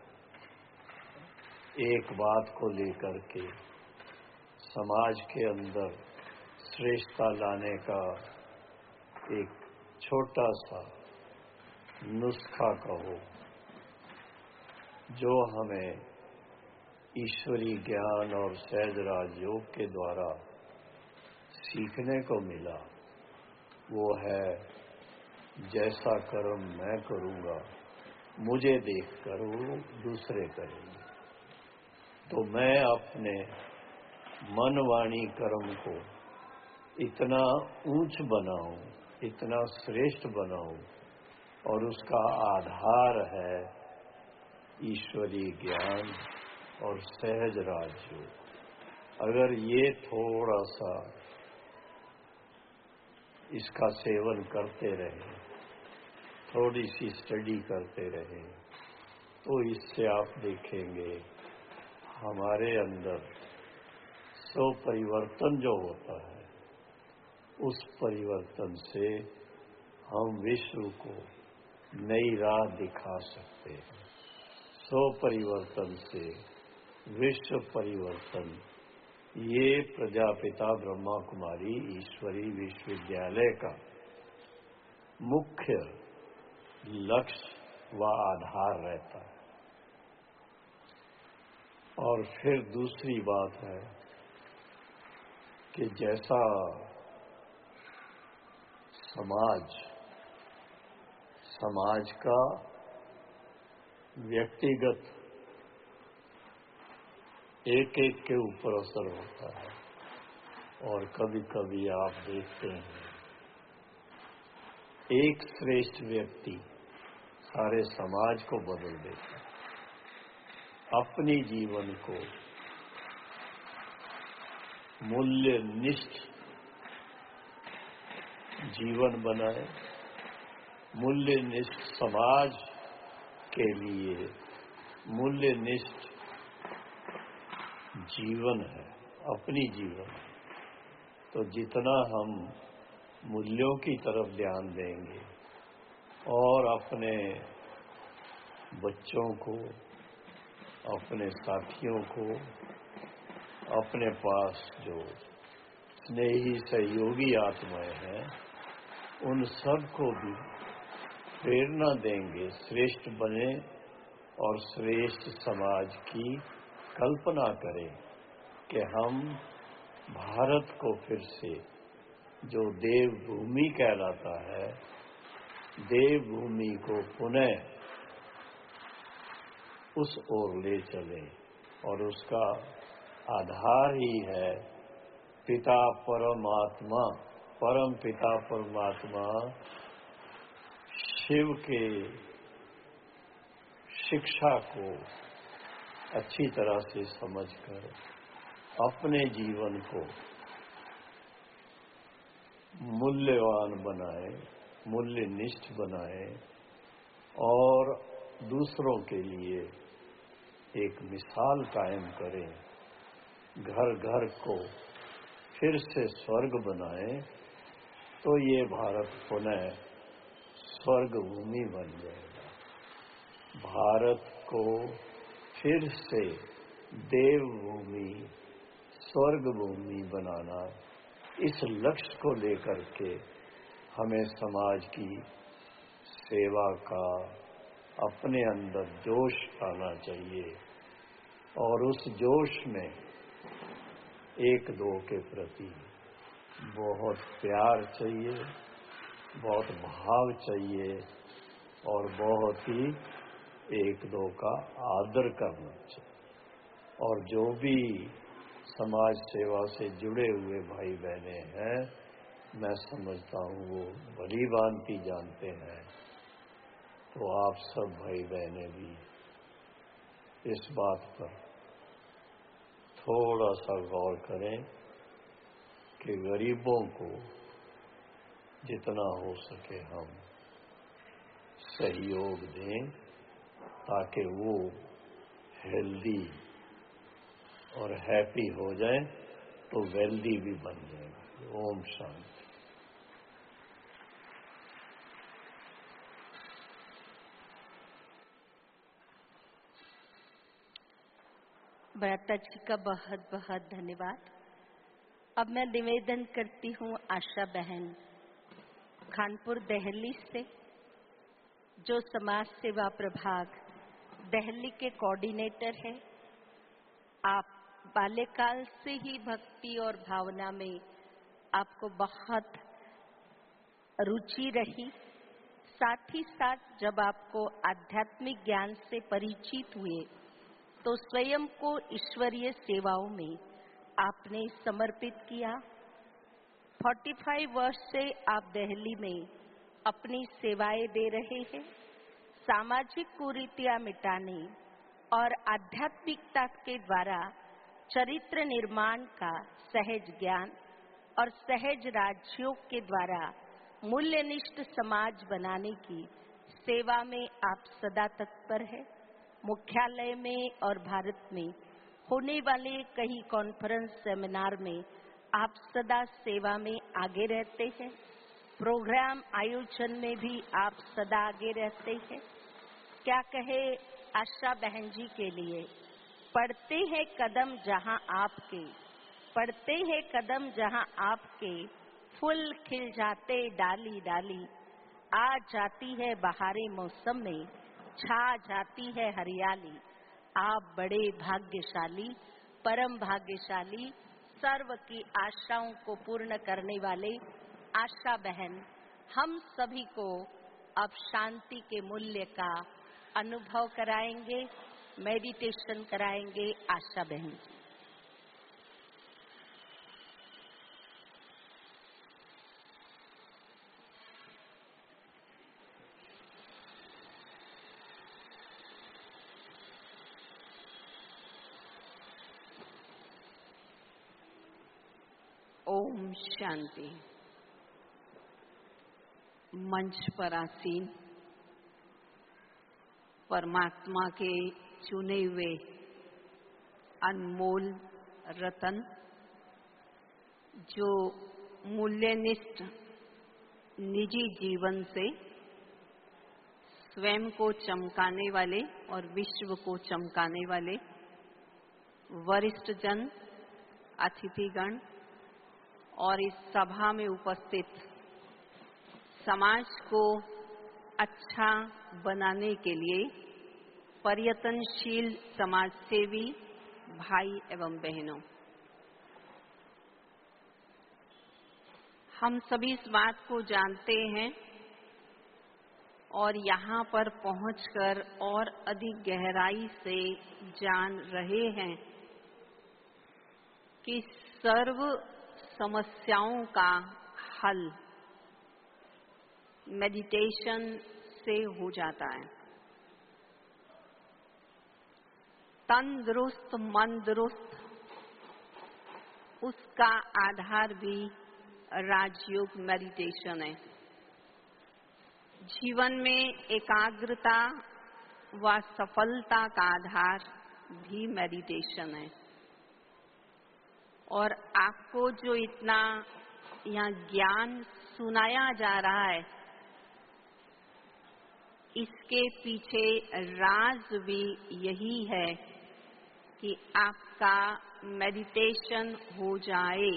S10: एक बात को लेकर के समाज के अंदर श्रेष्ठता लाने का एक छोटा सा नुस्खा कहो, जो हमें ईश्वरी ज्ञान और सहज राजयोग के द्वारा सीखने को मिला, वो है जैसा कर्म मैं करूंगा मुझे देखकर वो दूसरे करेंगे। तो मैं अपने मन वाणी कर्म को इतना ऊंच बनाऊं, इतना श्रेष्ठ बनाऊं और उसका आधार है ईश्वरी ज्ञान और सहज राजयोग। अगर ये थोड़ा सा इसका सेवन करते रहे, थोड़ी सी स्टडी करते रहे, तो इससे आप देखेंगे हमारे अंदर स्व परिवर्तन जो होता है, उस परिवर्तन से हम विश्व को नई राह दिखा सकते हैं। स्व परिवर्तन से विश्व परिवर्तन, ये प्रजापिता ब्रह्मा कुमारी ईश्वरी विश्वविद्यालय का मुख्य लक्ष्य व आधार रहता है। और फिर दूसरी बात है कि जैसा समाज का व्यक्तिगत एक एक के ऊपर असर होता है और कभी कभी आप देखते हैं एक श्रेष्ठ व्यक्ति सारे समाज को बदल देता है। अपनी जीवन को मूल्यनिष्ठ जीवन बनाए, मूल्यनिष्ठ समाज के लिए मूल्यनिष्ठ जीवन है, अपनी जीवन है। तो जितना हम मूल्यों की तरफ ध्यान देंगे और अपने बच्चों को, अपने साथियों को, अपने पास जो स्नेही सहयोगी आत्माएं हैं, उन सब को भी प्रेरणा देंगे, श्रेष्ठ बने और श्रेष्ठ समाज की कल्पना करें कि हम भारत को फिर से, जो देवभूमि कहलाता है, देवभूमि को पुनः उस ओर ले चलें। और उसका आधार ही है पिता परमात्मा, परम पिता परमात्मा शिव के शिक्षा को अच्छी तरह से समझकर अपने जीवन को मूल्यवान बनाए, मूल्यनिष्ठ बनाए और दूसरों के लिए एक मिसाल कायम करें। घर घर को फिर से स्वर्ग बनाए तो ये भारत पुनः स्वर्ग भूमि बन जाएगा। भारत को फिर से देवभूमि, स्वर्ग भूमि बनाना, इस लक्ष्य को लेकर के हमें समाज की सेवा का अपने अंदर जोश आना चाहिए और उस जोश में एक दो के प्रति बहुत प्यार चाहिए, बहुत भाव चाहिए और बहुत ही एक दो का आदर करना चाहिए। और जो भी समाज सेवा से जुड़े हुए भाई बहने हैं, मैं समझता हूँ वो भली भांति जानते हैं। तो आप सब भाई बहने भी इस बात पर थोड़ा सा गौर करें कि गरीबों को जितना हो सके हम सहयोग दें ताकि वो हेल्दी और हैप्पी हो जाए तो वेल्दी भी बन जाएगा। ओम शांति।
S1: भ्राता जी का बहुत बहुत धन्यवाद। अब मैं निवेदन करती हूँ आशा बहन खानपुर दिल्ली से, जो समाज सेवा प्रभाग दिल्ली के कोऑर्डिनेटर है। आप बाल्यकाल से ही भक्ति और भावना में आपको बहुत रुचि रही, साथ ही साथ जब आपको आध्यात्मिक ज्ञान से परिचित हुए तो स्वयं को ईश्वरीय सेवाओं में आपने समर्पित किया। 45 वर्ष से आप दिल्ली में अपनी सेवाएं दे रहे हैं। सामाजिक कुरीतियां मिटाने और आध्यात्मिकता के द्वारा चरित्र निर्माण का सहज ज्ञान और सहज राजयोग के द्वारा मूल्यनिष्ठ समाज बनाने की सेवा में आप सदा तत्पर है। मुख्यालय में और भारत में होने वाले कई कॉन्फ्रेंस सेमिनार में आप सदा सेवा में आगे रहते हैं। प्रोग्राम आयोजन में भी आप सदा आगे रहते हैं। क्या कहे आशा बहन जी के लिए, पढ़ते हैं कदम जहां आपके, पढ़ते हैं कदम जहां आपके, फूल खिल जाते डाली डाली, आ जाती है बहारे मौसम में, छा जाती है हरियाली। आप बड़े भाग्यशाली, परम भाग्यशाली, सर्व की आशाओं को पूर्ण करने वाले आशा बहन, हम सभी को अब शांति के मूल्य का अनुभव कराएंगे, मेडिटेशन कराएंगे आशा बहन जी।
S7: ओम शांति। मंच पर आसीन परमात्मा के चुने हुए अनमोल रतन, जो मूल्यनिष्ठ निजी जीवन से स्वयं को चमकाने वाले और विश्व को चमकाने वाले वरिष्ठ जन, अतिथिगण और इस सभा में उपस्थित समाज को अच्छा बनाने के लिए प्रयत्नशील समाजसेवी भाई एवं बहनों, हम सभी इस बात को जानते हैं और यहाँ पर पहुंचकर और अधिक गहराई से जान रहे हैं कि सर्व समस्याओं का हल मेडिटेशन से हो जाता है। तंदुरुस्त मन दुरुस्त, उसका आधार भी राजयोग मेडिटेशन है। जीवन में एकाग्रता व सफलता का आधार भी मेडिटेशन है।
S1: और आपको जो इतना यहाँ ज्ञान सुनाया जा रहा है, इसके पीछे राज भी यही है कि आपका मेडिटेशन हो जाए,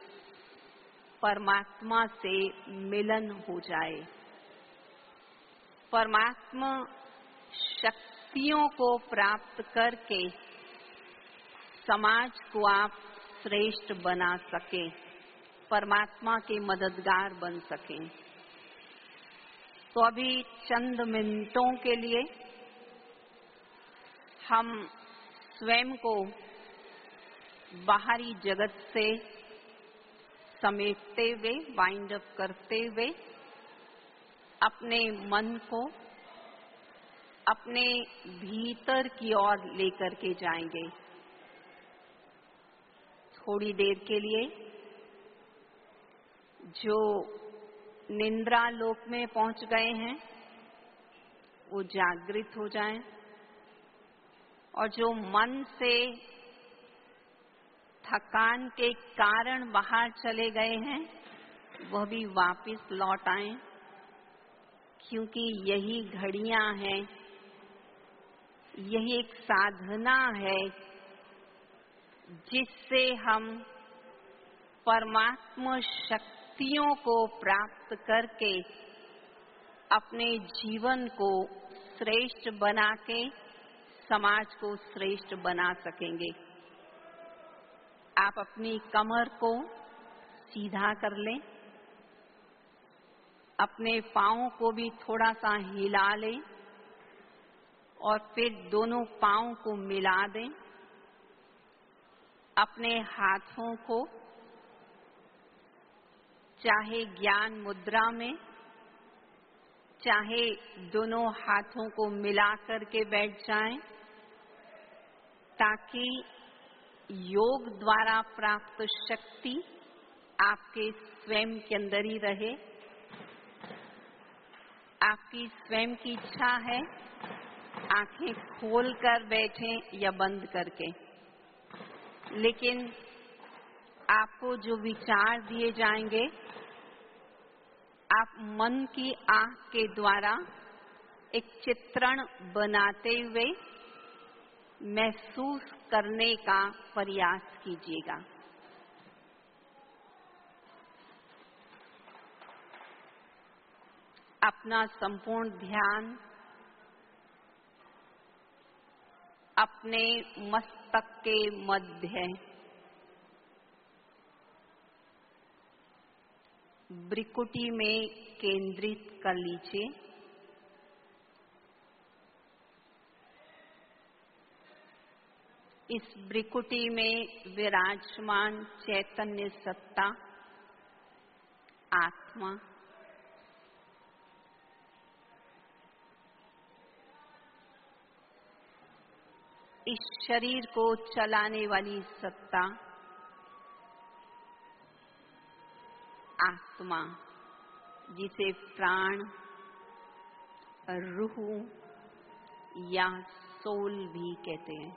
S1: परमात्मा से मिलन हो जाए, परमात्मा शक्तियों को प्राप्त करके समाज को आप श्रेष्ठ बना सकें, परमात्मा के मददगार बन सकें। तो अभी चंद मिनटों के लिए हम स्वयं को बाहरी जगत से समेटते हुए, वाइंड अप करते हुए, अपने मन को अपने भीतर की ओर लेकर के जाएंगे। थोड़ी देर के लिए जो निद्रा लोक में पहुंच गए हैं वो जागृत हो जाएं, और जो मन से थकान के कारण बाहर चले गए हैं वह भी वापस लौट आएं, क्योंकि यही घड़ियां हैं, यही एक साधना है जिससे हम परमात्मा शक्तियों को प्राप्त करके अपने जीवन को श्रेष्ठ बना के समाज को श्रेष्ठ बना सकेंगे। आप अपनी कमर को सीधा कर लें, अपने पाँव को भी थोड़ा सा हिला लें और फिर दोनों पाँव को मिला दें। अपने हाथों को चाहे ज्ञान मुद्रा में, चाहे दोनों हाथों को मिला करके बैठ जाएं, ताकि योग द्वारा प्राप्त शक्ति आपके स्वयं के अंदर ही रहे। आपकी स्वयं की इच्छा है आंखें खोल कर बैठें या बंद करके, लेकिन आपको जो विचार दिए जाएंगे आप मन की आंख के द्वारा एक चित्रण बनाते हुए महसूस करने का प्रयास कीजिएगा। अपना संपूर्ण ध्यान अपने मस्तक के मध्य भ्रिकुटी में केंद्रित कर लीजिए। इस भ्रिकुटी में विराजमान चैतन्य सत्ता आत्मा इस शरीर को चलाने वाली सत्ता आत्मा, जिसे प्राण, रूह या सोल भी कहते हैं।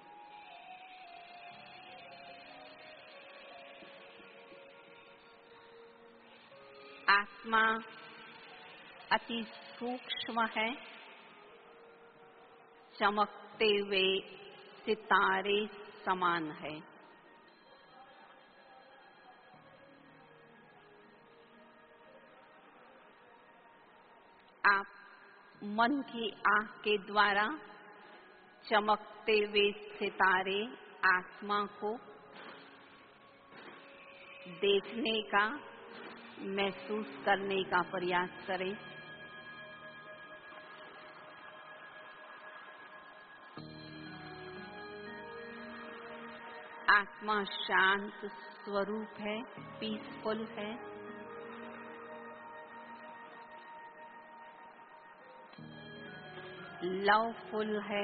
S1: आत्मा अति सूक्ष्म है, चमकते हुए सितारे समान है। आप मन की आंख के द्वारा चमकते हुए सितारे आत्मा को देखने का, महसूस करने का प्रयास करें। आत्मा शांत स्वरूप है, पीसफुल है। लवफुल है,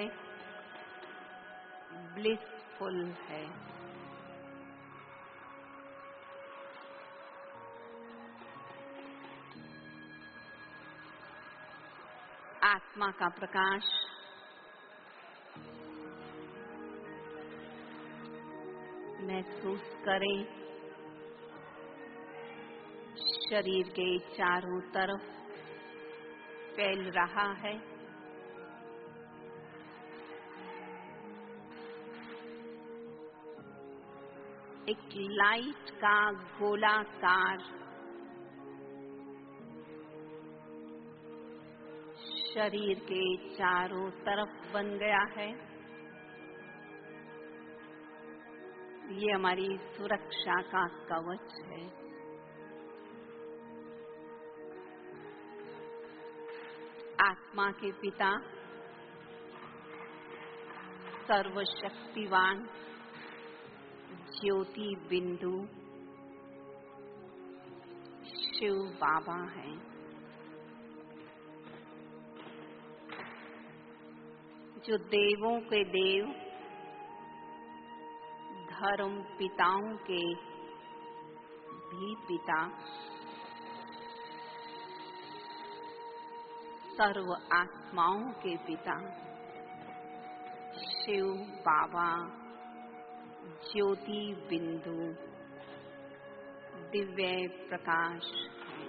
S1: ब्लिसफुल है। आत्मा का प्रकाश महसूस करें शरीर के चारों तरफ फैल रहा है। एक लाइट का गोलाकार शरीर के चारों तरफ बन गया है। ये हमारी सुरक्षा का कवच है। आत्मा के पिता सर्वशक्तिवान ज्योति बिंदु शिव बाबा हैं। जो देवों के देव, धर्म पिताओं के भी पिता, सर्व आत्माओं के पिता शिव बाबा ज्योति बिंदु दिव्य प्रकाश है।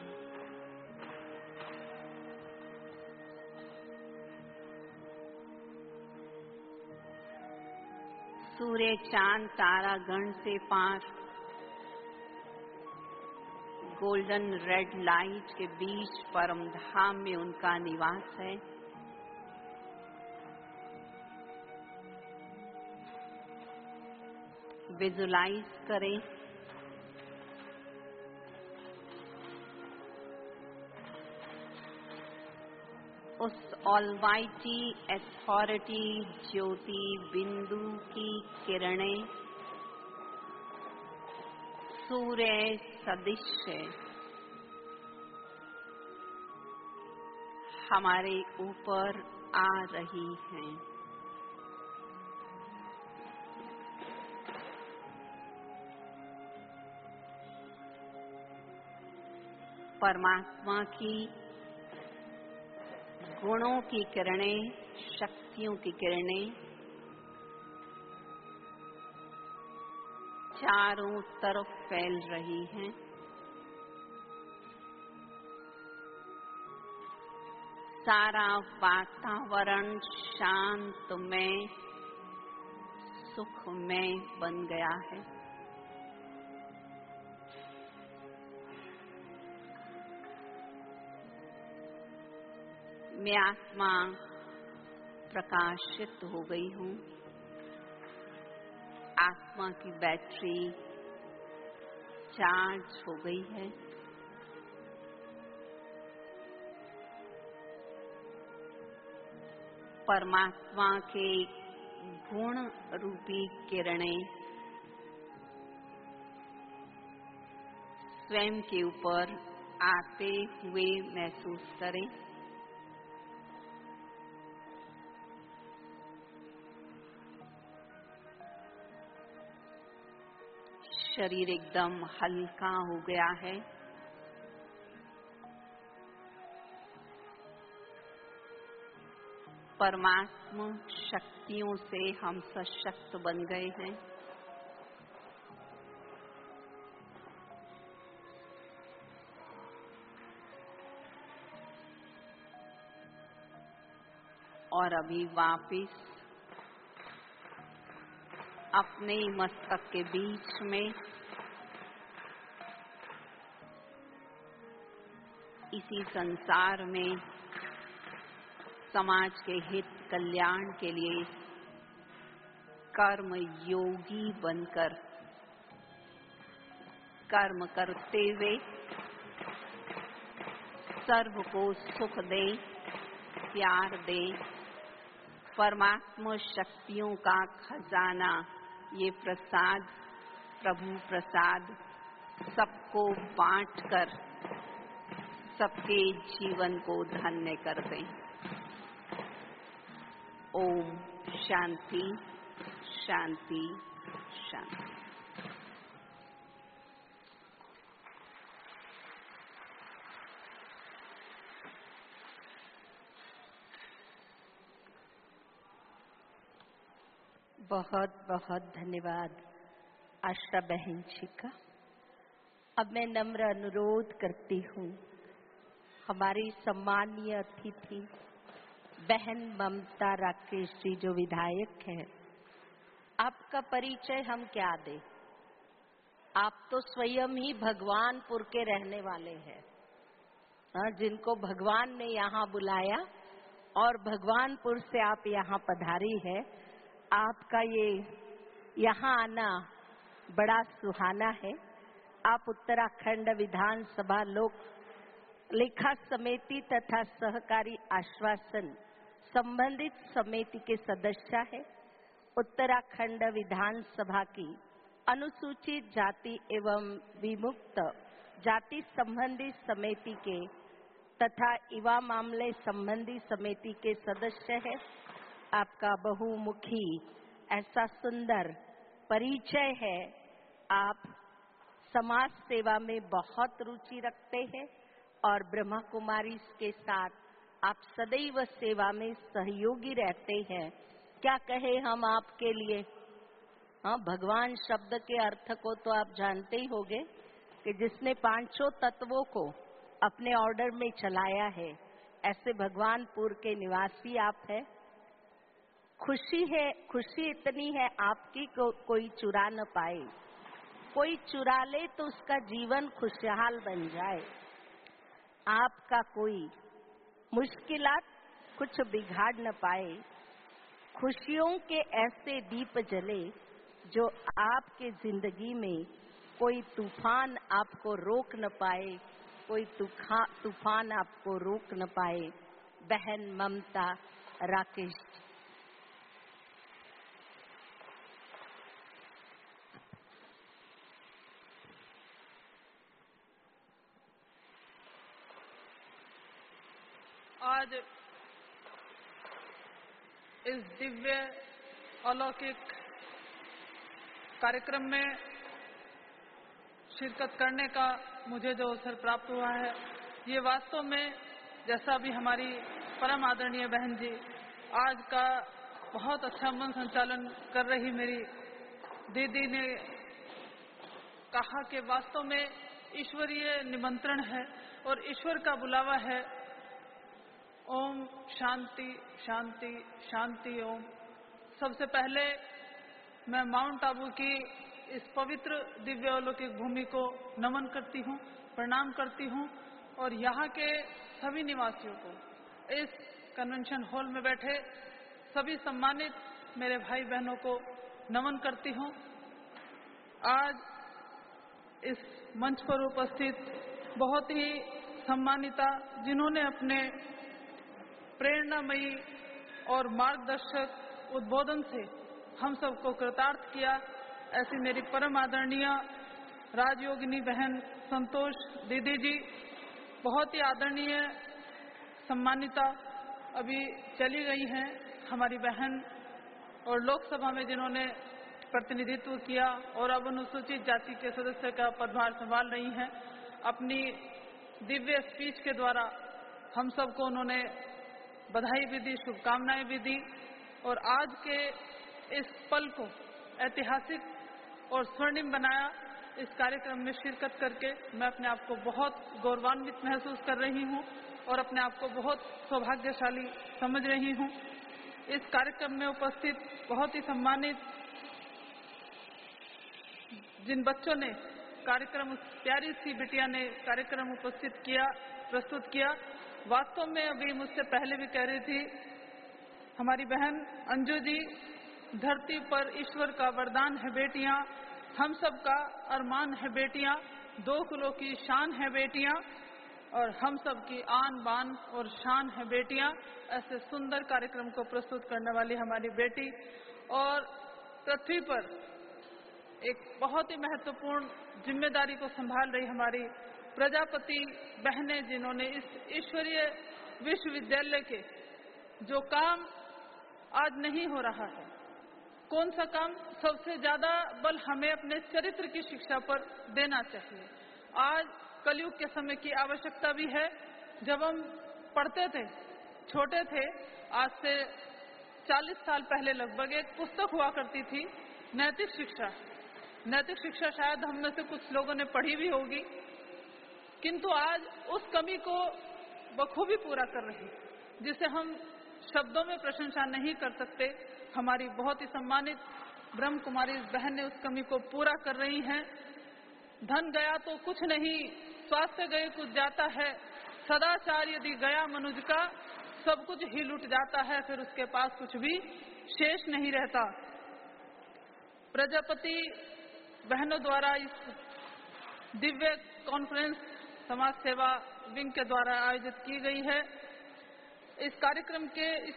S1: सूर्य चांद तारा गण से पार गोल्डन रेड लाइट के बीच परम धाम में उनका निवास है। विजुलाइज करें उस ऑलमाइटी अथॉरिटी ज्योति बिंदु की किरणें सूर्य सदृश हमारे ऊपर आ रही हैं। परमात्मा की गुणों की किरणें, शक्तियों की किरणें चारों तरफ फैल रही हैं। सारा वातावरण शांतमय, सुखमय बन गया है। मैं आत्मा प्रकाशित हो गई हूँ। आत्मा की बैटरी चार्ज हो गई है। परमात्मा के गुण रूपी किरणें स्वयं के ऊपर आते हुए महसूस करें। शरीर एकदम हल्का हो गया है। परमात्मा शक्तियों से हम सशक्त बन गए हैं। और अभी वापिस अपने मस्तक के बीच में इसी संसार में समाज के हित कल्याण के लिए कर्म योगी बनकर कर्म करते हुए सर्व को सुख दे, प्यार दे। परमात्मा शक्तियों का खजाना, ये प्रसाद, प्रभु प्रसाद सबको बांटकर सबके जीवन को धन्य कर दें। ओम शांति शांति शांति। बहुत बहुत धन्यवाद। आशा बहन जी का। अब मैं नम्र अनुरोध करती हूँ हमारी सम्मानीय अतिथि बहन ममता राकेश जी जो विधायक है, आपका परिचय हम क्या दें? आप तो स्वयं ही भगवानपुर के रहने वाले हैं, जिनको भगवान ने यहाँ बुलाया और भगवानपुर से आप यहाँ पधारी है। आपका ये यहाँ आना बड़ा सुहाना है। आप उत्तराखंड विधानसभा लोक लेखा समिति तथा सहकारी आश्वासन संबंधित समिति के सदस्य है। उत्तराखंड विधानसभा की अनुसूचित जाति एवं विमुक्त जाति संबंधी समिति के तथा युवा मामले संबंधी समिति के सदस्य है। आपका बहुमुखी ऐसा सुंदर परिचय है। आप समाज सेवा में बहुत रुचि रखते हैं और ब्रह्मा कुमारी के साथ आप सदैव सेवा में सहयोगी रहते हैं। क्या कहे हम आपके लिए? हाँ, भगवान शब्द के अर्थ को तो आप जानते ही होंगे कि जिसने पांचों तत्वों को अपने ऑर्डर में चलाया है, ऐसे भगवानपुर के निवासी आप हैं। खुशी है, खुशी इतनी है आपकी को कोई चुरा न पाए। कोई चुरा ले तो उसका जीवन खुशहाल बन जाए। आपका कोई मुश्किलात कुछ बिगाड़ न पाए। खुशियों के ऐसे दीप जले जो आपके जिंदगी में कोई तूफान आपको रोक न पाए, कोई तूफान आपको रोक न पाए। बहन ममता राकेश।
S11: आज इस दिव्य अलौकिक कार्यक्रम में शिरकत करने का मुझे जो अवसर प्राप्त हुआ है, ये वास्तव में जैसा भी हमारी परम आदरणीय बहन जी आज का बहुत अच्छा मन संचालन कर रही मेरी दीदी ने कहा कि वास्तव में ईश्वरीय निमंत्रण है और ईश्वर का बुलावा है। ओम शांति शांति शांति ओम। सबसे पहले मैं माउंट आबू की इस पवित्र दिव्य अलौकिक भूमि को नमन करती हूँ, प्रणाम करती हूँ और यहाँ के सभी निवासियों को, इस कन्वेंशन हॉल में बैठे सभी सम्मानित मेरे भाई बहनों को नमन करती हूँ। आज इस मंच पर उपस्थित बहुत ही सम्मानिता जिन्होंने अपने प्रेरणामयी और मार्गदर्शक उद्बोधन से हम सबको कृतार्थ किया, ऐसी मेरी परम आदरणीय राजयोगिनी बहन संतोष दीदी जी, बहुत ही आदरणीय सम्मानिता अभी चली गई हैं हमारी बहन, और लोकसभा में जिन्होंने प्रतिनिधित्व किया और अब अनुसूचित जाति के सदस्य का पदभार संभाल रही हैं। अपनी दिव्य स्पीच के द्वारा हम सबको उन्होंने बधाई भी दी, शुभकामनाएं भी दी और आज के इस पल को ऐतिहासिक और स्वर्णिम बनाया। इस कार्यक्रम में शिरकत करके मैं अपने आप को बहुत गौरवान्वित महसूस कर रही हूं और अपने आप को बहुत सौभाग्यशाली समझ रही हूं। इस कार्यक्रम में उपस्थित बहुत ही सम्मानित जिन बच्चों ने कार्यक्रम, प्यारी सी बिटिया ने कार्यक्रम प्रस्तुत किया, वास्तव में अभी मुझसे पहले भी कह रही थी हमारी बहन अंजू जी, धरती पर ईश्वर का वरदान है बेटियां, हम सब का अरमान है बेटियां, 2 किलो की शान है बेटियां और हम सब की आन बान और शान है बेटियां। ऐसे सुंदर कार्यक्रम को प्रस्तुत करने वाली हमारी बेटी और पृथ्वी पर एक बहुत ही महत्वपूर्ण जिम्मेदारी को संभाल रही हमारी प्रजापति बहनें, जिन्होंने इस ईश्वरीय विश्वविद्यालय के जो काम आज नहीं हो रहा है, कौन सा काम, सबसे ज्यादा बल हमें अपने चरित्र की शिक्षा पर देना चाहिए। आज कलयुग के समय की आवश्यकता भी है। जब हम पढ़ते थे, छोटे थे, आज से 40 साल पहले लगभग एक पुस्तक हुआ करती थी, नैतिक शिक्षा। नैतिक शिक्षा शायद हम में से कुछ लोगों ने पढ़ी भी होगी, किंतु आज उस कमी को बखूबी पूरा कर रही, जिसे हम शब्दों में प्रशंसा नहीं कर सकते। हमारी बहुत ही सम्मानित ब्रह्म कुमारी बहन ने उस कमी को पूरा कर रही हैं। धन गया तो कुछ नहीं, स्वास्थ्य गए कुछ जाता है, सदाचार यदि गया मनुज का, सब कुछ ही लुट जाता है, फिर उसके पास कुछ भी शेष नहीं रहता। प्रजापति बहनों द्वारा इस दिव्य कॉन्फ्रेंस समाज सेवा विंग के द्वारा आयोजित की गई है। इस कार्यक्रम के इस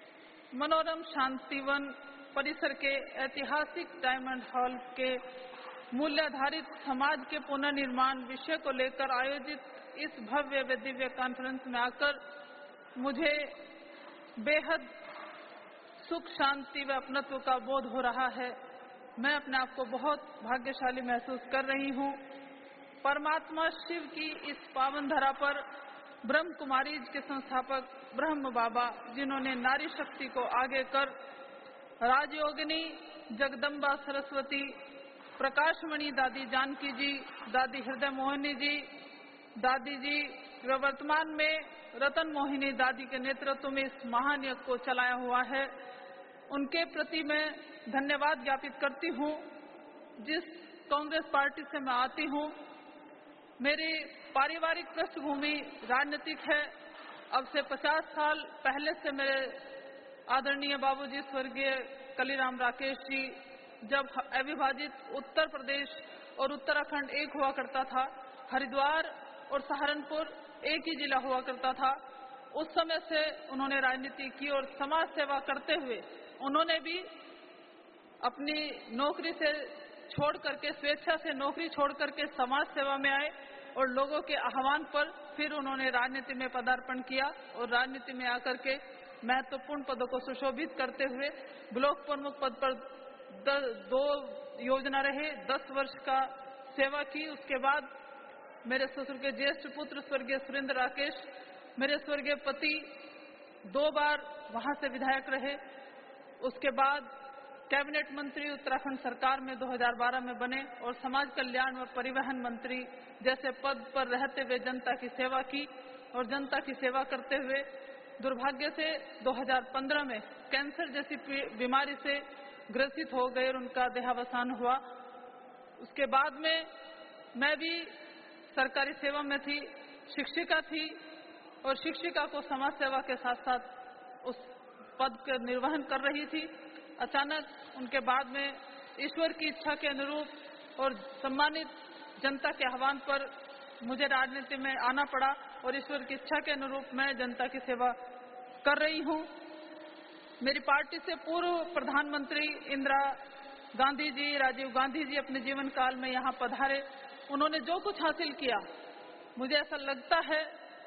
S11: मनोरम शांतिवन परिसर के ऐतिहासिक डायमंड हॉल के मूल्याधारित समाज के पुनर्निर्माण विषय को लेकर आयोजित इस भव्य व दिव्य कॉन्फ्रेंस में आकर मुझे बेहद सुख, शांति व अपनत्व का बोध हो रहा है। मैं अपने आप को बहुत भाग्यशाली महसूस कर रही हूँ। परमात्मा शिव की इस पावन धरा पर ब्रह्म कुमारीज के संस्थापक ब्रह्म बाबा, जिन्होंने नारी शक्ति को आगे कर राजयोगिनी जगदम्बा सरस्वती, प्रकाशमणि दादी जानकी जी, दादी हृदय मोहिनी जी, दादी जी व वर्तमान में रतन मोहिनी दादी के नेतृत्व में इस महान यज्ञ को चलाया हुआ है, उनके प्रति मैं धन्यवाद ज्ञापित करती हूँ। जिस कांग्रेस पार्टी से मैं आती हूँ, मेरी पारिवारिक पृष्ठभूमि राजनीतिक है। अब से 50 साल पहले से मेरे आदरणीय बाबूजी स्वर्गीय कलीराम राकेश जी, जब अविभाजित उत्तर प्रदेश और उत्तराखंड एक हुआ करता था, हरिद्वार और सहारनपुर एक ही जिला हुआ करता था, उस समय से उन्होंने राजनीति की और समाज सेवा करते हुए उन्होंने भी अपनी नौकरी से छोड़ करके, स्वेच्छा से नौकरी छोड़ करके समाज सेवा में आए और लोगों के आह्वान पर फिर उन्होंने राजनीति में पदार्पण किया और राजनीति में आकर के महत्वपूर्ण पदों को सुशोभित करते हुए ब्लॉक प्रमुख पद पर 2 योजना रहे, 10 वर्ष का सेवा की। उसके बाद मेरे ससुर के ज्येष्ठ पुत्र स्वर्गीय सुरेंद्र राकेश, मेरे स्वर्गीय पति 2 बार वहां से विधायक रहे। उसके बाद कैबिनेट मंत्री उत्तराखंड सरकार में 2012 में बने और समाज कल्याण व परिवहन मंत्री जैसे पद पर रहते हुए जनता की सेवा की और जनता की सेवा करते हुए दुर्भाग्य से 2015 में कैंसर जैसी बीमारी से ग्रसित हो गए और उनका देहावसान हुआ। उसके बाद में मैं भी सरकारी सेवा में थी, शिक्षिका थी और शिक्षिका को समाज सेवा के साथ साथ उस पद का निर्वहन कर रही थी। अचानक उनके बाद में ईश्वर की इच्छा के अनुरूप और सम्मानित जनता के आह्वान पर मुझे राजनीति में आना पड़ा और ईश्वर की इच्छा के अनुरूप मैं जनता की सेवा कर रही हूँ। मेरी पार्टी से पूर्व प्रधानमंत्री इंदिरा गांधी जी, राजीव गांधी जी अपने जीवन काल में यहाँ पधारे। उन्होंने जो कुछ हासिल किया, मुझे ऐसा लगता है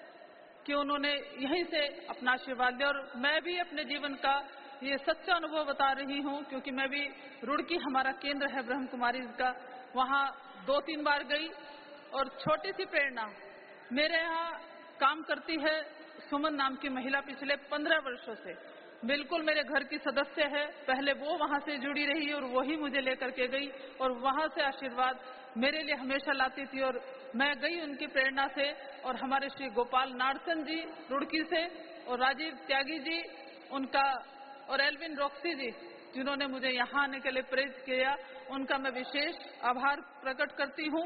S11: कि उन्होंने यहीं से अपना आशीर्वाद दिया और मैं भी अपने जीवन का ये सच्चा अनुभव बता रही हूँ, क्योंकि मैं भी रुड़की हमारा केंद्र है ब्रह्म कुमारी का, वहाँ 2-3 बार गई और छोटी सी प्रेरणा मेरे यहाँ काम करती है सुमन नाम की महिला पिछले 15 वर्षों से, बिल्कुल मेरे घर की सदस्य है। पहले वो वहाँ से जुड़ी रही और वही मुझे लेकर के गई और वहाँ से आशीर्वाद मेरे लिए हमेशा लाती थी और मैं गई उनकी प्रेरणा से। और हमारे श्री गोपाल नारसन जी रुड़की से और राजीव त्यागी जी उनका और एल्विन रॉक्सी जी जिन्होंने मुझे यहाँ आने के लिए प्रेरित किया, उनका मैं विशेष आभार प्रकट करती हूँ।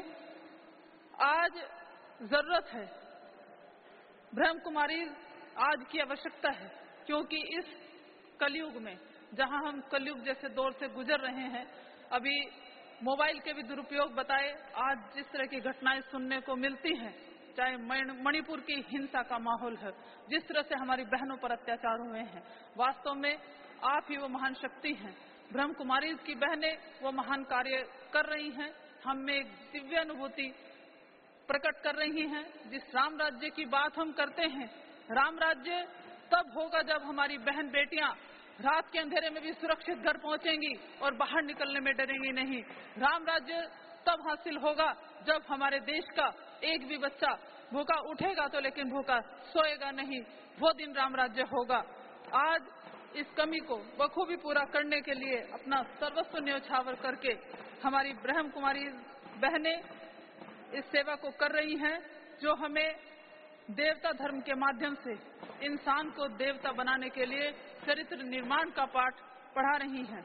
S11: आज जरूरत है ब्रह्म कुमारी, आज की आवश्यकता है, क्योंकि इस कलयुग में जहाँ हम कलयुग जैसे दौर से गुजर रहे हैं, अभी मोबाइल के भी दुरुपयोग बताए आज जिस तरह की घटनाएं सुनने को मिलती हैं, चाहे मणिपुर की हिंसा का माहौल है, जिस तरह से हमारी बहनों पर अत्याचार हुए हैं, वास्तव में आप ही वो महान शक्ति हैं। ब्रह्म कुमारी की बहनें वो महान कार्य कर रही हैं, हम में एक दिव्य अनुभूति प्रकट कर रही हैं। जिस राम राज्य की बात हम करते हैं, राम राज्य तब होगा जब हमारी बहन बेटियां रात के अंधेरे में भी सुरक्षित घर पहुंचेंगी और बाहर निकलने में डरेंगी नहीं। राम राज्य तब हासिल होगा जब हमारे देश का एक भी बच्चा भूखा उठेगा तो लेकिन भूखा सोएगा नहीं, वो दिन राम राज्य होगा। आज इस कमी को बखूबी पूरा करने के लिए अपना सर्वस्व न्यौछावर करके हमारी ब्रह्म कुमारी बहनें इस सेवा को कर रही हैं, जो हमें देवता धर्म के माध्यम से इंसान को देवता बनाने के लिए चरित्र निर्माण का पाठ पढ़ा रही हैं।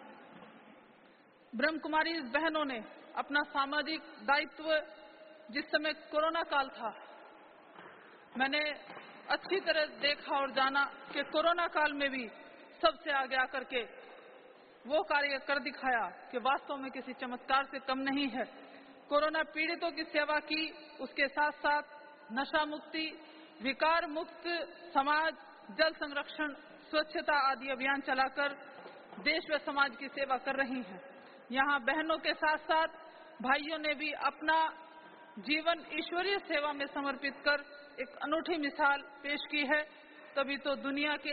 S11: ब्रह्म कुमारी बहनों ने अपना सामाजिक दायित्व, जिस समय कोरोना काल था, मैंने अच्छी तरह देखा और जाना कि कोरोना काल में भी सबसे आगे आकर के वो कार्य कर दिखाया कि वास्तव में किसी चमत्कार से कम नहीं है। कोरोना पीड़ितों की सेवा की, उसके साथ साथ नशा मुक्ति, विकार मुक्त समाज, जल संरक्षण, स्वच्छता आदि अभियान चलाकर देश व समाज की सेवा कर रही हैं। यहाँ बहनों के साथ साथ भाइयों ने भी अपना जीवन ईश्वरीय सेवा में समर्पित कर एक अनूठी मिसाल पेश की है। तभी तो दुनिया के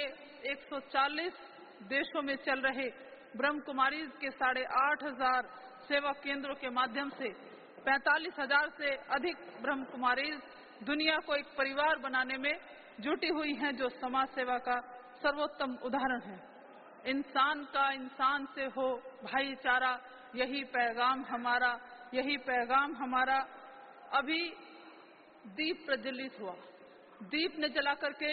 S11: 140 देशों में चल रहे ब्रह्म कुमारी के 8,500 सेवा केंद्रों के माध्यम से 45,000 से अधिक ब्रह्म कुमारी दुनिया को एक परिवार बनाने में जुटी हुई हैं, जो समाज सेवा का सर्वोत्तम उदाहरण है। इंसान का इंसान से हो भाईचारा, यही पैगाम हमारा, यही पैगाम हमारा। अभी दीप प्रज्वलित हुआ, दीप ने जला करके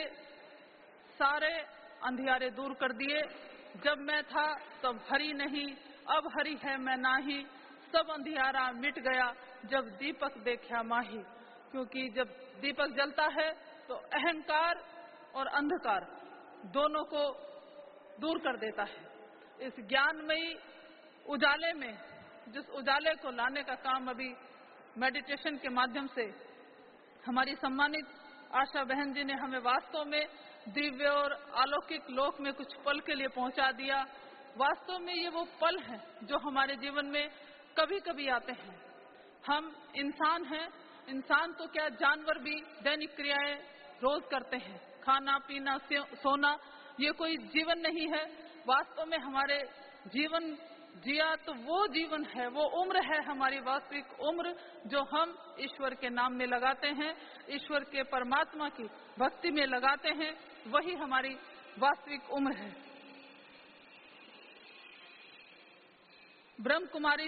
S11: सारे अंधियारे दूर कर दिए। जब मैं था तब हरि नहीं, अब हरि है मैं नाही, सब अंधियारा मिट गया जब दीपक देखा माही। क्योंकि जब दीपक जलता है तो अहंकार और अंधकार दोनों को दूर कर देता है। इस ज्ञानमयी उजाले में, जिस उजाले को लाने का काम अभी मेडिटेशन के माध्यम से हमारी सम्मानित आशा बहन जी ने हमें वास्तव में दिव्य और अलौकिक लोक में कुछ पल के लिए पहुंचा दिया। वास्तव में ये वो पल हैं जो हमारे जीवन में कभी कभी आते हैं। हम इंसान हैं, इंसान तो क्या जानवर भी दैनिक क्रियाएं रोज करते हैं, खाना पीना सोना, ये कोई जीवन नहीं है। वास्तव में हमारे जीवन जिया तो वो जीवन है, वो उम्र है हमारी वास्तविक उम्र, जो हम ईश्वर के नाम में लगाते हैं, ईश्वर के परमात्मा की भक्ति में लगाते हैं, वही हमारी वास्तविक उम्र है। ब्रह्म कुमारी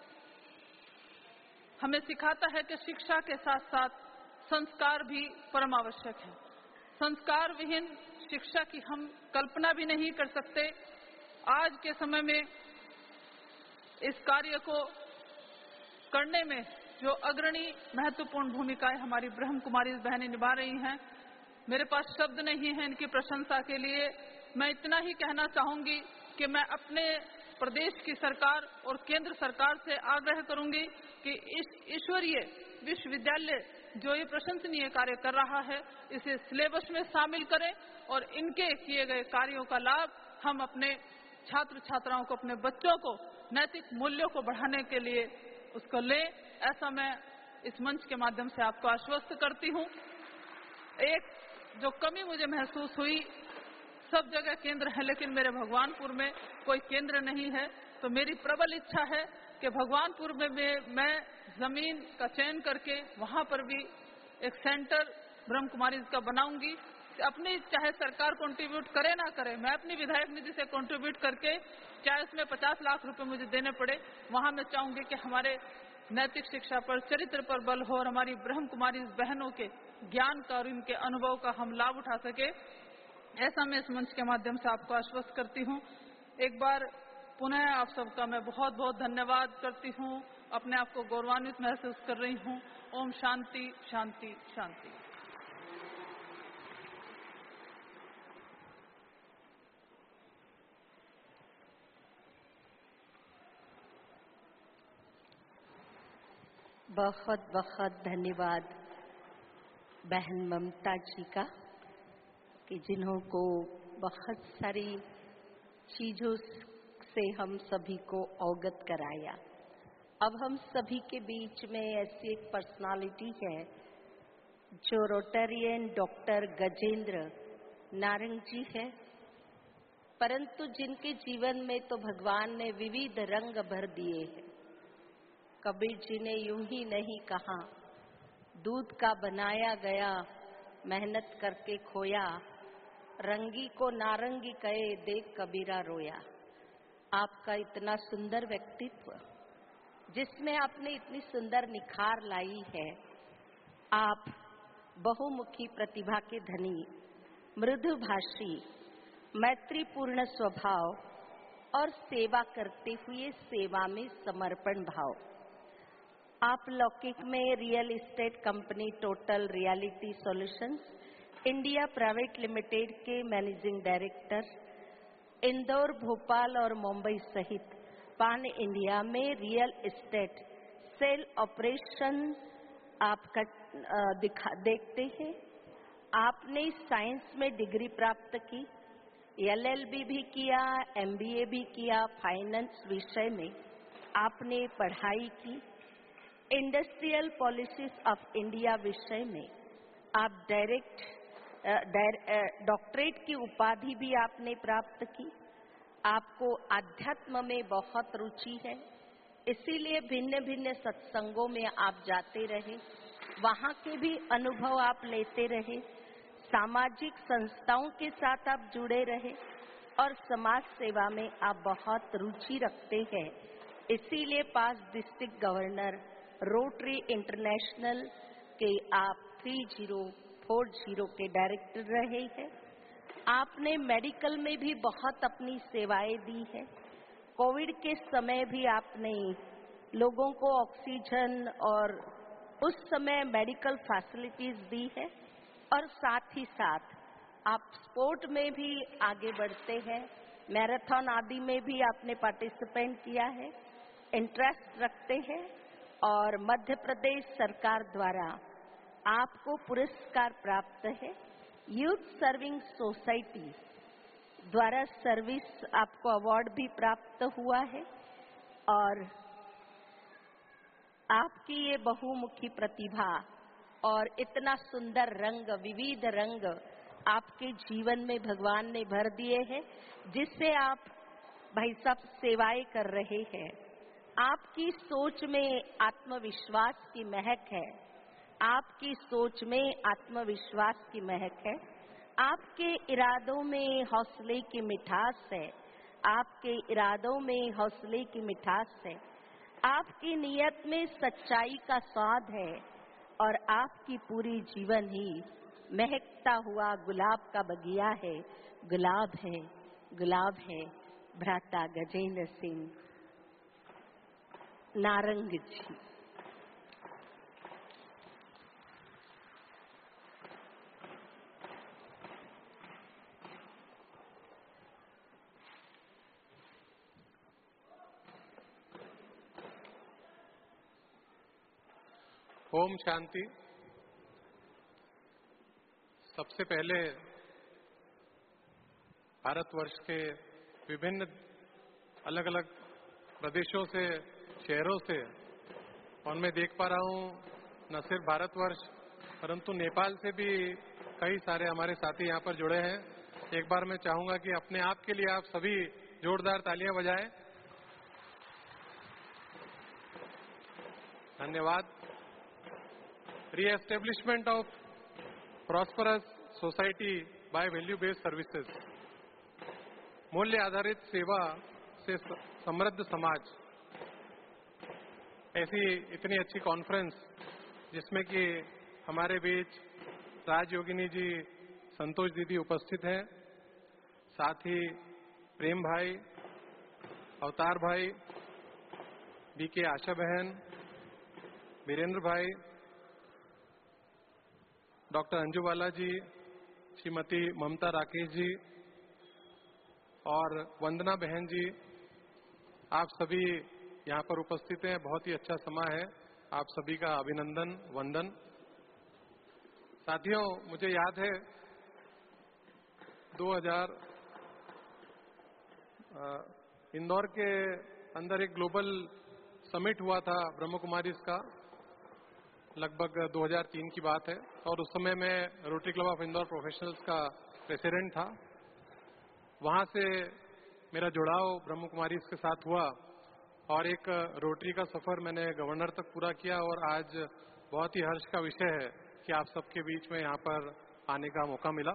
S11: हमें सिखाता है कि शिक्षा के साथ साथ संस्कार भी परम आवश्यक है। संस्कार विहीन शिक्षा की हम कल्पना भी नहीं कर सकते। आज के समय में इस कार्य को करने में जो अग्रणी महत्वपूर्ण भूमिकाएं हमारी ब्रह्म कुमारी बहनें निभा रही हैं, मेरे पास शब्द नहीं है इनकी प्रशंसा के लिए। मैं इतना ही कहना चाहूंगी कि मैं अपने प्रदेश की सरकार और केंद्र सरकार से आग्रह करूंगी कि इस ईश्वरीय विश्वविद्यालय जो ये प्रशंसनीय कार्य कर रहा है, इसे सिलेबस में शामिल करें और इनके किए गए कार्यों का लाभ हम अपने छात्र छात्राओं को, अपने बच्चों को नैतिक मूल्यों को बढ़ाने के लिए उसको लें। ऐसा मैं इस मंच के माध्यम से आपको आश्वस्त करती हूँ। एक जो कमी मुझे महसूस हुई, सब जगह केंद्र है लेकिन मेरे भगवानपुर में कोई केंद्र नहीं है, तो मेरी प्रबल इच्छा है कि भगवानपुर में मैं जमीन का चयन करके वहां पर भी एक सेंटर ब्रह्म कुमारी का बनाऊंगी। अपनी चाहे सरकार कंट्रीब्यूट करे ना करे, मैं अपनी विधायक निधि से कंट्रीब्यूट करके, चाहे उसमें 50 लाख रुपए मुझे देने पड़े, वहां मैं चाहूंगी कि हमारे नैतिक शिक्षा पर, चरित्र पर बल हो और हमारी ब्रह्म कुमारी बहनों के ज्ञान का और इनके अनुभव का हम लाभ उठा सके। ऐसा मैं इस मंच के माध्यम से आपको आश्वस्त करती हूँ। एक बार पुनः आप सबका मैं बहुत बहुत धन्यवाद करती हूँ। अपने आप को गौरवान्वित महसूस कर रही हूँ। ओम शांति शांति शांति।
S1: बहुत बहुत धन्यवाद बहन ममता जी का, कि जिन्हों को बहुत सारी चीजों से हम सभी को अवगत कराया। अब हम सभी के बीच में ऐसी एक पर्सनालिटी है जो रोटेरियन डॉक्टर गजेंद्र नारंग जी है, परंतु जिनके जीवन में तो भगवान ने विविध रंग भर दिए हैं। कबीर जी ने यूं ही नहीं कहा, दूध का बनाया गया मेहनत करके खोया, रंगी को नारंगी कहे देख कबीरा रोया। आपका इतना सुंदर व्यक्तित्व जिसमें आपने इतनी सुंदर निखार लाई है। आप बहुमुखी प्रतिभा के धनी, मृदुभाषी, मैत्रीपूर्ण स्वभाव और सेवा करते हुए सेवा में समर्पण भाव। आप लौकिक में real estate company total reality solutions India private limited के मैनेजिंग डायरेक्टर, इंदौर, भोपाल और मुंबई सहित पान इंडिया में रियल एस्टेट सेल ऑपरेशन आप देखते हैं। आपने साइंस में डिग्री प्राप्त की, LLB भी किया, MBA भी किया, फाइनेंस विषय में आपने पढ़ाई की। इंडस्ट्रियल पॉलिसीज ऑफ इंडिया विषय में आप डॉक्टरेट की उपाधि भी आपने प्राप्त की। आपको आध्यात्म में बहुत रुचि है, इसीलिए भिन्न भिन्न सत्संगों में आप जाते रहे, वहाँ के भी अनुभव आप लेते रहे, सामाजिक संस्थाओं के साथ आप जुड़े रहे और समाज सेवा में आप बहुत रुचि रखते हैं। इसीलिए 5 डिस्ट्रिक्ट गवर्नर रोटरी इंटरनेशनल के आप 3040 के डायरेक्टर रहे हैं। आपने मेडिकल में भी बहुत अपनी सेवाएं दी है। कोविड के समय भी आपने लोगों को ऑक्सीजन और उस समय मेडिकल फैसिलिटीज दी है और साथ ही साथ आप स्पोर्ट में भी आगे बढ़ते हैं। मैराथन आदि में भी आपने पार्टिसिपेट किया है, इंटरेस्ट रखते हैं और मध्य प्रदेश सरकार द्वारा आपको पुरस्कार प्राप्त है। यूथ सर्विंग सोसाइटी द्वारा सर्विस आपको अवार्ड भी प्राप्त हुआ है और आपकी ये बहुमुखी प्रतिभा और इतना सुंदर रंग, विविध रंग आपके जीवन में भगवान ने भर दिए हैं, जिससे आप भाई साहब सेवाएं कर रहे हैं। आपकी सोच में आत्मविश्वास की महक है, आपकी सोच में आत्मविश्वास की महक है, आपके इरादों में हौसले की मिठास है, आपके इरादों में हौसले की मिठास है, आपकी नीयत में सच्चाई का स्वाद है और आपकी पूरी जीवन ही महकता हुआ गुलाब का बगिया है। गुलाब है, गुलाब है। भ्राता गजेंद्र सिंह नारंग जी।
S12: ओम शांति। सबसे पहले भारतवर्ष के विभिन्न अलग अलग प्रदेशों से, शहरों से, और मैं देख पा रहा हूँ न सिर्फ भारतवर्ष परंतु नेपाल से भी कई सारे हमारे साथी यहाँ पर जुड़े हैं। एक बार मैं चाहूंगा कि अपने आप के लिए आप सभी जोरदार तालियां बजाएं। धन्यवाद। Re-establishment of prosperous society by value-based services, मूल्य आधारित सेवा से समृद्ध समाज, ऐसी इतनी अच्छी कॉन्फ्रेंस जिसमें कि हमारे बीच राजयोगिनी जी, संतोष दीदी उपस्थित हैं, साथ ही प्रेम भाई, अवतार भाई, बीके आशा बहन, वीरेंद्र भाई, डॉक्टर अंजू बाला जी, श्रीमती ममता राकेश जी और वंदना बहन जी, आप सभी यहाँ पर उपस्थित हैं। बहुत ही अच्छा समय है, आप सभी का अभिनंदन, वंदन। साथियों, मुझे याद है 2000 इंदौर के अंदर एक ग्लोबल समिट हुआ था ब्रह्म कुमारीज का, लगभग 2003 की बात है, और उस समय मैं Rotary Club of Indore Professionals का प्रेसिडेंट था। वहां से मेरा जुड़ाव ब्रह्म कुमारीज के साथ हुआ और एक रोटरी का सफर मैंने गवर्नर तक पूरा किया और आज बहुत ही हर्ष का विषय है कि आप सबके बीच में यहाँ पर आने का मौका मिला।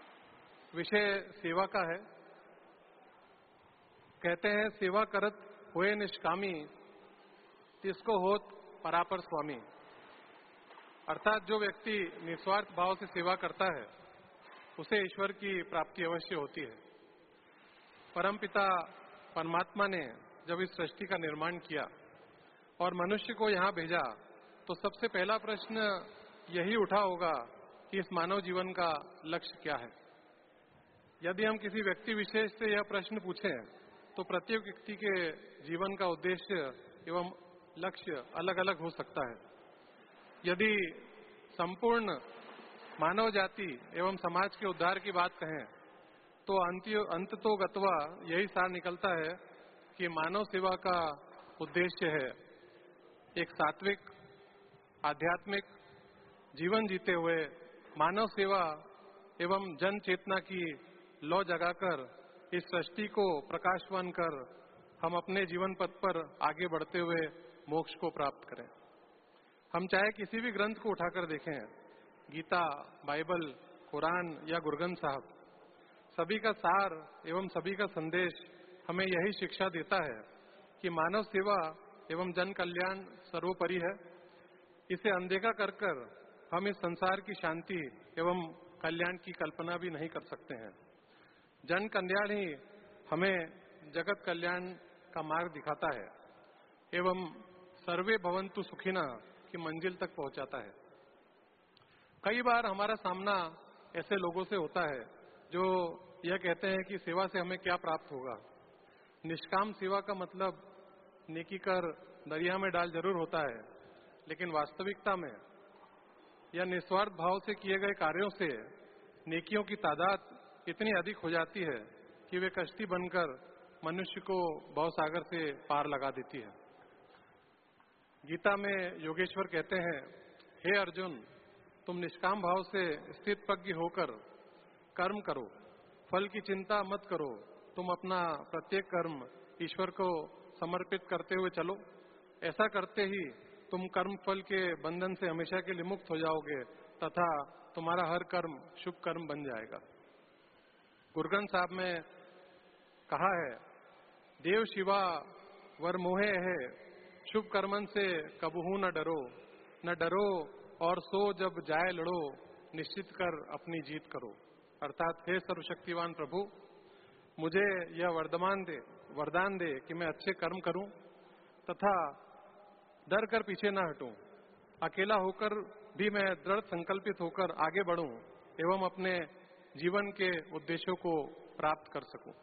S12: विषय सेवा का है। कहते हैं सेवा करत होए निष्कामी तिसको होत परापर स्वामी। अर्थात जो व्यक्ति निस्वार्थ भाव से सेवा करता है उसे ईश्वर की प्राप्ति अवश्य होती है। परमपिता परमात्मा ने जब इस सृष्टि का निर्माण किया और मनुष्य को यहाँ भेजा तो सबसे पहला प्रश्न यही उठा होगा कि इस मानव जीवन का लक्ष्य क्या है। यदि हम किसी व्यक्ति विशेष से यह प्रश्न पूछें तो प्रत्येक व्यक्ति के जीवन का उद्देश्य एवं लक्ष्य अलग अलग हो सकता है। यदि संपूर्ण मानव जाति एवं समाज के उद्धार की बात कहें तो अंततोगत्वा यही सार निकलता है कि मानव सेवा का उद्देश्य है एक सात्विक आध्यात्मिक जीवन जीते हुए मानव सेवा एवं जन चेतना की लौ जगाकर इस सृष्टि को प्रकाशवान कर हम अपने जीवन पथ पर आगे बढ़ते हुए मोक्ष को प्राप्त करें। हम चाहे किसी भी ग्रंथ को उठाकर देखें, गीता, बाइबल, कुरान या गुरु ग्रंथ साहब, सभी का सार एवं सभी का संदेश हमें यही शिक्षा देता है कि मानव सेवा एवं जन कल्याण सर्वोपरि है। इसे अनदेखा कर हम इस संसार की शांति एवं कल्याण की कल्पना भी नहीं कर सकते हैं। जन कल्याण ही हमें जगत कल्याण का मार्ग दिखाता है एवं सर्वे भवन्तु सुखिनः की मंजिल तक पहुंचाता है। कई बार हमारा सामना ऐसे लोगों से होता है जो यह कहते हैं कि सेवा से हमें क्या प्राप्त होगा। निष्काम सेवा का मतलब नेकी कर दरिया में डाल जरूर होता है, लेकिन वास्तविकता में या निस्वार्थ भाव से किए गए कार्यों से नेकियों की तादाद इतनी अधिक हो जाती है कि वे कश्ती बनकर मनुष्य को भवसागर से पार लगा देती है। गीता में योगेश्वर कहते हैं, हे अर्जुन, तुम निष्काम भाव से स्थित प्रज्ञ होकर कर्म करो, फल की चिंता मत करो। तुम अपना प्रत्येक कर्म ईश्वर को समर्पित करते हुए चलो। ऐसा करते ही तुम कर्म फल के बंधन से हमेशा के लिए मुक्त हो जाओगे तथा तुम्हारा हर कर्म शुभ कर्म बन जाएगा। गुरु ग्रंथ साहब में कहा है, देव शिवा वर मोहे है, शुभ कर्मन से कबहू न डरो और सो जब जाए लड़ो, निश्चित कर अपनी जीत करो। अर्थात हे सर्वशक्तिवान प्रभु, मुझे यह वरदान दे कि मैं अच्छे कर्म करूं तथा डर कर पीछे न हटूं। अकेला होकर भी मैं दृढ़ संकल्पित होकर आगे बढ़ूं एवं अपने जीवन के उद्देश्यों को प्राप्त कर सकूं।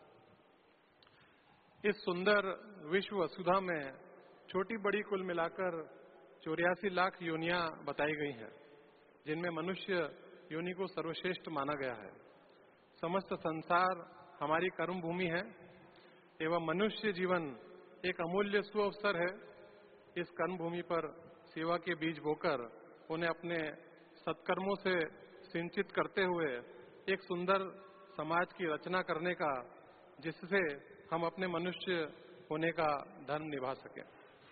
S12: इस सुंदर विश्व वसुधा में छोटी बड़ी कुल मिलाकर 84 लाख योनियां बताई गई हैं, जिनमें मनुष्य योनि को सर्वश्रेष्ठ माना गया है। समस्त संसार हमारी कर्म भूमि है एवं मनुष्य जीवन एक अमूल्य सुअवसर है। इस कर्म भूमि पर सेवा के बीज बोकर उन्हें अपने सत्कर्मों से सिंचित करते हुए एक सुंदर समाज की रचना करने का, जिससे हम अपने मनुष्य होने का धर्म निभा सकें।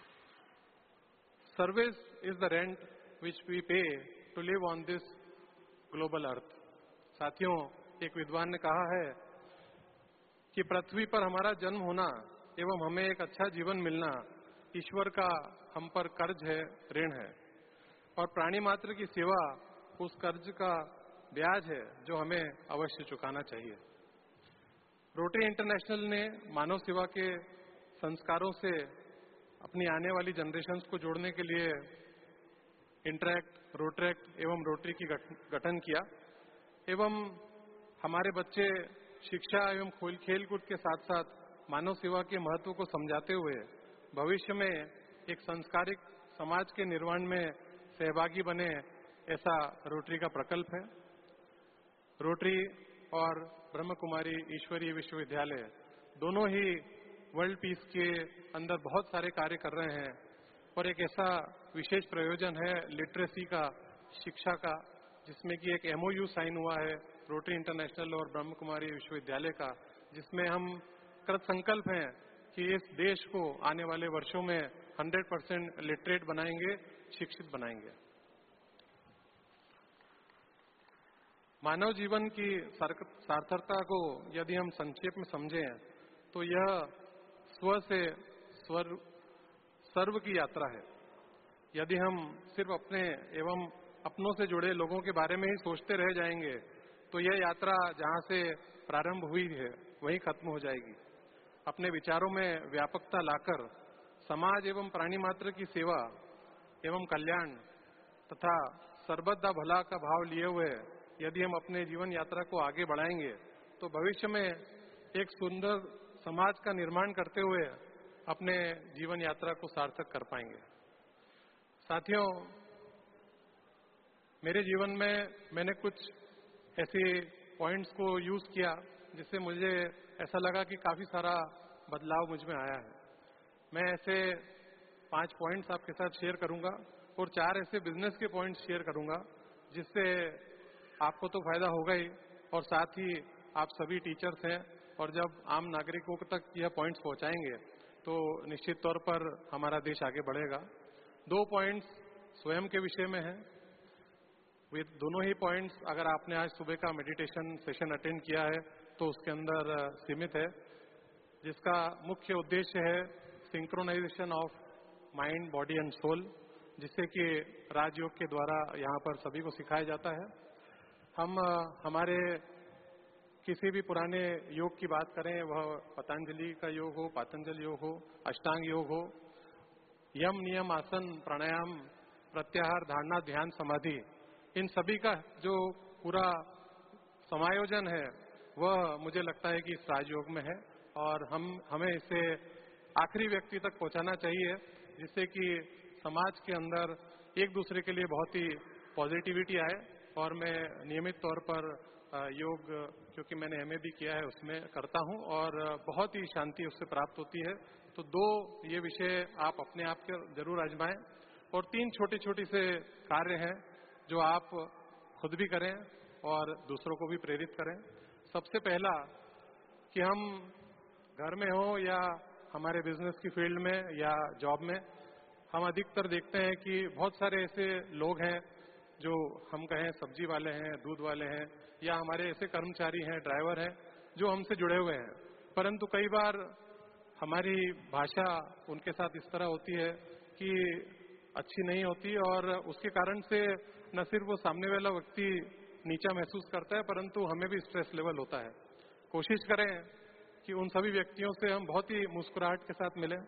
S12: Service is the rent which we pay to live on this global earth. साथियों, एक विद्वान ने कहा है कि पृथ्वी पर हमारा जन्म होना एवं हमें एक अच्छा जीवन मिलना ईश्वर का हम पर कर्ज है, ऋण है, और प्राणी मात्र की सेवा उस कर्ज का ब्याज है जो हमें अवश्य चुकाना चाहिए। रोटरी इंटरनेशनल ने मानव सेवा के संस्कारों से अपनी आने वाली जनरेशन्स को जोड़ने के लिए इंटरैक्ट, रोटरैक्ट एवं रोटरी की गठन किया एवं हमारे बच्चे शिक्षा एवं खेलकूद के साथ साथ मानव सेवा के महत्व को समझाते हुए भविष्य में एक संस्कारिक समाज के निर्माण में सहभागी बने, ऐसा रोटरी का प्रकल्प है। रोटरी और ब्रह्म कुमारी ईश्वरीय विश्वविद्यालय दोनों ही वर्ल्ड पीस के अंदर बहुत सारे कार्य कर रहे हैं और एक ऐसा विशेष प्रयोजन है लिटरेसी का, शिक्षा का, जिसमें कि एक MOU साइन हुआ है रोटरी इंटरनेशनल और ब्रह्म कुमारी विश्वविद्यालय का, जिसमें हम कृत संकल्प हैं कि इस देश को आने वाले वर्षों में 100% लिटरेट बनाएंगे, शिक्षित बनाएंगे। मानव जीवन की सार्थकता को यदि हम संक्षेप में समझें तो यह स्व से सर्व की यात्रा है। यदि हम सिर्फ अपने एवं अपनों से जुड़े लोगों के बारे में ही सोचते रह जाएंगे तो यह यात्रा जहां से प्रारंभ हुई है वहीं खत्म हो जाएगी। अपने विचारों में व्यापकता लाकर समाज एवं प्राणी मात्र की सेवा एवं कल्याण तथा सर्वदा भला का भाव लिए हुए यदि हम अपने जीवन यात्रा को आगे बढ़ाएंगे तो भविष्य में एक सुंदर समाज का निर्माण करते हुए अपने जीवन यात्रा को सार्थक कर पाएंगे। साथियों, मेरे जीवन में मैंने कुछ ऐसे पॉइंट्स को यूज किया जिससे मुझे ऐसा लगा कि काफी सारा बदलाव मुझ में आया है। मैं ऐसे 5 पॉइंट्स आपके साथ शेयर करूंगा और 4 ऐसे बिजनेस के पॉइंट्स शेयर करूंगा जिससे आपको तो फायदा होगा ही और साथ ही आप सभी टीचर्स हैं और जब आम नागरिकों तक यह पॉइंट्स पहुंचाएंगे तो निश्चित तौर पर हमारा देश आगे बढ़ेगा। 2 पॉइंट्स स्वयं के विषय में हैं। वे दोनों ही पॉइंट्स अगर आपने आज सुबह का मेडिटेशन सेशन अटेंड किया है तो उसके अंदर सीमित है, जिसका मुख्य उद्देश्य है synchronization of mind, body and soul, जिससे कि राजयोग के द्वारा यहाँ पर सभी को सिखाया जाता है। हम हमारे किसी भी पुराने योग की बात करें, वह पतंजलि का योग हो, पातंजलि योग हो, अष्टांग योग हो, यम नियम आसन प्राणायाम प्रत्याहार धारणा ध्यान समाधि, इन सभी का जो पूरा समायोजन है वह मुझे लगता है कि इस राजयोग में है और हमें इसे आखिरी व्यक्ति तक पहुंचाना चाहिए जिससे कि समाज के अंदर एक दूसरे के लिए बहुत ही पॉजिटिविटी आए। और मैं नियमित तौर पर योग, क्योंकि मैंने एमए भी किया है, उसमें करता हूं और बहुत ही शांति उससे प्राप्त होती है। तो 2 ये विषय आप अपने आप के जरूर आजमाएं और 3 छोटे छोटे से कार्य हैं जो आप खुद भी करें और दूसरों को भी प्रेरित करें। सबसे पहला कि हम घर में हो या हमारे बिजनेस की फील्ड में या जॉब में, हम अधिकतर देखते हैं कि बहुत सारे ऐसे लोग हैं जो हम कहें सब्जी वाले हैं, दूध वाले हैं या हमारे ऐसे कर्मचारी हैं, ड्राइवर हैं जो हमसे जुड़े हुए हैं, परंतु कई बार हमारी भाषा उनके साथ इस तरह होती है कि अच्छी नहीं होती और उसके कारण से न सिर्फ वो सामने वाला व्यक्ति नीचा महसूस करता है परंतु हमें भी स्ट्रेस लेवल होता है। कोशिश करें कि उन सभी व्यक्तियों से हम बहुत ही मुस्कुराहट के साथ मिलें,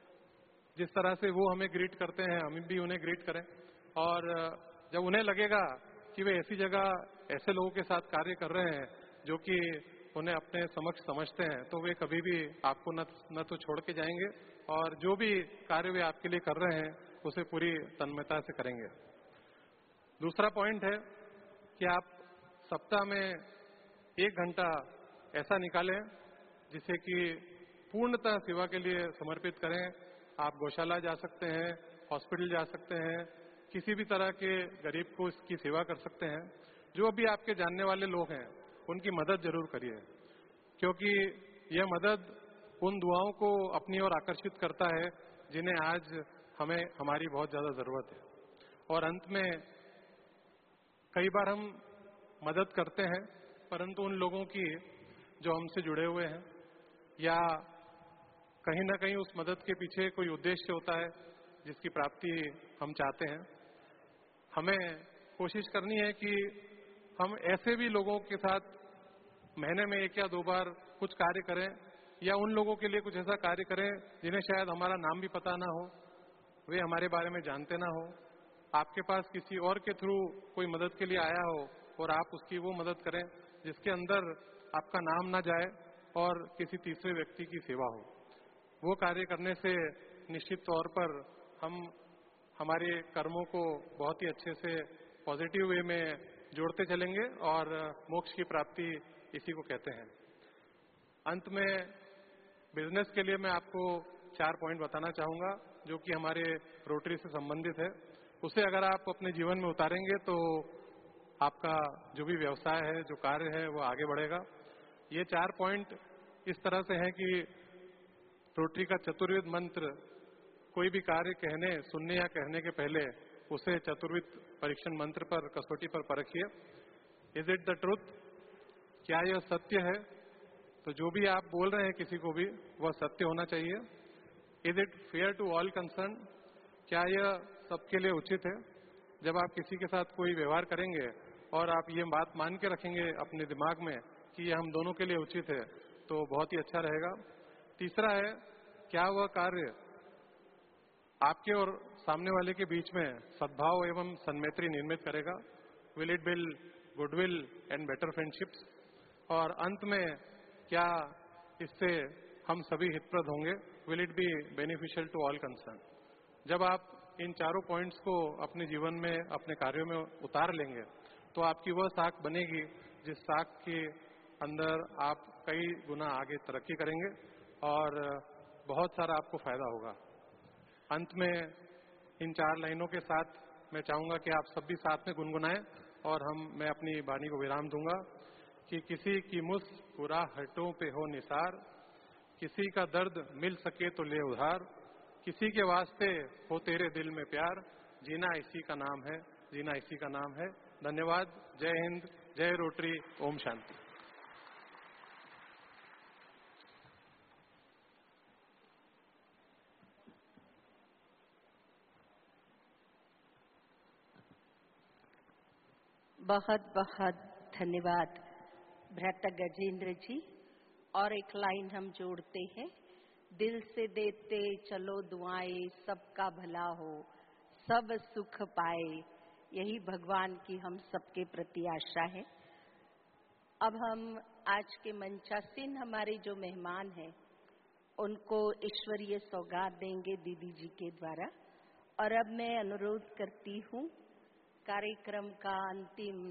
S12: जिस तरह से वो हमें ग्रीट करते हैं हम भी उन्हें ग्रीट करें। और जब उन्हें लगेगा कि वे ऐसी जगह ऐसे लोगों के साथ कार्य कर रहे हैं जो कि उन्हें अपने समक्ष समझते हैं तो वे कभी भी आपको न तो छोड़ के जाएंगे और जो भी कार्य वे आपके लिए कर रहे हैं उसे पूरी तन्मयता से करेंगे। दूसरा पॉइंट है कि आप सप्ताह में 1 घंटा ऐसा निकालें जिसे कि पूर्णतः सेवा के लिए समर्पित करें। आप गौशाला जा सकते हैं, हॉस्पिटल जा सकते हैं, किसी भी तरह के गरीब को इसकी सेवा कर सकते हैं। जो भी आपके जानने वाले लोग हैं उनकी मदद जरूर करिए, क्योंकि यह मदद उन दुआओं को अपनी ओर आकर्षित करता है जिन्हें आज हमें हमारी बहुत ज्यादा जरूरत है। और अंत में कई बार हम मदद करते हैं परंतु उन लोगों की जो हमसे जुड़े हुए हैं या कहीं ना कहीं उस मदद के पीछे कोई उद्देश्य होता है जिसकी प्राप्ति हम चाहते हैं। हमें कोशिश करनी है कि हम ऐसे भी लोगों के साथ महीने में 1 या 2 बार कुछ कार्य करें या उन लोगों के लिए कुछ ऐसा कार्य करें जिन्हें शायद हमारा नाम भी पता ना हो, वे हमारे बारे में जानते ना हो। आपके पास किसी और के थ्रू कोई मदद के लिए आया हो और आप उसकी वो मदद करें जिसके अंदर आपका नाम ना जाए और किसी तीसरे व्यक्ति की सेवा हो। वो कार्य करने से निश्चित तौर पर हम हमारे कर्मों को बहुत ही अच्छे से पॉजिटिव वे में जोड़ते चलेंगे और मोक्ष की प्राप्ति इसी को कहते हैं। अंत में बिजनेस के लिए मैं आपको 4 पॉइंट बताना चाहूंगा जो कि हमारे रोटरी से संबंधित है। उसे अगर आप अपने जीवन में उतारेंगे तो आपका जो भी व्यवसाय है, जो कार्य है, वो आगे बढ़ेगा। ये 4 पॉइंट इस तरह से हैं कि रोटरी का चतुर्विद मंत्र, कोई भी कार्य कहने, सुनने या कहने के पहले उसे चतुर्विद परीक्षण मंत्र पर, कसौटी पर परखिए। Is it the truth? क्या यह सत्य है? तो जो भी आप बोल रहे हैं किसी को भी, वह सत्य होना चाहिए। Is it fair to all concern? क्या यह सबके लिए उचित है? जब आप किसी के साथ कोई व्यवहार करेंगे और आप ये बात मान के रखेंगे अपने दिमाग में कि ये हम दोनों के लिए उचित है, तो बहुत ही अच्छा रहेगा। तीसरा है, क्या वह कार्य आपके और सामने वाले के बीच में सद्भाव एवं सन्मैत्री निर्मित करेगा? Will it build goodwill and better friendships? और अंत में क्या इससे हम सभी हितप्रद होंगे? Will it be beneficial to all concern? जब आप इन चारों पॉइंट्स को अपने जीवन में, अपने कार्यों में उतार लेंगे, तो आपकी वह साख बनेगी जिस साख के अंदर आप कई गुना आगे तरक्की करेंगे और बहुत सारा आपको फायदा होगा। अंत में इन 4 लाइनों के साथ मैं चाहूंगा कि आप सब भी साथ में गुनगुनाएं और मैं अपनी वाणी को विराम दूंगा कि किसी की मुस्कुराहटों पे हो निसार, किसी का दर्द मिल सके तो ले उधार, किसी के वास्ते हो तेरे दिल में प्यार, जीना इसी का नाम है, जीना इसी का नाम है। धन्यवाद। जय हिंद, जय रोटरी, ओम शांति।
S1: बहुत बहुत धन्यवाद भ्राता गजेंद्र जी। और एक लाइन हम जोड़ते हैं, दिल से देते चलो दुआएं, सबका भला हो, सब सुख पाए। यही भगवान की हम सबके प्रति आशा है। अब हम आज के मंचासीन हमारे जो मेहमान हैं उनको ईश्वरीय सौगात देंगे दीदी जी के द्वारा। और अब मैं अनुरोध करती हूँ कार्यक्रम का अंतिम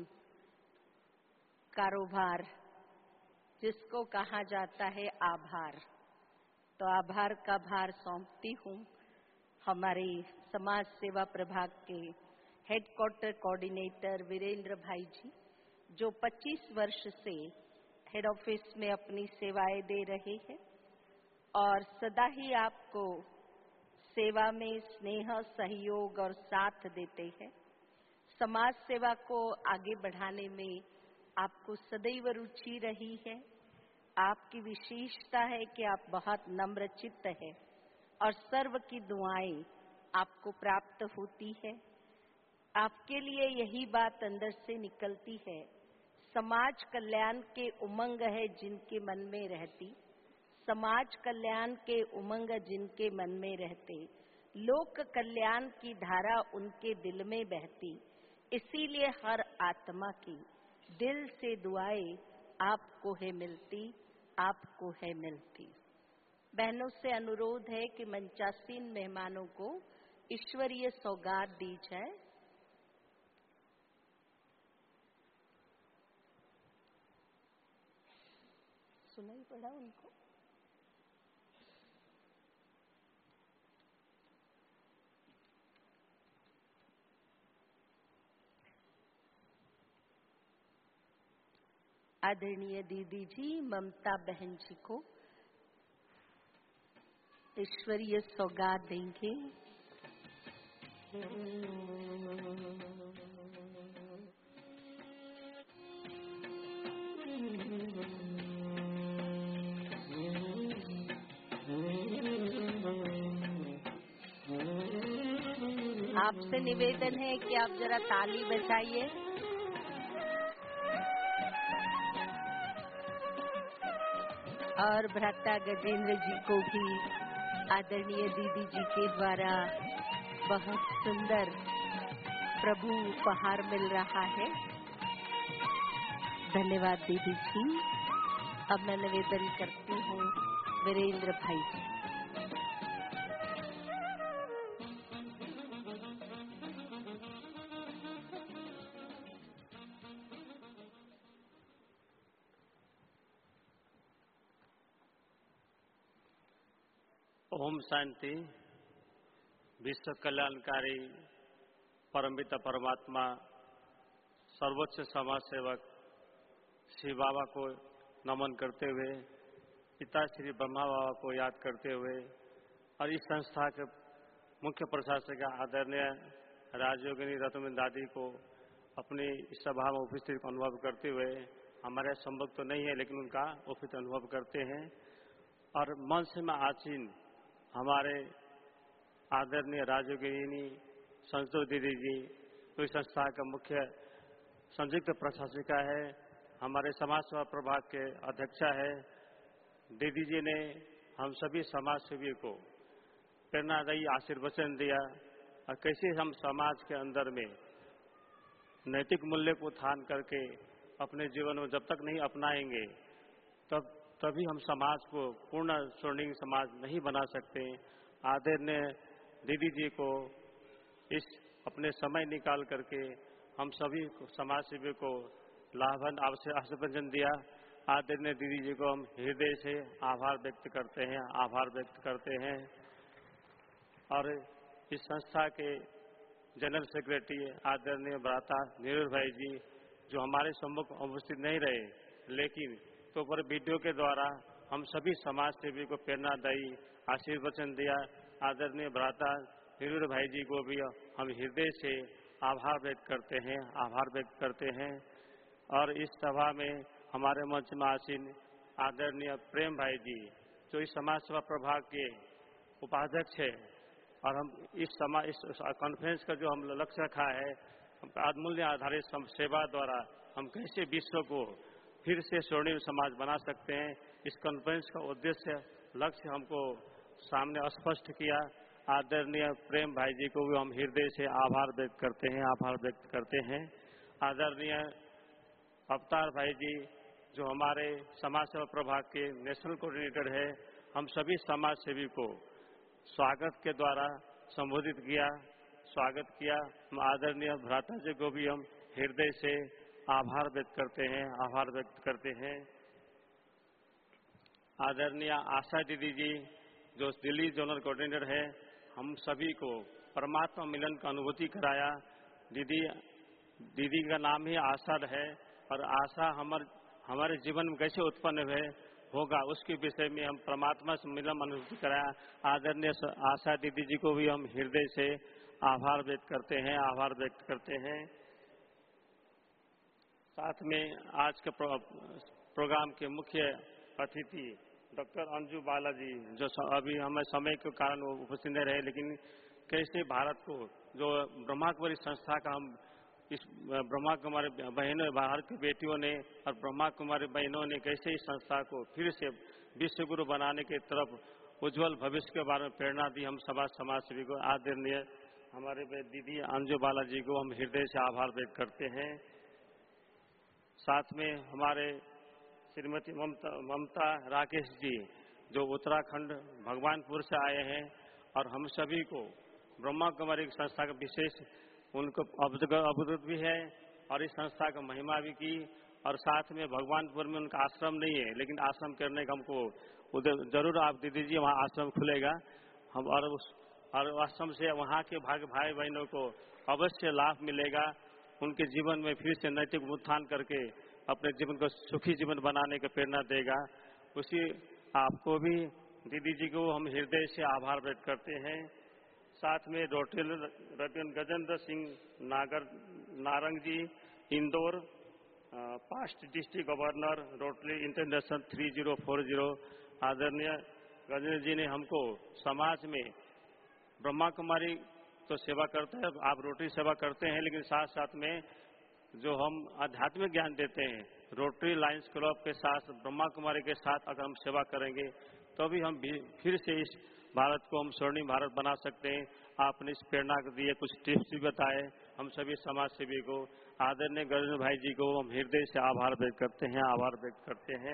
S1: कारोबार जिसको कहा जाता है आभार, तो आभार का भार सौंपती हूँ हमारे समाज सेवा प्रभाग के हेडक्वार्टर कोऑर्डिनेटर वीरेंद्र भाई जी, जो 25 वर्ष से हेड ऑफिस में अपनी सेवाएं दे रहे हैं और सदा ही आपको सेवा में स्नेह, सहयोग और साथ देते हैं। समाज सेवा को आगे बढ़ाने में आपको सदैव रुचि रही है। आपकी विशेषता है कि आप बहुत नम्र चित्त है और सर्व की दुआएं आपको प्राप्त होती है। आपके लिए यही बात अंदर से निकलती है, समाज कल्याण के उमंग है जिनके मन में रहती, समाज कल्याण के उमंग जिनके मन में रहते, लोक कल्याण की धारा उनके दिल में बहती। इसीलिए हर आत्मा की दिल से दुआएं आपको है मिलती, आपको है मिलती। बहनों से अनुरोध है कि मंचासीन मेहमानों को ईश्वरीय सौगात दी जाए। सुनाई पड़ा उनको? आदरणीय दीदी जी ममता बहन जी को ईश्वरीय सौगात देंगे। आपसे निवेदन है कि आप जरा ताली बजाइए। और भ्राता गजेंद्र जी को भी आदरणीय दीदी जी के द्वारा बहुत सुंदर प्रभु उपहार मिल रहा है। धन्यवाद दीदी जी। अब मैं निवेदन करती हूँ वीरेंद्र भाई जी।
S5: ओम शांति। विश्व कल्याणकारी परमपिता परमात्मा सर्वोच्च समाज सेवक श्री बाबा को नमन करते हुए, पिता श्री ब्रह्मा बाबा को याद करते हुए और इस संस्था के मुख्य प्रशासक आदरणीय राजयोगिनी रत्नबिंद दादी को अपनी इस सभा में उपस्थित अनुभव करते हुए, हमारे संभव तो नहीं है लेकिन उनका उपस्थित अनुभव करते हैं। और मंच में आसीन
S13: हमारे आदरणीय राजयोगिनी संतोष दीदी जी तो इस संस्था का मुख्य संयुक्त प्रशासिका है, हमारे समाज सेवा प्रभाग के अध्यक्षा है। दीदी जी ने हम सभी समाज सेवी को प्रेरणादायी आशीर्वचन दिया और कैसे हम समाज के अंदर में नैतिक मूल्य को उत्थान करके अपने जीवन में जब तक नहीं अपनाएंगे तभी हम समाज को पूर्ण स्वर्णिम समाज नहीं बना सकते। आदरणीय दीदी जी को इस अपने समय निकाल करके हम सभी समाज सेवी को लाभन आशीर्वचन दिया। आदरणीय दीदी जी को हम हृदय से आभार व्यक्त करते हैं। और इस संस्था के जनरल सेक्रेटरी आदरणीय भ्राता नीरज भाई जी जो हमारे सम्मुख उपस्थित नहीं रहे, लेकिन तो पर वीडियो के द्वारा हम सभी समाज सेवी को प्रेरणादायी आशीर्वचन दिया। आदरणीय भ्राता नीरज भाई जी को भी हम हृदय से आभार व्यक्त करते हैं। और इस सभा में हमारे मंच में आसीन आदरणीय प्रेम भाई जी जो इस समाज सेवा प्रभाग के उपाध्यक्ष है, और हम इस कॉन्फ्रेंस का जो हम लक्ष्य रखा है, मूल्य आधारित सेवा द्वारा हम कैसे विश्व को फिर से स्वर्णिम समाज बना सकते हैं, इस कॉन्फ्रेंस का उद्देश्य लक्ष्य हमको सामने स्पष्ट किया। आदरणीय प्रेम भाई जी को भी हम हृदय से आभार व्यक्त करते हैं। आदरणीय अवतार भाई जी जो हमारे समाज सेवा प्रभाग के नेशनल कोऑर्डिनेटर है, हम सभी समाज सेवी को स्वागत के द्वारा संबोधित किया। आदरणीय भ्राता जी को भी हम हृदय से आभार व्यक्त करते हैं। आदरणीय आशा दीदी जी जो दिल्ली जोनल कोऑर्डिनेटर है, हम सभी को परमात्मा मिलन का अनुभूति कराया। दीदी का नाम ही आशा है, और आशा हमारे जीवन में कैसे उत्पन्न होगा उसके विषय में हम परमात्मा से मिलन अनुभूति कराया। आदरणीय आशा दीदी जी को भी हम हृदय से आभार व्यक्त करते हैं। साथ में आज के प्रोग्राम के मुख्य अतिथि डॉक्टर अंजू बाला जी जो अभी हमें समय के कारण वो उपस्थित नहीं रहे, लेकिन कैसे भारत को जो ब्रह्मा कुमारी संस्था का हम इस ब्रह्मा कुमारी बहनों बाहर की बेटियों ने और ब्रह्मा कुमारी बहनों ने कैसे इस संस्था को फिर से विश्व गुरु बनाने की तरफ उज्जवल भविष्य के बारे में प्रेरणा दी। हम समाज सेवी को आदरणीय हमारे दीदी अंजू बाला जी को हम हृदय से आभार व्यक्त करते हैं। साथ में हमारे श्रीमती ममता राकेश जी जो उत्तराखंड भगवानपुर से आए हैं, और हम सभी को ब्रह्मा कुमारी संस्था का विशेष उनको अवगत भी है और इस संस्था का महिमा भी की। और साथ में भगवानपुर में उनका आश्रम नहीं है, लेकिन आश्रम करने का हमको जरूर आप दीदी जी वहाँ आश्रम खुलेगा, हम और आश्रम से वहाँ के भाई बहनों को अवश्य लाभ मिलेगा। उनके जीवन में फिर से नैतिक उत्थान करके अपने जीवन को सुखी जीवन बनाने की प्रेरणा देगा। उसी आपको भी दीदी जी को हम हृदय से आभार व्यक्त करते हैं। साथ में Rotary Gajendra Singh Narang ji Indore past district governor Rotary International 3040 आदरणीय गजेंद्र जी ने हमको समाज में ब्रह्मा कुमारी तो सेवा करते हैं, आप रोटरी सेवा करते हैं, लेकिन साथ साथ में जो हम आध्यात्मिक ज्ञान देते हैं रोटरी लायंस क्लब के साथ ब्रह्मा कुमारी के साथ अगर हम सेवा करेंगे तो भी हम फिर से इस भारत को हम स्वर्णिम भारत बना सकते हैं। आपने इस प्रेरणा को दिए कुछ टिप्स भी बताए। हम सभी समाज सेवी को आदरणीय गजेंद्र भाई जी को हम हृदय से आभार व्यक्त करते हैं।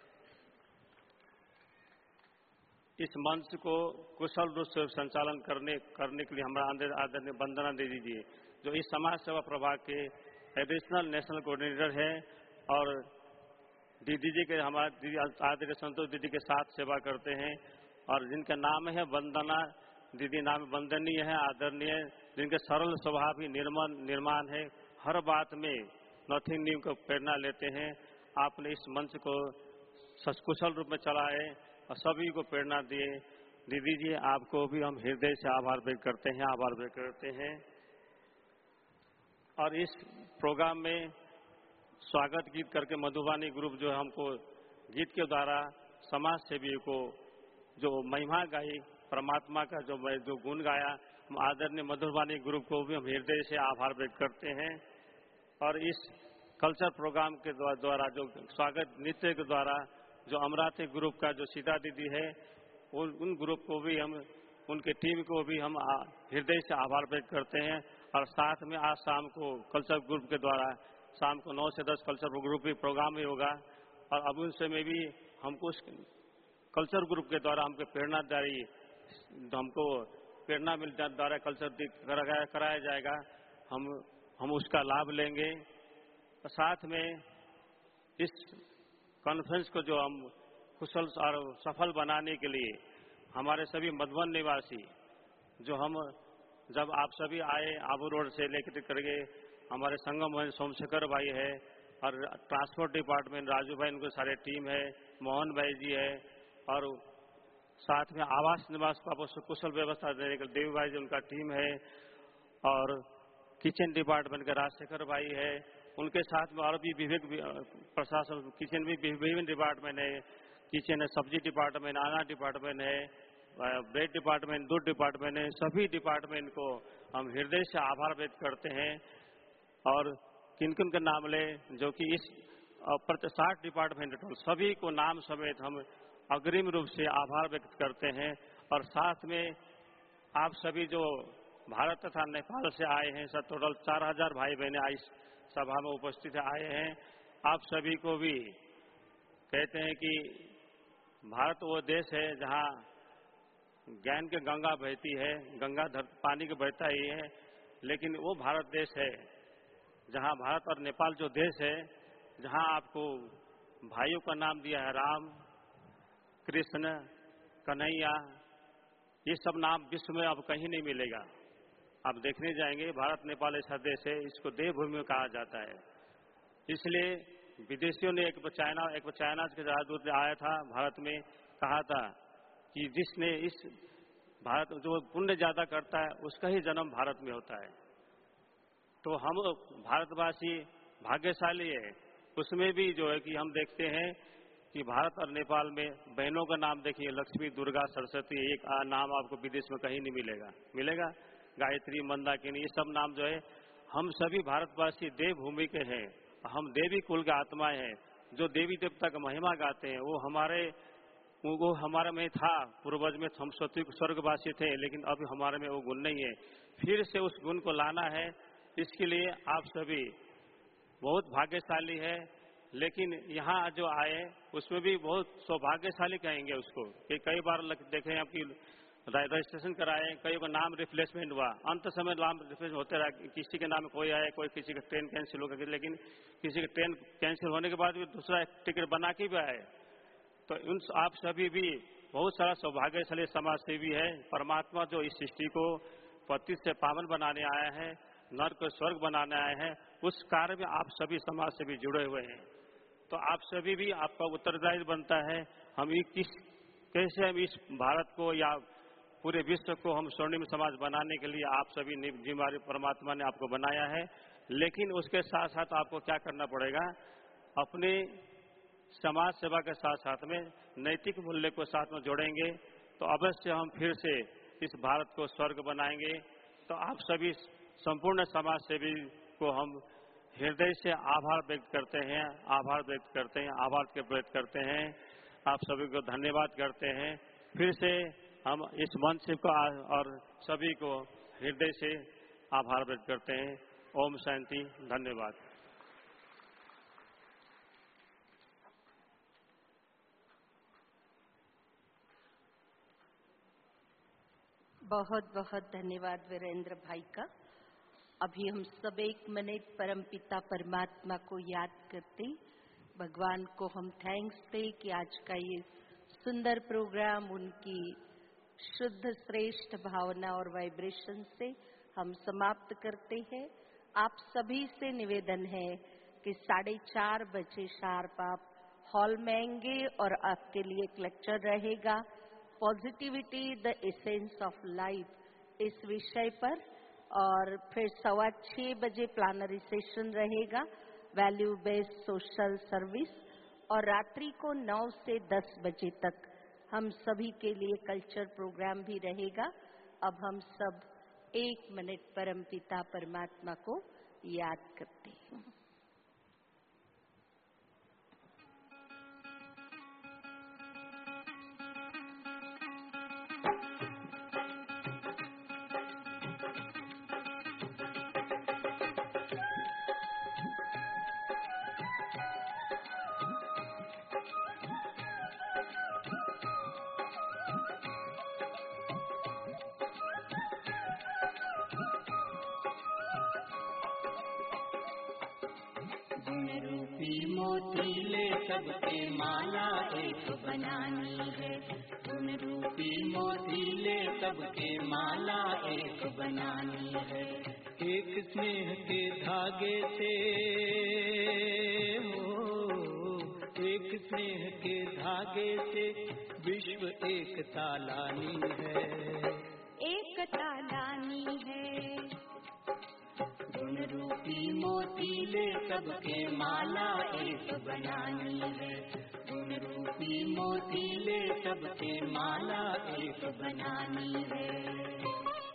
S13: इस मंच को कुशल रूप से संचालन करने के लिए हमारा आदरणीय वंदना दीदी जी जो इस समाज सेवा प्रभाग के एडिशनल नेशनल कोऑर्डिनेटर है, और दीदी जी के हमारे दीदी आदरणीय संतोष दीदी के साथ सेवा करते हैं, और जिनका नाम है वंदना दीदी, नाम वंदनीय है, आदरणीय, जिनके सरल स्वभाव ही निर्माण है, हर बात में नथिंग न्यू को प्रेरणा लेते हैं। आपने इस मंच को सकुशल रूप में चलाए और सभी को प्रेरणा दिए। दीदी जी आपको भी हम हृदय से आभार व्यक्त करते हैं। और इस प्रोग्राम में स्वागत गीत करके मधुबानी ग्रुप जो हमको गीत के द्वारा समाज सेवी को जो महिमा गाई परमात्मा का जो मैं जो गुण गाया, हम आदरणीय मधुरवाणी ग्रुप को भी हम हृदय से आभार व्यक्त करते हैं। और इस कल्चर प्रोग्राम के द्वारा जो स्वागत नृत्य के द्वारा जो अमरावती ग्रुप का जो सीता दीदी है, उन ग्रुप को भी हम, उनके टीम को भी हम हृदय से आभार व्यक्त करते हैं। और साथ में आज शाम को कल्चर ग्रुप के द्वारा शाम को 9 से 10 कल्चर ग्रुप भी प्रोग्राम भी होगा। और अब उनसे में भी हमको कल्चर ग्रुप के द्वारा हमको प्रेरणादायी, हमको प्रेरणा मिल द्वारा कल्चर कराया जाएगा, हम उसका लाभ लेंगे। साथ में इस कॉन्फ्रेंस को जो हम कुशल और सफल बनाने के लिए हमारे सभी मधुबन निवासी, जो हम जब आप सभी आए आबू रोड से लेकर करके, हमारे संगम सोमशेखर भाई है और ट्रांसपोर्ट डिपार्टमेंट राजू भाई, उनके सारे टीम है, मोहन भाई जी है, और साथ में आवास निवास का कुशल व्यवस्था देने के देव भाई जी उनका टीम है, और किचन डिपार्टमेंट के राजशेखर भाई है, उनके साथ में और भी विभिन्न प्रशासन किचन भी विभिन्न डिपार्टमेंट है, किचन है, सब्जी डिपार्टमेंट, अनाज डिपार्टमेंट है, ब्रेड डिपार्टमेंट, दूध डिपार्टमेंट है, सभी डिपार्टमेंट को हम हृदय से आभार व्यक्त करते हैं। और किन किन के नाम ले, जो कि इस 60 डिपार्टमेंट सभी को नाम समेत हम अग्रिम रूप से आभार व्यक्त करते हैं। और साथ में आप सभी जो भारत तथा नेपाल से आए हैं, सब टोटल 4000 भाई बहने आज सभा में उपस्थित आए हैं। आप सभी को भी कहते हैं कि भारत वो देश है जहां ज्ञान की गंगा बहती है, गंगा पानी के बहता ही है, लेकिन वो भारत देश है जहां भारत और नेपाल जो देश है, जहां आपको भाइयों का नाम दिया है राम, कृष्ण, कन्हैया, ये सब नाम विश्व में अब कहीं नहीं मिलेगा। आप देखने जाएंगे भारत नेपाल ऐसा देश है, इसको देवभूमि कहा जाता है। इसलिए विदेशियों ने एक चाइना के राजदूत आया था भारत में, कहा था कि जिसने इस भारत जो पुण्य ज्यादा करता है उसका ही जन्म भारत में होता है। तो हम भारतवासी भाग्यशाली है। उसमें भी जो है कि हम देखते हैं कि भारत और नेपाल में बहनों का नाम देखिए, लक्ष्मी, दुर्गा, सरस्वती, एक नाम आपको विदेश में कहीं नहीं मिलेगा। गायत्री, मंदाकिनी, ये सब नाम जो है, हम सभी भारतवासी देवभूमि के हैं, हम देवी कुल के आत्माएं हैं। जो देवी देवता का महिमा गाते हैं वो हमारे में था, पूर्वज में हम स्वर्गवासी थे, लेकिन अब हमारे में वो गुण नहीं है। फिर से उस गुण को लाना है, इसके लिए आप सभी बहुत भाग्यशाली है। लेकिन यहाँ जो आए उसमें भी बहुत सौभाग्यशाली कहेंगे उसको, कि कई बार देखें आपकी रजिस्ट्रेशन कराए, कई का नाम रिप्लेसमेंट हुआ, अंत समय नाम रिप्लेसमेंट होते रहा, किसी के नाम में कोई आए, कोई किसी का ट्रेन कैंसिल हो गई, लेकिन किसी का ट्रेन कैंसिल होने के बाद भी दूसरा टिकट बना के भी आए। तो उन आप सभी भी बहुत सारा सौभाग्यशाली समाज सेवी है। परमात्मा जो इस सृष्टि को पतित से पावन बनाने आया है, नर्क को स्वर्ग बनाने आए हैं, उस कार्य में आप सभी समाज से भी जुड़े हुए हैं। तो आप सभी भी आपका उत्तरदायित्व बनता है, हम कैसे हम इस भारत को या पूरे विश्व को हम स्वर्णिम समाज बनाने के लिए आप सभी जिम्मेदारी परमात्मा ने आपको बनाया है। लेकिन उसके साथ साथ आपको क्या करना पड़ेगा, अपने समाज सेवा के साथ साथ में नैतिक मूल्य को साथ में जोड़ेंगे तो अवश्य हम फिर से इस भारत को स्वर्ग बनाएंगे। तो आप सभी संपूर्ण समाज सेवी को हम हृदय से आभार व्यक्त करते हैं, आभार व्यक्त करते हैं। आप सभी को धन्यवाद करते हैं। फिर से हम इस मंच को और सभी को हृदय से आभार व्यक्त करते हैं। ओम शांति, धन्यवाद।
S1: बहुत बहुत धन्यवाद वीरेंद्र भाई का। अभी हम सब 1 मिनट परमपिता परमात्मा को याद करते, भगवान को हम थैंक्स दे कि आज का ये सुंदर प्रोग्राम उनकी शुद्ध श्रेष्ठ भावना और वाइब्रेशन से हम समाप्त करते हैं। आप सभी से निवेदन है कि 4:30 बजे शार्प आप हॉल में आएंगे और आपके लिए एक लेक्चर रहेगा, positivity the essence of life, इस विषय पर। और फिर 6:15 बजे प्लानरी सेशन रहेगा, वैल्यू बेस्ड सोशल सर्विस। और रात्रि को 9 से 10 बजे तक हम सभी के लिए कल्चर प्रोग्राम भी रहेगा। अब हम सब 1 मिनट परमपिता परमात्मा को याद करते हैं।
S14: मोतीले सबके माला एक बनानी है, गुण रूपी मोतीले सबके माला एक बनानी है।
S6: एक स्नेह के धागे से हो, एक स्नेह के धागे से विश्व एक तालानी है,
S14: एक तालानी है। गुण रूपी मोतीले सबके माला एक बनानी है, गुण रूपी मोतीले सबके माला एक बनानी है।